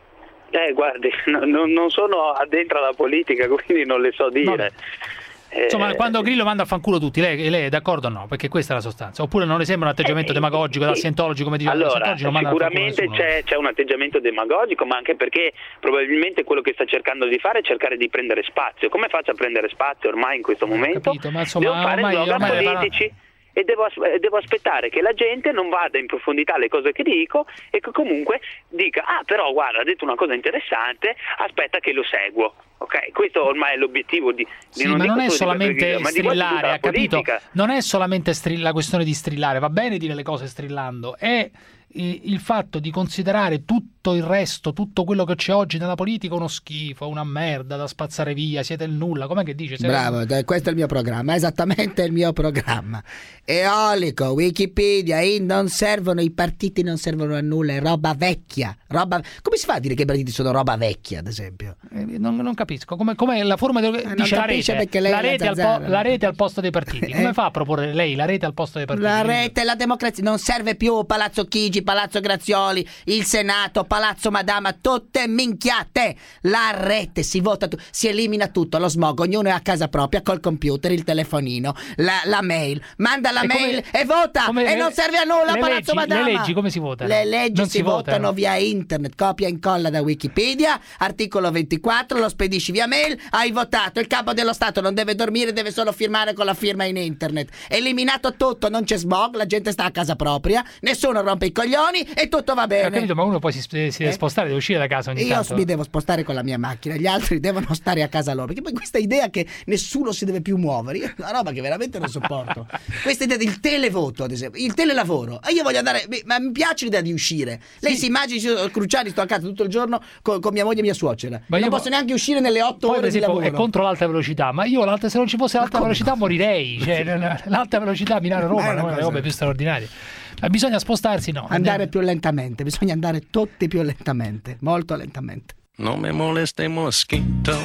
Speaker 23: Eh guardi, no, no, non sono addentro alla politica, quindi non le so dire.
Speaker 4: Insomma, quando Grillo manda a fanculo tutti, lei, lei è d'accordo o no? Perché questa è la sostanza. Oppure non le sembra un atteggiamento eh, demagogico da Scientology, come diceva
Speaker 23: allora,
Speaker 4: non
Speaker 23: sicuramente c'è, c'è un atteggiamento demagogico, ma anche perché probabilmente quello che sta cercando di fare è cercare di prendere spazio. Come faccio a prendere spazio ormai in questo momento?
Speaker 4: Capito, ma insomma,
Speaker 23: devo fare
Speaker 4: ormai,
Speaker 23: slogan
Speaker 4: ormai
Speaker 23: politici e devo, devo aspettare che la gente non vada in profondità alle cose che dico e che comunque dica ah però guarda ha detto una cosa interessante, aspetta che lo seguo. Ok, questo ormai è l'obiettivo di, di
Speaker 4: sì,
Speaker 23: non
Speaker 4: ma non è
Speaker 23: di
Speaker 4: solamente strillare, ha capito?
Speaker 23: Politica.
Speaker 4: Non è solamente strill- la questione di strillare, va bene dire le cose strillando, è il fatto di considerare tutto il resto, tutto quello che c'è oggi nella politica uno schifo, una merda da spazzare via, siete il nulla, com'è che dice? Siete
Speaker 13: Bravo, il... questo è il mio programma, esattamente il mio programma. Eolico, Wikipedia, non servono i partiti, non servono a nulla, è roba vecchia, roba... Come si fa a dire che i partiti sono roba vecchia, ad esempio?
Speaker 4: Eh, non, non capisco, come è la forma di...
Speaker 13: Eh,
Speaker 4: dice la rete,
Speaker 13: lei
Speaker 4: la, rete al po- la rete al posto dei partiti, come
Speaker 13: eh?
Speaker 4: fa a proporre lei la rete al posto dei partiti?
Speaker 13: La rete, la democrazia, non serve più Palazzo Chigi, Palazzo Grazioli, il Senato, Palazzo Madama, tutte minchiate. La rete, si vota, tu- si elimina tutto, lo smog, ognuno è a casa propria col computer, il telefonino, la, la mail, manda la e mail come, e vota e le, non serve a nulla Palazzo
Speaker 4: leggi,
Speaker 13: Madama.
Speaker 4: Le leggi come si votano?
Speaker 13: Le leggi
Speaker 4: non
Speaker 13: si,
Speaker 4: si
Speaker 13: votano,
Speaker 4: votano
Speaker 13: via internet, copia e incolla da Wikipedia, articolo ventiquattro, lo spedisci via mail, hai votato, il capo dello Stato non deve dormire, deve solo firmare con la firma in internet. Eliminato tutto, non c'è smog, la gente sta a casa propria, nessuno rompe i coglioni e tutto va bene.
Speaker 4: Eh, ho capito, ma uno poi si, si deve eh? spostare, deve uscire da casa ogni
Speaker 13: Io
Speaker 4: tanto.
Speaker 13: Io mi devo spostare con la mia macchina, gli altri devono stare a casa loro, perché poi questa idea che nessuno si deve più muovere, io è una roba che veramente non sopporto. Questa idea del televoto, ad esempio, il telelavoro, e io voglio andare, ma mi piace l'idea di uscire. Lei sì. si immagini, Cruciani, sto a casa tutto il giorno con, con mia moglie e mia suocera, ma non posso neanche uscire nelle otto ore di lavoro.
Speaker 4: È contro l'alta velocità, ma io l'alta, se non ci fosse l'alta velocità morirei, cioè, l'alta velocità Milano-Roma è una delle robe più straordinarie. Ma bisogna spostarsi, no?
Speaker 13: Andare andiamo. più lentamente, bisogna andare tutti più lentamente, molto lentamente.
Speaker 6: Non mi moleste mosquito,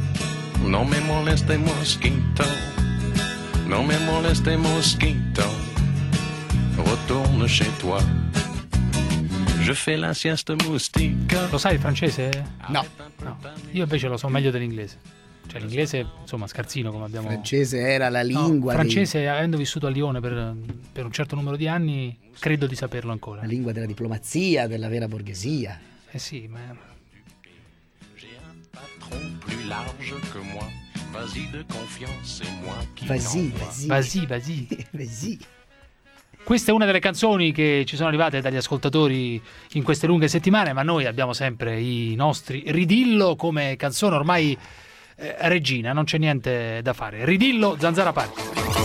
Speaker 6: non mi moleste mosquito, non mi moleste mosquito, retourne chez toi, je fais la sieste moustique.
Speaker 4: Lo sai il francese?
Speaker 13: No.
Speaker 4: no. Io invece lo so meglio dell'inglese. Cioè l'inglese, insomma, scarsino come abbiamo...
Speaker 13: Francese era la lingua...
Speaker 4: No, francese, dei... avendo vissuto a Lione per, per un certo numero di anni, credo di saperlo ancora.
Speaker 13: La lingua della diplomazia, della vera borghesia.
Speaker 4: Eh sì, ma...
Speaker 13: Vas-y,
Speaker 4: vas-y, vas-y.
Speaker 13: Vas-y.
Speaker 4: Questa è una delle canzoni che ci sono arrivate dagli ascoltatori in queste lunghe settimane, ma noi abbiamo sempre i nostri Ridillo come canzone ormai... Eh, regina, non c'è niente da fare. Ridillo, Zanzara Party.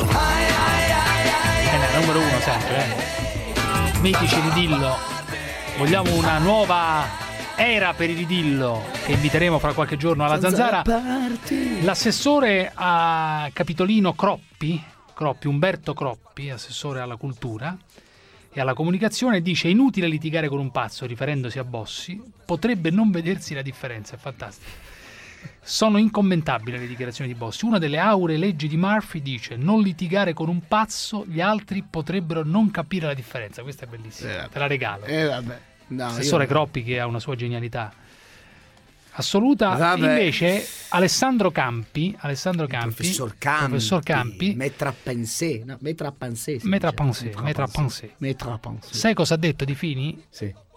Speaker 4: Eh, numero uno sempre, eh. Mitici Ridillo. Vogliamo una nuova era per i Ridillo che inviteremo fra qualche giorno alla Zanzara. L'assessore a Capitolino Croppi, Croppi, Umberto Croppi, assessore alla cultura e alla comunicazione, dice: inutile litigare con un pazzo, riferendosi a Bossi, potrebbe non vedersi la differenza. È fantastico. Sono incommentabili le dichiarazioni di Bossi. Una delle auree leggi di Murphy dice: non litigare con un pazzo, gli altri potrebbero non capire la differenza. Questa è bellissima, eh, te la regalo.
Speaker 13: Eh, vabbè. No,
Speaker 4: Assessore
Speaker 13: io...
Speaker 4: Croppi, che ha una sua genialità assoluta.
Speaker 13: Vabbè.
Speaker 4: Invece Alessandro Campi, Alessandro Campi,
Speaker 13: professor Campi,
Speaker 4: professor Campi,
Speaker 13: Maître à penser, no? Maître à penser,
Speaker 4: Maître à penser, Maître à penser.
Speaker 13: Maître à penser.
Speaker 4: Sai cosa ha detto di Fini?
Speaker 13: Sì.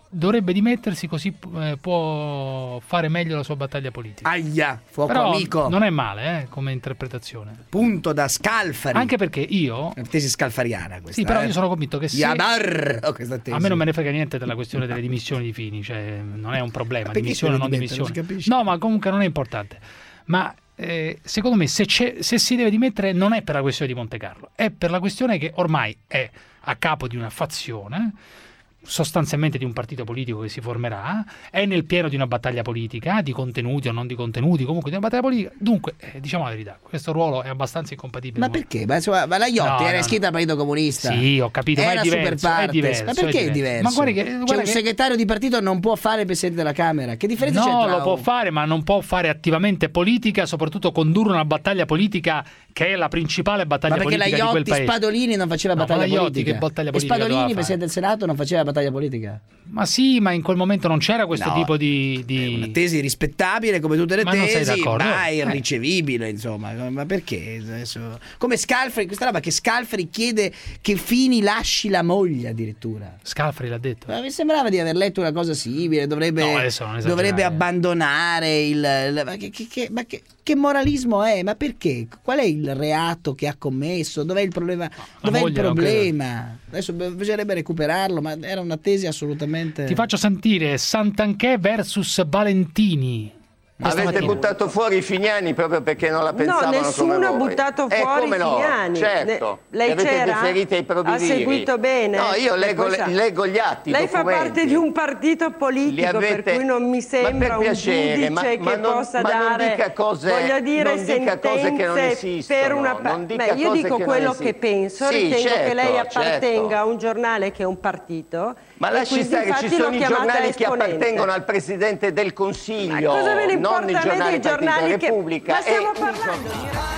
Speaker 4: dovrebbe dimettersi così eh, può fare meglio la sua battaglia politica.
Speaker 13: Aia, fuoco
Speaker 4: Però
Speaker 13: amico.
Speaker 4: non è male eh, come interpretazione.
Speaker 13: Punto da Scalfari.
Speaker 4: Anche perché io...
Speaker 13: Una tesi scalfariana questa.
Speaker 4: Sì, però
Speaker 13: eh.
Speaker 4: io sono convinto che se...
Speaker 13: Yadar, oh, questa tesi.
Speaker 4: A me non me ne frega niente della questione delle dimissioni di Fini, cioè non è un problema, dimissione o non dimissione. No, ma comunque non è importante. Ma eh, secondo me se, c'è, se si deve dimettere non è per la questione di Montecarlo, è per la questione che ormai è a capo di una fazione, sostanzialmente di un partito politico che si formerà, è nel pieno di una battaglia politica, di contenuti o non di contenuti, comunque di una battaglia politica. Dunque, eh, diciamo la verità, questo ruolo è abbastanza incompatibile.
Speaker 13: Ma perché? Ma, insomma, ma la Iotti
Speaker 4: No,
Speaker 13: era
Speaker 4: no,
Speaker 13: iscritta al Partito Comunista.
Speaker 4: Sì, ho capito, ma
Speaker 13: era
Speaker 4: è diverso,
Speaker 13: super partes.
Speaker 4: è diverso.
Speaker 13: Ma perché è diverso?
Speaker 4: Ma guarda che, guarda
Speaker 13: cioè, un
Speaker 4: che...
Speaker 13: segretario di partito non può fare il Presidente della Camera. Che differenza c'è
Speaker 4: No,
Speaker 13: tra
Speaker 4: lo può
Speaker 13: un...
Speaker 4: fare, ma non può fare attivamente politica, soprattutto condurre una battaglia politica che è la principale battaglia
Speaker 13: Ma perché
Speaker 4: politica
Speaker 13: la
Speaker 4: di quel
Speaker 13: Iotti
Speaker 4: paese.
Speaker 13: Spadolini non faceva
Speaker 4: No,
Speaker 13: battaglia
Speaker 4: ma la Iotti
Speaker 13: politica.
Speaker 4: che battaglia
Speaker 13: E
Speaker 4: politica
Speaker 13: Spadolini,
Speaker 4: doveva
Speaker 13: Presidente del Senato, non faceva battaglia politica.
Speaker 4: Ma sì, ma in quel momento non c'era questo
Speaker 13: No,
Speaker 4: tipo di, di...
Speaker 13: Una tesi rispettabile come tutte le
Speaker 4: Ma non sei
Speaker 13: tesi,
Speaker 4: d'accordo?
Speaker 13: ma
Speaker 4: Eh.
Speaker 13: irricevibile, insomma. Ma perché adesso? Come Scalfari, questa roba che Scalfari chiede che Fini lasci la moglie addirittura.
Speaker 4: Scalfari l'ha detto.
Speaker 13: Ma mi sembrava di aver letto una cosa simile, dovrebbe,
Speaker 4: No, adesso non esagerare.
Speaker 13: dovrebbe abbandonare il, il- ma, che, che- che- ma che- che moralismo è? Ma perché? Qual è il reato che ha commesso? Dov'è il problema? Dov'è il
Speaker 4: moglie non
Speaker 13: problema? Adesso bisognerebbe recuperarlo, ma era una tesi assolutamente...
Speaker 4: Ti faccio sentire Santanchè versus Valentini.
Speaker 7: Avete
Speaker 4: Stamattina.
Speaker 7: buttato fuori i Finiani proprio perché non la pensavano
Speaker 9: No, nessuno
Speaker 7: come
Speaker 9: ha
Speaker 7: voi.
Speaker 9: buttato
Speaker 7: Eh,
Speaker 9: fuori
Speaker 7: come no?
Speaker 9: Finiani.
Speaker 7: Certo.
Speaker 9: Ne- lei
Speaker 7: Li avete
Speaker 9: c'era?
Speaker 7: deferiti ai propri
Speaker 9: Ha
Speaker 7: viri.
Speaker 9: seguito bene?
Speaker 7: No, io leggo,
Speaker 9: Poi sa-
Speaker 7: leggo gli atti, i
Speaker 9: Lei fa
Speaker 7: documenti.
Speaker 9: parte di un partito
Speaker 7: Li
Speaker 9: politico
Speaker 7: avete-
Speaker 9: per cui non mi sembra
Speaker 7: ma per piacere,
Speaker 9: un giudice
Speaker 7: ma-
Speaker 9: che
Speaker 7: ma non-
Speaker 9: possa
Speaker 7: ma non
Speaker 9: dare
Speaker 7: dica cose-
Speaker 9: voglio dire
Speaker 7: non dica cose che non
Speaker 9: sentenze
Speaker 7: esistono,
Speaker 9: per una pa-
Speaker 7: non dica
Speaker 9: Beh, io
Speaker 7: cose
Speaker 9: dico
Speaker 7: che non
Speaker 9: quello
Speaker 7: esistono.
Speaker 9: che penso,
Speaker 7: Sì,
Speaker 9: ritengo
Speaker 7: certo,
Speaker 9: che lei appartenga
Speaker 7: certo.
Speaker 9: a un giornale che è un partito.
Speaker 7: Ma
Speaker 9: e
Speaker 7: lasci
Speaker 9: quindi
Speaker 7: stare, ci
Speaker 9: infatti
Speaker 7: sono
Speaker 9: l'ho
Speaker 7: i
Speaker 9: chiamata
Speaker 7: giornali che
Speaker 9: esponente.
Speaker 7: appartengono al Presidente del Consiglio,
Speaker 9: Ma cosa ve ne importa
Speaker 7: non i
Speaker 9: a me
Speaker 7: giornali
Speaker 9: dei
Speaker 7: Partito
Speaker 9: giornali che-
Speaker 7: Repubblica.
Speaker 9: Ma stiamo
Speaker 7: E-
Speaker 9: parlando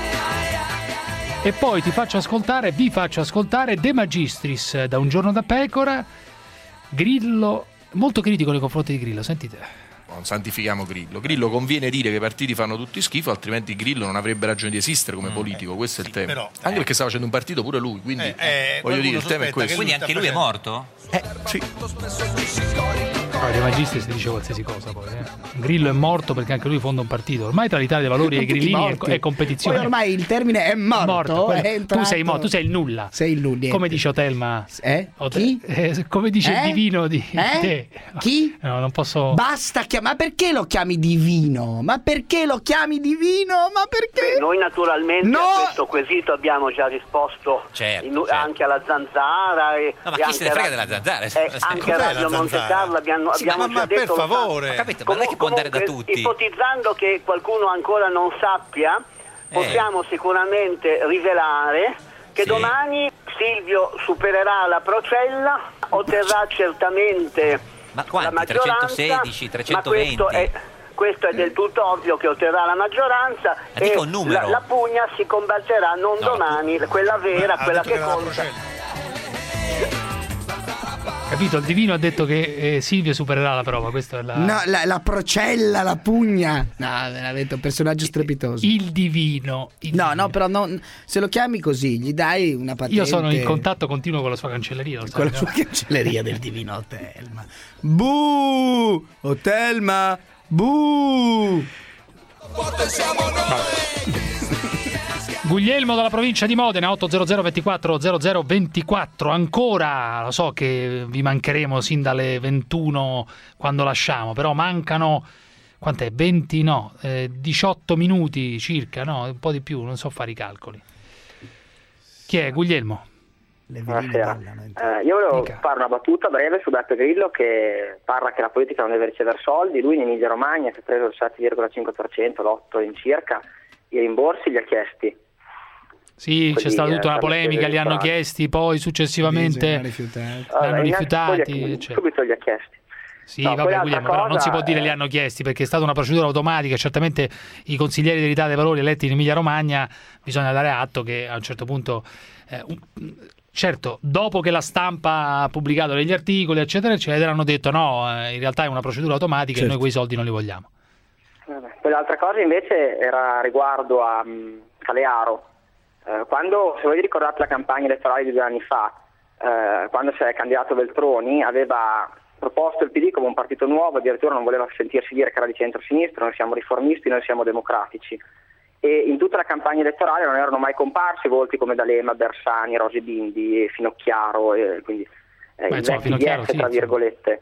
Speaker 4: E poi ti faccio ascoltare, vi faccio ascoltare De Magistris da Un giorno da pecora. Grillo, molto critico nei confronti di Grillo, sentite.
Speaker 10: Non santifichiamo Grillo. Grillo conviene dire che i partiti fanno tutti schifo, altrimenti Grillo non avrebbe ragione di esistere come politico. Questo è il tema.
Speaker 24: però,
Speaker 10: Anche
Speaker 24: eh.
Speaker 10: perché sta facendo un partito pure lui, quindi
Speaker 24: Eh, eh,
Speaker 10: voglio dire, il tema è
Speaker 24: sospetta
Speaker 10: questo.
Speaker 24: che
Speaker 25: Quindi anche lui è morto?
Speaker 10: Eh, sì.
Speaker 4: No, De Magistris si dice qualsiasi cosa poi. Eh. Grillo è morto perché anche lui fonda un partito. Ormai tra l'Italia dei Valori e i
Speaker 13: Tutti
Speaker 4: grillini è,
Speaker 13: morti.
Speaker 4: è competizione.
Speaker 13: Poi ormai il termine è morto.
Speaker 4: quello-
Speaker 13: è entrato-
Speaker 4: tu sei morto, tu sei il nulla.
Speaker 13: Sei il nulla.
Speaker 4: Come dice Otelma.
Speaker 13: Eh?
Speaker 4: Ote-
Speaker 13: Chi?
Speaker 4: eh, come dice
Speaker 13: Eh?
Speaker 4: il divino di
Speaker 13: Eh?
Speaker 4: te.
Speaker 13: Chi?
Speaker 4: No, non posso.
Speaker 13: Basta chiamare. Ma perché lo chiami divino? Ma perché lo chiami divino? Ma perché?
Speaker 1: Noi naturalmente
Speaker 13: No!
Speaker 1: a questo quesito abbiamo già risposto
Speaker 25: Certo,
Speaker 1: in-
Speaker 25: certo.
Speaker 1: anche alla Zanzara e,
Speaker 25: No, ma
Speaker 1: e
Speaker 25: chi
Speaker 1: anche
Speaker 25: se ne frega
Speaker 1: a-
Speaker 25: della Zanzara?
Speaker 1: eh,
Speaker 25: Cioè,
Speaker 1: anche a
Speaker 24: cos'è
Speaker 1: Radio
Speaker 24: la
Speaker 1: Monte
Speaker 24: Zanzara?
Speaker 1: Carlo abbiamo,
Speaker 24: Sì,
Speaker 1: abbiamo
Speaker 24: ma-
Speaker 1: già
Speaker 24: ma per
Speaker 1: detto lo
Speaker 24: favore.
Speaker 25: Ho capito, ma non è che può andare da
Speaker 1: Comunque,
Speaker 25: tutti.
Speaker 1: ipotizzando che qualcuno ancora non sappia, possiamo sicuramente rivelare che
Speaker 25: Sì.
Speaker 1: domani Silvio supererà la Procella, otterrà certamente
Speaker 25: Ma
Speaker 1: la
Speaker 25: quanti?
Speaker 1: maggioranza,
Speaker 25: trecentosedici,
Speaker 1: ma
Speaker 25: trecentoventi?
Speaker 1: questo è, questo è del tutto ovvio che otterrà la maggioranza
Speaker 25: Ma dica
Speaker 1: e
Speaker 25: un numero.
Speaker 1: la, la pugna si combatterà non
Speaker 25: No,
Speaker 1: domani, quella vera,
Speaker 24: Ha
Speaker 1: quella
Speaker 24: detto
Speaker 1: che
Speaker 24: che la
Speaker 1: conta.
Speaker 24: Procella.
Speaker 4: Capito? Il divino ha detto che eh, Silvio supererà la prova. Questa è la.
Speaker 13: No, la, la procella, la pugna. No, veramente un personaggio strepitoso.
Speaker 4: Il divino. il
Speaker 13: No,
Speaker 4: divino.
Speaker 13: no, però non- se lo chiami così, gli dai una patente.
Speaker 4: Io sono in contatto continuo con la sua cancelleria. Lo sai,
Speaker 13: con la
Speaker 4: no?
Speaker 13: sua cancelleria del divino Otelma. Buh! Otelma! Buh!
Speaker 4: Guglielmo dalla provincia di Modena, otto zero zero ventiquattro zero zero ventiquattro. Ancora, lo so che vi mancheremo sin dalle ventuno quando lasciamo, però mancano, quant'è? venti no, eh, diciotto minuti circa, no? Un po' di più, non so fare i calcoli. Chi è Guglielmo?
Speaker 26: Buonasera. Eh, io volevo fare una battuta breve su Beppe Grillo che parla che la politica non deve ricevere soldi. Lui in Emilia Romagna si è preso il sette virgola cinque per cento, l'otto per cento in circa, i rimborsi li ha chiesti.
Speaker 4: Sì,
Speaker 26: Così,
Speaker 4: c'è stata tutta
Speaker 26: eh,
Speaker 4: una polemica, li hanno
Speaker 26: ristoranti.
Speaker 4: chiesti, poi successivamente
Speaker 13: Dice, l'ha rifiutato.
Speaker 4: l'hanno
Speaker 26: Allora, innanzitutto
Speaker 4: rifiutati.
Speaker 26: gli ha-
Speaker 4: eccetera.
Speaker 26: subito li ha chiesti.
Speaker 4: Sì,
Speaker 26: No, poi
Speaker 4: vabbè,
Speaker 26: l'altra
Speaker 4: Guglielmo, però non
Speaker 26: cosa,
Speaker 4: si può dire
Speaker 26: eh,
Speaker 4: li hanno chiesti perché è stata una procedura automatica. Certamente i consiglieri dell'Italia dei Valori eletti in Emilia Romagna bisogna dare atto che a un certo punto, eh, un- certo, dopo che la stampa ha pubblicato degli articoli, eccetera, eccetera, hanno detto no, eh, in realtà è una procedura automatica e
Speaker 13: Certo.
Speaker 4: noi quei soldi non li vogliamo.
Speaker 26: Vabbè. Poi l'altra cosa invece era riguardo a um, Calearo. Eh, quando, se voi vi ricordate la campagna elettorale di due anni fa, eh, quando si è candidato Veltroni, aveva proposto il P D come un partito nuovo, addirittura non voleva sentirsi dire che era di centro-sinistra, noi siamo riformisti, noi siamo democratici. E in tutta la campagna elettorale non erano mai comparsi volti come D'Alema, Bersani, Rosi Bindi, Finocchiaro, e quindi eh,
Speaker 4: Beh,
Speaker 26: i
Speaker 4: insomma,
Speaker 26: vecchi D
Speaker 4: Finocchiaro,
Speaker 26: S,
Speaker 4: sì,
Speaker 26: tra
Speaker 4: insomma.
Speaker 26: virgolette.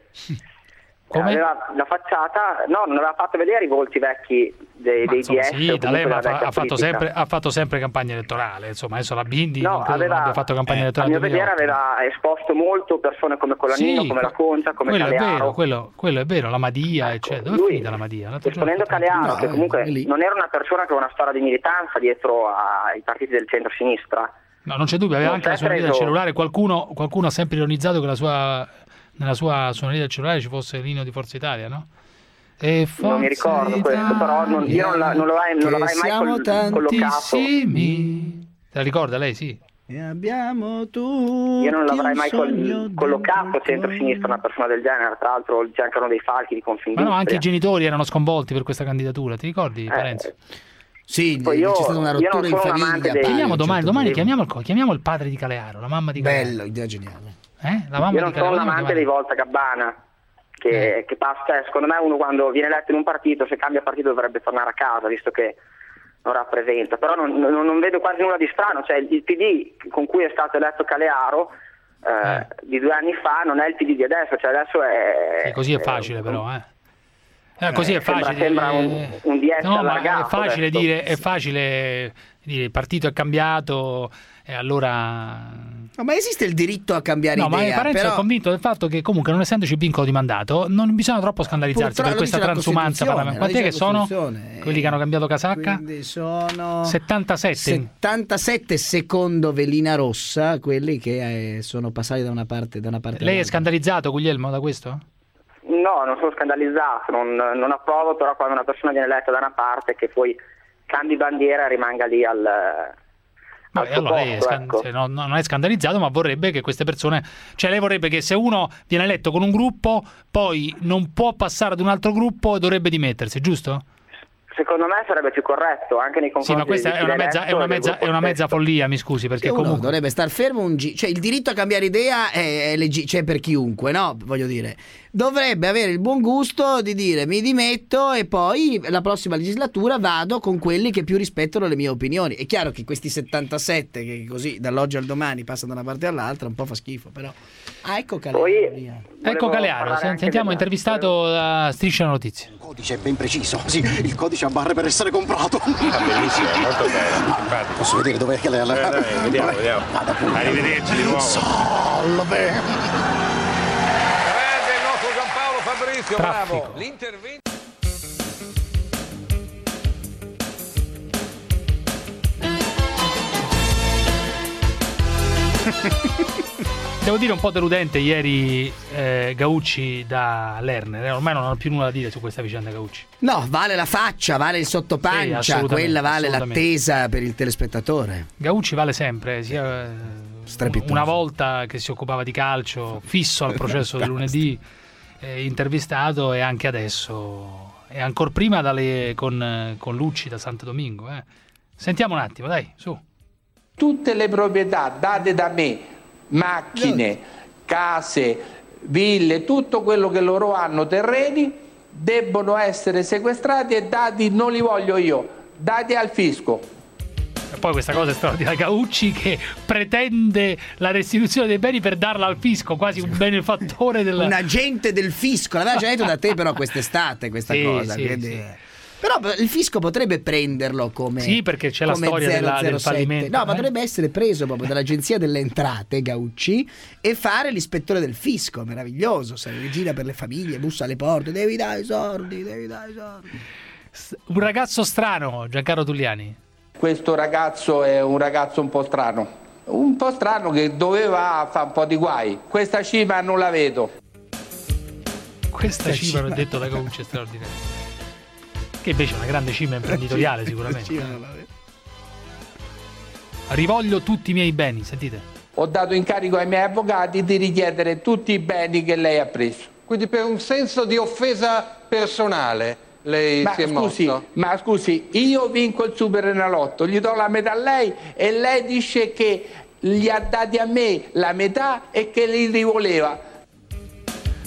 Speaker 26: Aveva la facciata, no, non aveva fatto vedere i volti vecchi dei,
Speaker 4: Ma,
Speaker 26: dei
Speaker 4: insomma,
Speaker 26: D S.
Speaker 4: sì,
Speaker 26: o comunque
Speaker 4: D'Alema
Speaker 26: della
Speaker 4: ha, fa-
Speaker 26: vecchia
Speaker 4: ha fatto
Speaker 26: politica.
Speaker 4: sempre, ha fatto sempre campagna elettorale, insomma, adesso la Bindi
Speaker 26: No,
Speaker 4: non credo
Speaker 26: aveva-
Speaker 4: non abbia fatto campagna
Speaker 26: A
Speaker 4: elettorale
Speaker 26: mio
Speaker 4: nel
Speaker 26: vedere
Speaker 4: duemilaotto.
Speaker 26: aveva esposto molto persone come Colanino,
Speaker 4: Sì,
Speaker 26: come La Concia, come
Speaker 4: quello è
Speaker 26: Calearo.
Speaker 4: vero, quello, quello è vero, la Madia, eccetera. Dove è
Speaker 26: lui,
Speaker 4: finita la Madia? L'altro giorno
Speaker 26: Esponendo
Speaker 4: ho fatto-
Speaker 26: Calearo,
Speaker 4: No,
Speaker 26: che
Speaker 4: eh,
Speaker 26: comunque
Speaker 4: è lì.
Speaker 26: non era una persona che aveva una storia di militanza dietro ai partiti del centro-sinistra.
Speaker 4: No, non c'è dubbio, aveva
Speaker 26: Non
Speaker 4: anche la
Speaker 26: si è
Speaker 4: suoneria del
Speaker 26: preso-
Speaker 4: cellulare. Qualcuno, qualcuno ha sempre ironizzato che la sua, nella sua suoneria del cellulare ci fosse l'inno di Forza Italia, no? E
Speaker 26: Non mi ricordo questo, però non, io non, la- non l'avrei, non l'avrei mai col- collocato.
Speaker 4: tantissimi. Te la ricorda lei, sì?
Speaker 3: E abbiamo tutti
Speaker 26: Io non l'avrei
Speaker 3: un
Speaker 26: mai col-
Speaker 3: sogno
Speaker 26: collocato a centro-sinistra una persona del genere, tra l'altro c'è anche uno dei falchi di
Speaker 4: Ma
Speaker 26: Confindustria.
Speaker 4: no, anche i genitori erano sconvolti per questa candidatura, ti ricordi,
Speaker 26: Eh,
Speaker 4: Parenzo?
Speaker 13: Sì,
Speaker 26: Poi io-
Speaker 13: c'è stata una
Speaker 26: io non
Speaker 13: rottura in
Speaker 26: sono un
Speaker 13: famiglia.
Speaker 26: amante dei-
Speaker 13: pare,
Speaker 4: Chiamiamo
Speaker 13: a un
Speaker 4: domani,
Speaker 13: certo
Speaker 4: domani
Speaker 13: punto.
Speaker 4: chiamiamo il, co- chiamiamo il padre di Calearo, la mamma di Calearo.
Speaker 13: Bello, idea geniale.
Speaker 4: Eh? La mamma
Speaker 26: Io non
Speaker 4: di
Speaker 26: sono
Speaker 4: Calearo.
Speaker 26: un amante dei Volta Gabbana, che, che passa, cioè, secondo me uno quando viene eletto in un partito, se cambia partito dovrebbe tornare a casa, visto che non rappresenta. Però non, non- non vedo quasi nulla di strano, cioè il P D con cui è stato eletto Calearo eh, di due anni fa non è il P D di adesso, cioè adesso è...
Speaker 4: Sì, così è facile però, eh. Eh, così è
Speaker 26: sembra-
Speaker 4: facile.
Speaker 26: sembra un- un D S
Speaker 4: no, ma
Speaker 26: allargato
Speaker 4: è facile
Speaker 26: adesso.
Speaker 4: dire, è facile dire il partito è cambiato e allora
Speaker 13: No, ma esiste il diritto a cambiare
Speaker 4: no, ma
Speaker 13: idea,
Speaker 4: Parenzo
Speaker 13: però
Speaker 4: è convinto del fatto che comunque non essendoci vincolo di mandato non bisogna troppo scandalizzarsi
Speaker 13: Purtroppo
Speaker 4: per questa
Speaker 13: lo dice la
Speaker 4: transumanza
Speaker 13: Costituzione,
Speaker 4: parlamentare. Quanti
Speaker 13: lo
Speaker 4: che
Speaker 13: dice la
Speaker 4: sono
Speaker 13: Costituzione.
Speaker 4: quelli che hanno cambiato casacca?
Speaker 3: Quindi sono
Speaker 4: settantasette.
Speaker 13: settantasette secondo Velina Rossa, quelli che eh, sono passati da una parte da una parte
Speaker 4: Lei è
Speaker 13: all'altra.
Speaker 4: scandalizzato, Guglielmo, da questo?
Speaker 26: No, non sono scandalizzato, non, non approvo però quando una persona viene eletta da una parte che poi cambi bandiera e rimanga lì al, al
Speaker 4: Beh,
Speaker 26: suo
Speaker 4: allora lei è
Speaker 26: posto,
Speaker 4: scan-
Speaker 26: ecco.
Speaker 4: se no- no- non è scandalizzato, ma vorrebbe che queste persone, cioè lei vorrebbe che se uno viene eletto con un gruppo, poi non può passare ad un altro gruppo e dovrebbe dimettersi, giusto?
Speaker 26: Secondo me sarebbe più corretto anche nei confronti
Speaker 4: Sì, ma questa
Speaker 26: di
Speaker 4: è
Speaker 26: chi
Speaker 4: una
Speaker 26: l'ha
Speaker 4: mezza,
Speaker 26: eletto
Speaker 4: è una
Speaker 26: e del
Speaker 4: mezza,
Speaker 26: gruppo
Speaker 4: è una mezza
Speaker 26: stesso.
Speaker 4: follia, mi scusi, perché
Speaker 13: Che uno
Speaker 4: comunque
Speaker 13: dovrebbe star fermo un gi- cioè il diritto a cambiare idea è, è leggi- c'è per chiunque, no? Voglio dire, dovrebbe avere il buon gusto di dire mi dimetto e poi la prossima legislatura vado con quelli che più rispettano le mie opinioni. È chiaro che questi settantasette che così dall'oggi al domani passano da una parte all'altra un po' fa schifo, però ah, ecco Calearo.
Speaker 26: Poi-
Speaker 13: via.
Speaker 4: Ecco Calearo,
Speaker 26: parlare anche
Speaker 4: sentiamo
Speaker 26: della-
Speaker 4: intervistato da Striscia la Notizia.
Speaker 11: Il codice è ben preciso, sì, il codice a barre per essere comprato.
Speaker 12: Ah, bellissimo, è molto bello. Infatti.
Speaker 11: Posso vedere dov'è che lei ha la...
Speaker 12: Eh, dai, vediamo, vediamo. Arrivederci di nuovo.
Speaker 11: Salve.
Speaker 14: Grande il nostro Giampaolo Fabrizio,
Speaker 4: Traffico.
Speaker 14: bravo. L'intervento.
Speaker 4: Devo dire un po' deludente ieri eh, Gaucci da Lerner, eh, ormai non ho più nulla da dire su questa vicenda Gaucci.
Speaker 13: No, vale la faccia, vale il
Speaker 4: Sì,
Speaker 13: sottopancia,
Speaker 4: assolutamente,
Speaker 13: quella vale
Speaker 4: assolutamente.
Speaker 13: l'attesa per il telespettatore.
Speaker 4: Gaucci vale sempre, sia eh,
Speaker 13: Strepitoso.
Speaker 4: una volta che si occupava di calcio, fisso al processo del lunedì, eh, intervistato e anche adesso, e ancora prima dalle, con, con Lucci da Santo Domingo. Eh. Sentiamo un attimo, dai, su.
Speaker 15: Tutte le proprietà date da me, macchine, case, ville, tutto quello che loro hanno, terreni, debbono essere sequestrati e dati, non li voglio io, dati al fisco.
Speaker 4: E poi questa cosa è straordinaria, Gaucci che pretende la restituzione dei beni per darla al fisco, quasi un benefattore del...
Speaker 13: Un agente del fisco, l'aveva già detto da te però quest'estate questa
Speaker 4: Sì,
Speaker 13: cosa.
Speaker 4: sì,
Speaker 13: quindi-
Speaker 4: sì.
Speaker 13: Però il fisco potrebbe prenderlo come
Speaker 4: Sì, perché c'è la
Speaker 13: come
Speaker 4: storia della- del
Speaker 13: zero zero sette.
Speaker 4: fallimento,
Speaker 13: No,
Speaker 4: eh?
Speaker 13: ma dovrebbe essere preso proprio dall'agenzia delle entrate Gaucci e fare l'ispettore del fisco, meraviglioso, sai, gira per le famiglie, bussa alle porte, devi dare i soldi, devi dare i soldi.
Speaker 4: Un ragazzo strano, Giancarlo Tulliani.
Speaker 15: Questo ragazzo è un ragazzo un po' strano, un po' strano che doveva fare un po' di guai. Questa cifra non la vedo.
Speaker 4: Questa cifra, l'ho detto da Gaucci, è straordinaria. Che invece è una grande cifra imprenditoriale sicuramente. Rivoglio tutti i miei beni, sentite.
Speaker 15: Ho dato incarico ai miei avvocati di richiedere tutti i beni che lei ha preso.
Speaker 14: Quindi per un senso di offesa personale lei
Speaker 15: Ma
Speaker 14: si è
Speaker 15: scusi,
Speaker 14: mosso?
Speaker 15: ma scusi, io vinco il Superenalotto, gli do la metà a lei e lei dice che gli ha dati a me la metà e che li rivoleva.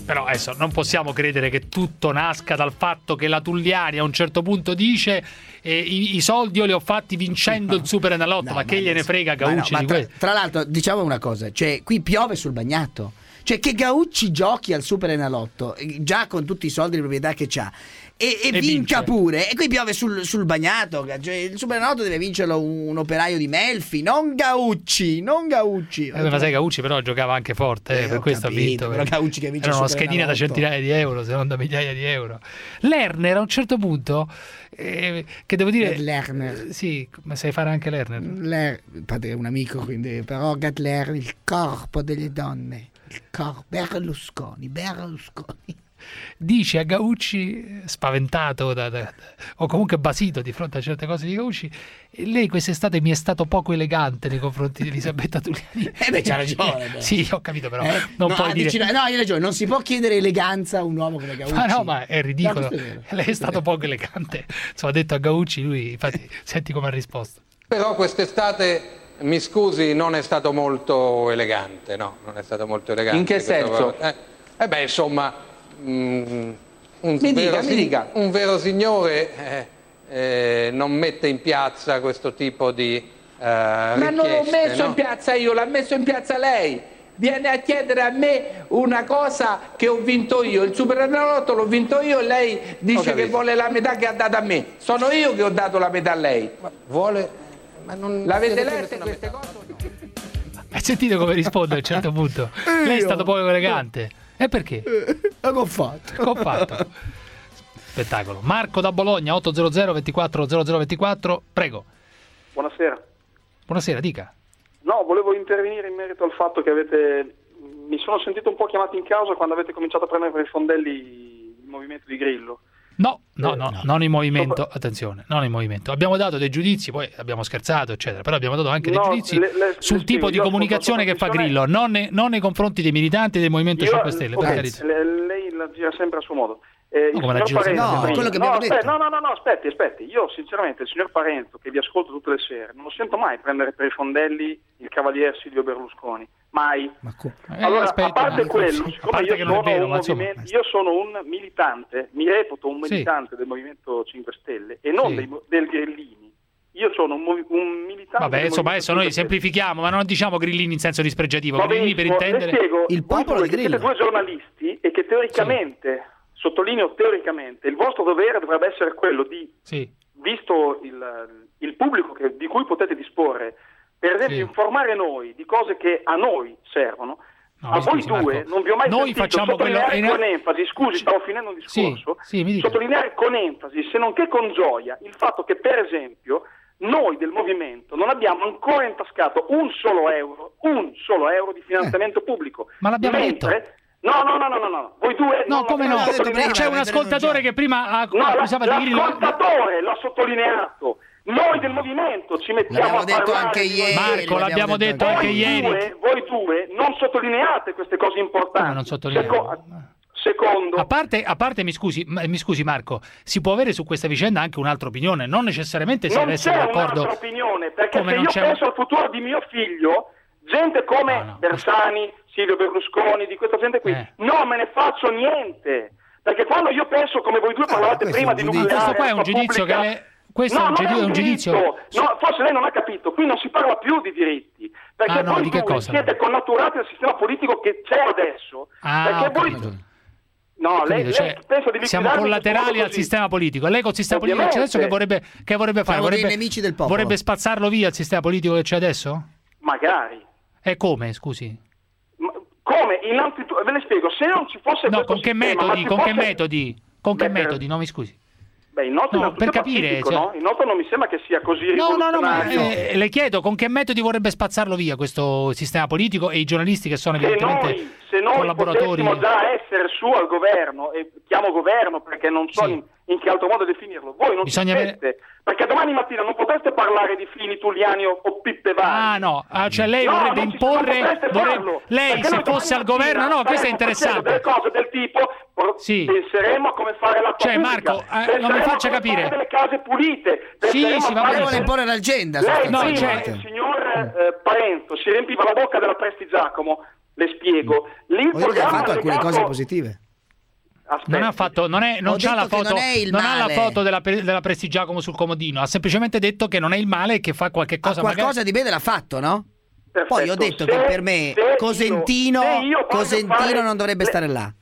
Speaker 4: Però adesso non possiamo credere che tutto nasca dal fatto che la Tulliani a un certo punto dice eh, i, i soldi io li ho fatti vincendo il Super Enalotto, no, ma, ma che gliene frega Gaucci
Speaker 13: no,
Speaker 4: di
Speaker 13: tra,
Speaker 4: questo?
Speaker 13: Tra l'altro diciamo una cosa, cioè qui piove sul bagnato. Cioè che Gaucci giochi al Super Enalotto già con tutti i soldi di proprietà che c'ha e, e, e vinca vince. pure, e qui piove sul, sul bagnato. Cioè, il Super Enalotto deve vincerlo un, un operaio di Melfi, non Gaucci, non Gaucci.
Speaker 4: Eh, ma sai, Gaucci però giocava anche forte, eh, eh, per questo capito, ha vinto.
Speaker 13: Però Gaucci che vince
Speaker 4: erano schedine da centinaia di euro, se non da migliaia di euro. Lerner a un certo punto, eh, che devo dire,
Speaker 13: Lerner,
Speaker 4: eh, sì, ma sai fare anche Lerner?
Speaker 13: Ler, padre è un amico, quindi però Gatler, il corpo delle donne. Berlusconi, Berlusconi
Speaker 4: dice a Gaucci, spaventato da, da, o comunque basito di fronte a certe cose di Gaucci, lei quest'estate mi è stato poco elegante nei confronti di Elisabetta Tulliani.
Speaker 13: Eh beh, c'ha ragione. Beh.
Speaker 4: Sì, ho capito, però
Speaker 13: eh,
Speaker 4: non
Speaker 13: no,
Speaker 4: puoi dire...
Speaker 13: dici, no, hai ragione, non si può chiedere eleganza a un uomo come Gaucci.
Speaker 4: Ma no, ma è ridicolo.
Speaker 13: No, è
Speaker 4: lei è stato poco elegante. Insomma, ha detto a Gaucci, lui, infatti, senti come ha risposto.
Speaker 14: Però quest'estate, mi scusi, non è stato molto elegante, no, non è stato molto elegante.
Speaker 15: In che senso?
Speaker 14: Eh, eh beh, insomma, mm, un,
Speaker 15: mi
Speaker 14: vero,
Speaker 15: dica, mi dica.
Speaker 14: un vero signore eh, eh, non mette in piazza questo tipo di eh,
Speaker 15: Ma
Speaker 14: richieste,
Speaker 15: non l'ho messo
Speaker 14: no?
Speaker 15: in piazza io, l'ha messo in piazza lei. Viene a chiedere a me una cosa che ho vinto io, il Super Enalotto l'ho vinto io e lei dice che vuole la metà che ha dato a me. Sono io che ho dato la metà a lei.
Speaker 14: Ma vuole... Ma non
Speaker 15: l'avete lette queste cose?
Speaker 4: Hai sentito come risponde a un certo punto?
Speaker 13: Eh,
Speaker 4: Lei è stato poco elegante. E perché?
Speaker 13: Eh, che ho fatto?
Speaker 4: Che ho fatto? Spettacolo. Marco da Bologna, otto zero zero ventiquattro zero zero ventiquattro, prego.
Speaker 5: Buonasera.
Speaker 4: Buonasera, dica.
Speaker 5: No, volevo intervenire in merito al fatto che avete... Mi sono sentito un po' chiamato in causa quando avete cominciato a prendere per i fondelli il movimento di Grillo.
Speaker 4: No, no, no, no, non in movimento, attenzione, non in movimento. Abbiamo dato dei giudizi, poi abbiamo scherzato, eccetera, però abbiamo dato anche
Speaker 5: no,
Speaker 4: dei giudizi
Speaker 5: le, le,
Speaker 4: sul
Speaker 5: le
Speaker 4: tipo
Speaker 5: spiego,
Speaker 4: di comunicazione che fa Grillo, non, ne, non nei confronti dei militanti del Movimento
Speaker 5: io,
Speaker 4: cinque Stelle,
Speaker 5: okay,
Speaker 4: per carità.
Speaker 5: Le, lei la gira sempre a suo modo. Eh,
Speaker 4: no, come la gira sempre?
Speaker 5: Parenzo,
Speaker 13: no, quello che abbiamo
Speaker 5: no,
Speaker 13: detto.
Speaker 5: Aspetti, no, no, no, no, aspetti, aspetti. Io sinceramente il signor Parenzo, che vi ascolto tutte le sere, non lo sento mai prendere per i fondelli il cavalier Silvio Berlusconi. Mai.
Speaker 13: Ma co-
Speaker 5: eh, allora,
Speaker 4: aspetta,
Speaker 5: a parte
Speaker 4: ma,
Speaker 5: quello,
Speaker 4: a
Speaker 5: siccome
Speaker 4: parte
Speaker 5: io,
Speaker 4: che non
Speaker 5: sono
Speaker 4: è vero,
Speaker 5: un
Speaker 4: ma insomma,
Speaker 5: movimento, io sono un militante, mi reputo un militante sì. del Movimento cinque Stelle e non
Speaker 4: sì.
Speaker 5: dei, del Grillini. Io sono un, un militante.
Speaker 4: Vabbè,
Speaker 5: del
Speaker 4: insomma, adesso noi
Speaker 5: Stelle.
Speaker 4: semplifichiamo, ma non diciamo Grillini in senso dispregiativo.
Speaker 5: Va
Speaker 4: Grillini per
Speaker 5: benissimo,
Speaker 4: intendere
Speaker 5: le spiego,
Speaker 13: il popolo di Grillo.
Speaker 5: Siete due giornalisti e che teoricamente, sì. sottolineo teoricamente, il vostro dovere dovrebbe essere quello di,
Speaker 4: sì.
Speaker 5: visto il, il pubblico che, di cui potete disporre, per esempio
Speaker 4: sì.
Speaker 5: informare noi di cose che a noi servono.
Speaker 4: No,
Speaker 5: a voi
Speaker 4: scusi,
Speaker 5: due
Speaker 4: Marco.
Speaker 5: non vi ho mai
Speaker 4: Noi
Speaker 5: sentito
Speaker 4: facciamo
Speaker 5: sottolineare
Speaker 4: quello...
Speaker 5: con enfasi, scusi, stavo finendo un discorso,
Speaker 4: sì, sì, mi dica.
Speaker 5: sottolineare con enfasi, se non che con gioia, il fatto che per esempio noi del movimento non abbiamo ancora intascato un solo euro, un solo euro di finanziamento eh. pubblico.
Speaker 4: Ma l'abbiamo
Speaker 5: mentre...
Speaker 4: detto.
Speaker 5: No, no, no, no, no, no, voi due...
Speaker 4: No, come no?
Speaker 5: Prima,
Speaker 4: c'è un ascoltatore che prima ha
Speaker 5: no,
Speaker 4: accusava di Grillo.
Speaker 5: L'ascoltatore l'ha sottolineato. Noi del movimento ci mettiamo a
Speaker 13: detto
Speaker 5: parlare
Speaker 13: anche ieri,
Speaker 4: Marco, l'abbiamo detto anche
Speaker 5: voi
Speaker 4: ieri.
Speaker 5: Due, voi due non sottolineate queste cose importanti.
Speaker 4: Come non sottolineiamo?
Speaker 5: Seco- secondo,
Speaker 4: a parte, a parte mi scusi, mi scusi Marco, si può avere su questa vicenda anche un'altra opinione, non necessariamente si
Speaker 5: non
Speaker 4: deve
Speaker 5: c'è
Speaker 4: essere d'accordo.
Speaker 5: un'altra opinione, perché
Speaker 4: come
Speaker 5: se
Speaker 4: non
Speaker 5: io
Speaker 4: c'è
Speaker 5: penso
Speaker 4: un...
Speaker 5: al futuro di mio figlio, gente come
Speaker 4: no, no.
Speaker 5: Bersani, Silvio Berlusconi, di questa gente qui,
Speaker 4: eh.
Speaker 5: non me ne faccio niente. Perché quando io penso, come voi due parlavate
Speaker 13: ah,
Speaker 5: prima di nucleare,
Speaker 4: questo qua è un giudizio
Speaker 5: pubblica,
Speaker 4: che le... questo
Speaker 5: no,
Speaker 4: è un, giudizio,
Speaker 5: è un,
Speaker 4: un giudizio.
Speaker 5: No, forse lei non ha capito. Qui non si parla più di diritti. Perché
Speaker 4: ah, no,
Speaker 5: voi
Speaker 4: di che
Speaker 5: due
Speaker 4: cosa?
Speaker 5: siete connaturati al sistema politico che c'è adesso.
Speaker 4: Ah,
Speaker 5: perché
Speaker 4: ho
Speaker 5: voi...
Speaker 4: capito.
Speaker 5: No, lei,
Speaker 4: Capito,
Speaker 5: lei
Speaker 4: cioè,
Speaker 5: pensa di
Speaker 4: siamo collaterali al sistema politico. Lei col sistema politico che c'è adesso che vorrebbe, che vorrebbe fare?
Speaker 13: Siamo dei
Speaker 4: Vorrebbe,
Speaker 13: nemici del popolo.
Speaker 4: vorrebbe spazzarlo via il sistema politico che c'è adesso?
Speaker 5: Magari.
Speaker 4: E come, scusi?
Speaker 5: Ma come? Innanzitutto, ve le spiego, se non ci fosse
Speaker 4: No,
Speaker 5: questo
Speaker 4: con che
Speaker 5: sistema,
Speaker 4: metodi?
Speaker 5: ma
Speaker 4: Con
Speaker 5: ci
Speaker 4: che
Speaker 5: fosse...
Speaker 4: metodi? Con che
Speaker 5: Beh,
Speaker 4: metodi? No, mi scusi.
Speaker 5: Beh, il noto
Speaker 4: No, per capire,
Speaker 5: pacifico,
Speaker 4: cioè...
Speaker 5: no? Il noto non mi sembra che sia così
Speaker 4: No, no, no, ma
Speaker 5: rivoluzionario.
Speaker 4: eh, le chiedo con che metodi vorrebbe spazzarlo via questo sistema politico e i giornalisti che sono
Speaker 5: Se
Speaker 4: evidentemente
Speaker 5: noi, se noi
Speaker 4: collaboratori.
Speaker 5: potessimo già essere su al governo, e chiamo governo perché non so
Speaker 4: Sì.
Speaker 5: in, in che altro modo definirlo, voi non
Speaker 4: Bisogna
Speaker 5: ci
Speaker 4: avere-
Speaker 5: siete, perché domani mattina non potreste parlare di Fini, Tulliani o, o Pippe Vari.
Speaker 4: Ah no, ah, cioè lei
Speaker 5: No,
Speaker 4: vorrebbe
Speaker 5: non ci-
Speaker 4: imporre
Speaker 5: non potreste
Speaker 4: vorrebbe-
Speaker 5: farlo,
Speaker 4: lei
Speaker 5: perché
Speaker 4: se
Speaker 5: noi
Speaker 4: fosse al
Speaker 5: domani
Speaker 4: governo, no,
Speaker 5: mattina
Speaker 4: questo è
Speaker 5: staremo facendo
Speaker 4: interessante.
Speaker 5: delle cose del tipo por-
Speaker 4: Sì.
Speaker 5: penseremo a come fare l'acqua
Speaker 4: Cioè,
Speaker 5: pubblica,
Speaker 4: Marco, eh, non mi
Speaker 5: penseremo
Speaker 4: faccia
Speaker 5: a come
Speaker 4: capire.
Speaker 5: fare delle case pulite,
Speaker 4: Sì,
Speaker 5: penseremo
Speaker 4: sì,
Speaker 5: a
Speaker 4: va
Speaker 5: fare-
Speaker 4: bene.
Speaker 13: Vuole imporre l'agenda
Speaker 5: Lei
Speaker 13: sostanzialmente.
Speaker 5: prima, il signor eh, Parenzo si riempiva la bocca della Prestigiacomo. Le spiego. Il
Speaker 13: Ho detto che ha
Speaker 5: programma
Speaker 13: fatto alcune
Speaker 5: legato-
Speaker 13: cose positive.
Speaker 5: Aspetti.
Speaker 4: Non ha fatto, non, è, non
Speaker 13: Ho
Speaker 4: c'ha la
Speaker 13: detto che
Speaker 4: foto,
Speaker 13: non è il
Speaker 4: non ha la
Speaker 13: male.
Speaker 4: foto della, Pre- della Prestigiacomo sul comodino, ha semplicemente detto che non è il male e che fa qualche
Speaker 13: Ma
Speaker 4: cosa.
Speaker 13: qualcosa
Speaker 4: magari...
Speaker 13: di bene l'ha fatto, no?
Speaker 5: Perfetto.
Speaker 13: Poi ho detto
Speaker 5: Se-
Speaker 13: che per me
Speaker 5: se io-
Speaker 13: Cosentino,
Speaker 5: se io voglio
Speaker 13: Cosentino
Speaker 5: fare-
Speaker 13: non dovrebbe
Speaker 5: le-
Speaker 13: stare là.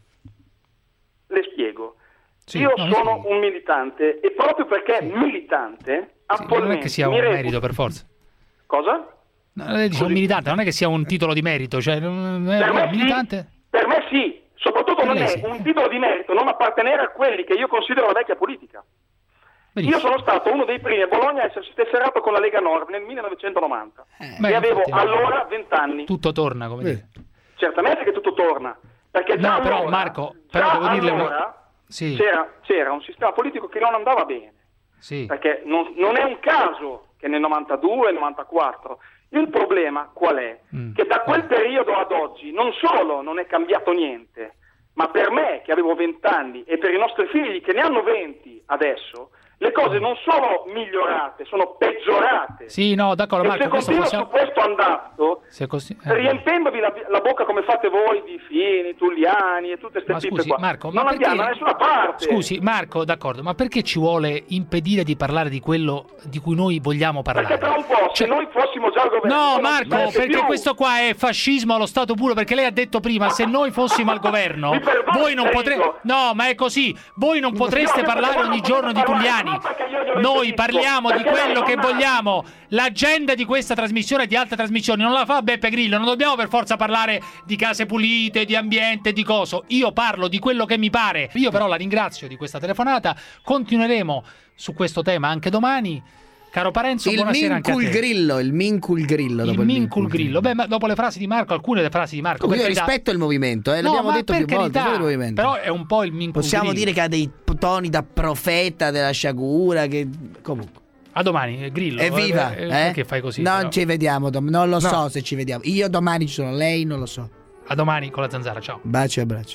Speaker 5: Le spiego.
Speaker 4: Sì,
Speaker 5: Io
Speaker 4: no, mi
Speaker 5: sono
Speaker 4: spieghi.
Speaker 5: un militante e proprio perché militante,
Speaker 4: Sì, non
Speaker 5: attualmente
Speaker 4: è che sia un
Speaker 5: mi reputo-
Speaker 4: merito per forza.
Speaker 5: Cosa?
Speaker 4: No, lei dice un militante, non è che sia un titolo di merito, cioè non è
Speaker 5: Per me
Speaker 4: un militante.
Speaker 5: sì, per me sì, soprattutto
Speaker 4: Per
Speaker 5: non
Speaker 4: lei
Speaker 5: è
Speaker 4: sì.
Speaker 5: un titolo di merito non appartenere a quelli che io considero la vecchia politica.
Speaker 4: Benissimo.
Speaker 5: Io sono stato uno dei primi a Bologna a essersi tesserato con la Lega Nord nel millenovecentonovanta
Speaker 4: Beh,
Speaker 5: e avevo
Speaker 4: infatti, no.
Speaker 5: allora venti anni.
Speaker 4: Tutto torna, come dire.
Speaker 5: Certamente che tutto torna, perché già
Speaker 4: No, però
Speaker 5: allora,
Speaker 4: Marco, però
Speaker 5: già
Speaker 4: devo dirle una-
Speaker 5: allora
Speaker 4: Sì.
Speaker 5: c'era, c'era un sistema politico che non andava bene.
Speaker 4: Sì.
Speaker 5: Perché non, non è un caso che nel novantadue, novantaquattro, il problema qual è?
Speaker 4: Mm.
Speaker 5: Che da quel periodo ad oggi non solo non è cambiato niente, ma per me che avevo venti anni e per i nostri figli che ne hanno venti adesso, le cose non sono migliorate, sono peggiorate.
Speaker 4: Sì, no, d'accordo,
Speaker 5: E
Speaker 4: Marco,
Speaker 5: se
Speaker 4: questo
Speaker 5: continuo
Speaker 4: possiamo...
Speaker 5: su questo andato,
Speaker 4: Se così... eh.
Speaker 5: riempendovi la, la bocca come fate voi di Fini, Tulliani e tutte queste
Speaker 4: Ma
Speaker 5: tipe
Speaker 4: scusi,
Speaker 5: qua,
Speaker 4: Marco, ma
Speaker 5: non
Speaker 4: perché...
Speaker 5: andiamo da nessuna parte.
Speaker 4: Scusi, Marco, d'accordo, ma perché ci vuole impedire di parlare di quello di cui noi vogliamo parlare?
Speaker 5: Perché tra un po', se noi fossimo già al governo...
Speaker 4: No,
Speaker 5: non
Speaker 4: Marco,
Speaker 5: sarebbe
Speaker 4: perché
Speaker 5: più.
Speaker 4: questo qua è fascismo allo stato puro, perché lei ha detto prima, se noi fossimo al governo,
Speaker 5: Mi perdoni,
Speaker 4: voi non potreste...
Speaker 5: Enrico.
Speaker 4: No, ma è così, voi non potreste
Speaker 5: Io ho detto
Speaker 4: parlare
Speaker 5: che voi
Speaker 4: ogni
Speaker 5: non
Speaker 4: giorno di
Speaker 5: potete parlare,
Speaker 4: Tulliani.
Speaker 5: non perché io glielo
Speaker 4: Noi
Speaker 5: impedisco,
Speaker 4: parliamo di
Speaker 5: perché
Speaker 4: quello
Speaker 5: lei
Speaker 4: che
Speaker 5: non ha-
Speaker 4: vogliamo. L'agenda di questa trasmissione e di altre trasmissioni non la fa Beppe Grillo, non dobbiamo per forza parlare di case pulite, di ambiente, di coso. Io parlo di quello che mi pare. Io però la ringrazio di questa telefonata, continueremo su questo tema anche domani. Caro Parenzo,
Speaker 13: Il
Speaker 4: buonasera anche a
Speaker 13: Mincul
Speaker 4: te.
Speaker 13: Grillo, il Mincul Grillo.
Speaker 4: Il
Speaker 13: dopo
Speaker 4: Mincul Grillo. Beh, ma dopo le frasi di Marco, alcune delle frasi di Marco.
Speaker 13: Io
Speaker 4: per carità-
Speaker 13: rispetto il movimento, eh,
Speaker 4: No,
Speaker 13: l'abbiamo
Speaker 4: ma
Speaker 13: detto
Speaker 4: per
Speaker 13: più volte.
Speaker 4: carità,
Speaker 13: rispetto il movimento.
Speaker 4: però è un po' il Mincul
Speaker 13: Possiamo
Speaker 4: Grillo.
Speaker 13: dire che ha dei toni da profeta della sciagura. Che... Comunque.
Speaker 4: A domani, eh, Grillo.
Speaker 13: Evviva!
Speaker 4: Eh, eh,
Speaker 13: Eh?
Speaker 4: Perché fai così?
Speaker 13: Non
Speaker 4: però?
Speaker 13: ci vediamo, dom- non lo
Speaker 4: No.
Speaker 13: so se ci vediamo. Io domani ci sono, lei non lo so.
Speaker 4: A domani con la zanzara, ciao.
Speaker 13: Baci e abbracci.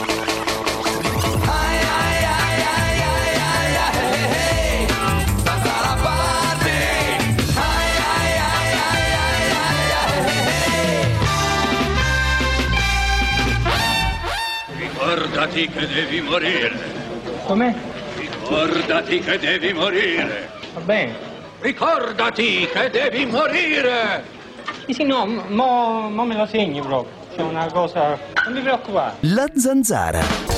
Speaker 16: Ricordati che devi morire.
Speaker 17: Come?
Speaker 16: Ricordati che devi morire.
Speaker 17: Va bene.
Speaker 16: Ricordati che devi morire.
Speaker 17: Sì, sì, no, mo, mo me lo segni proprio. C'è una cosa... Non mi preoccupare.
Speaker 2: La zanzara.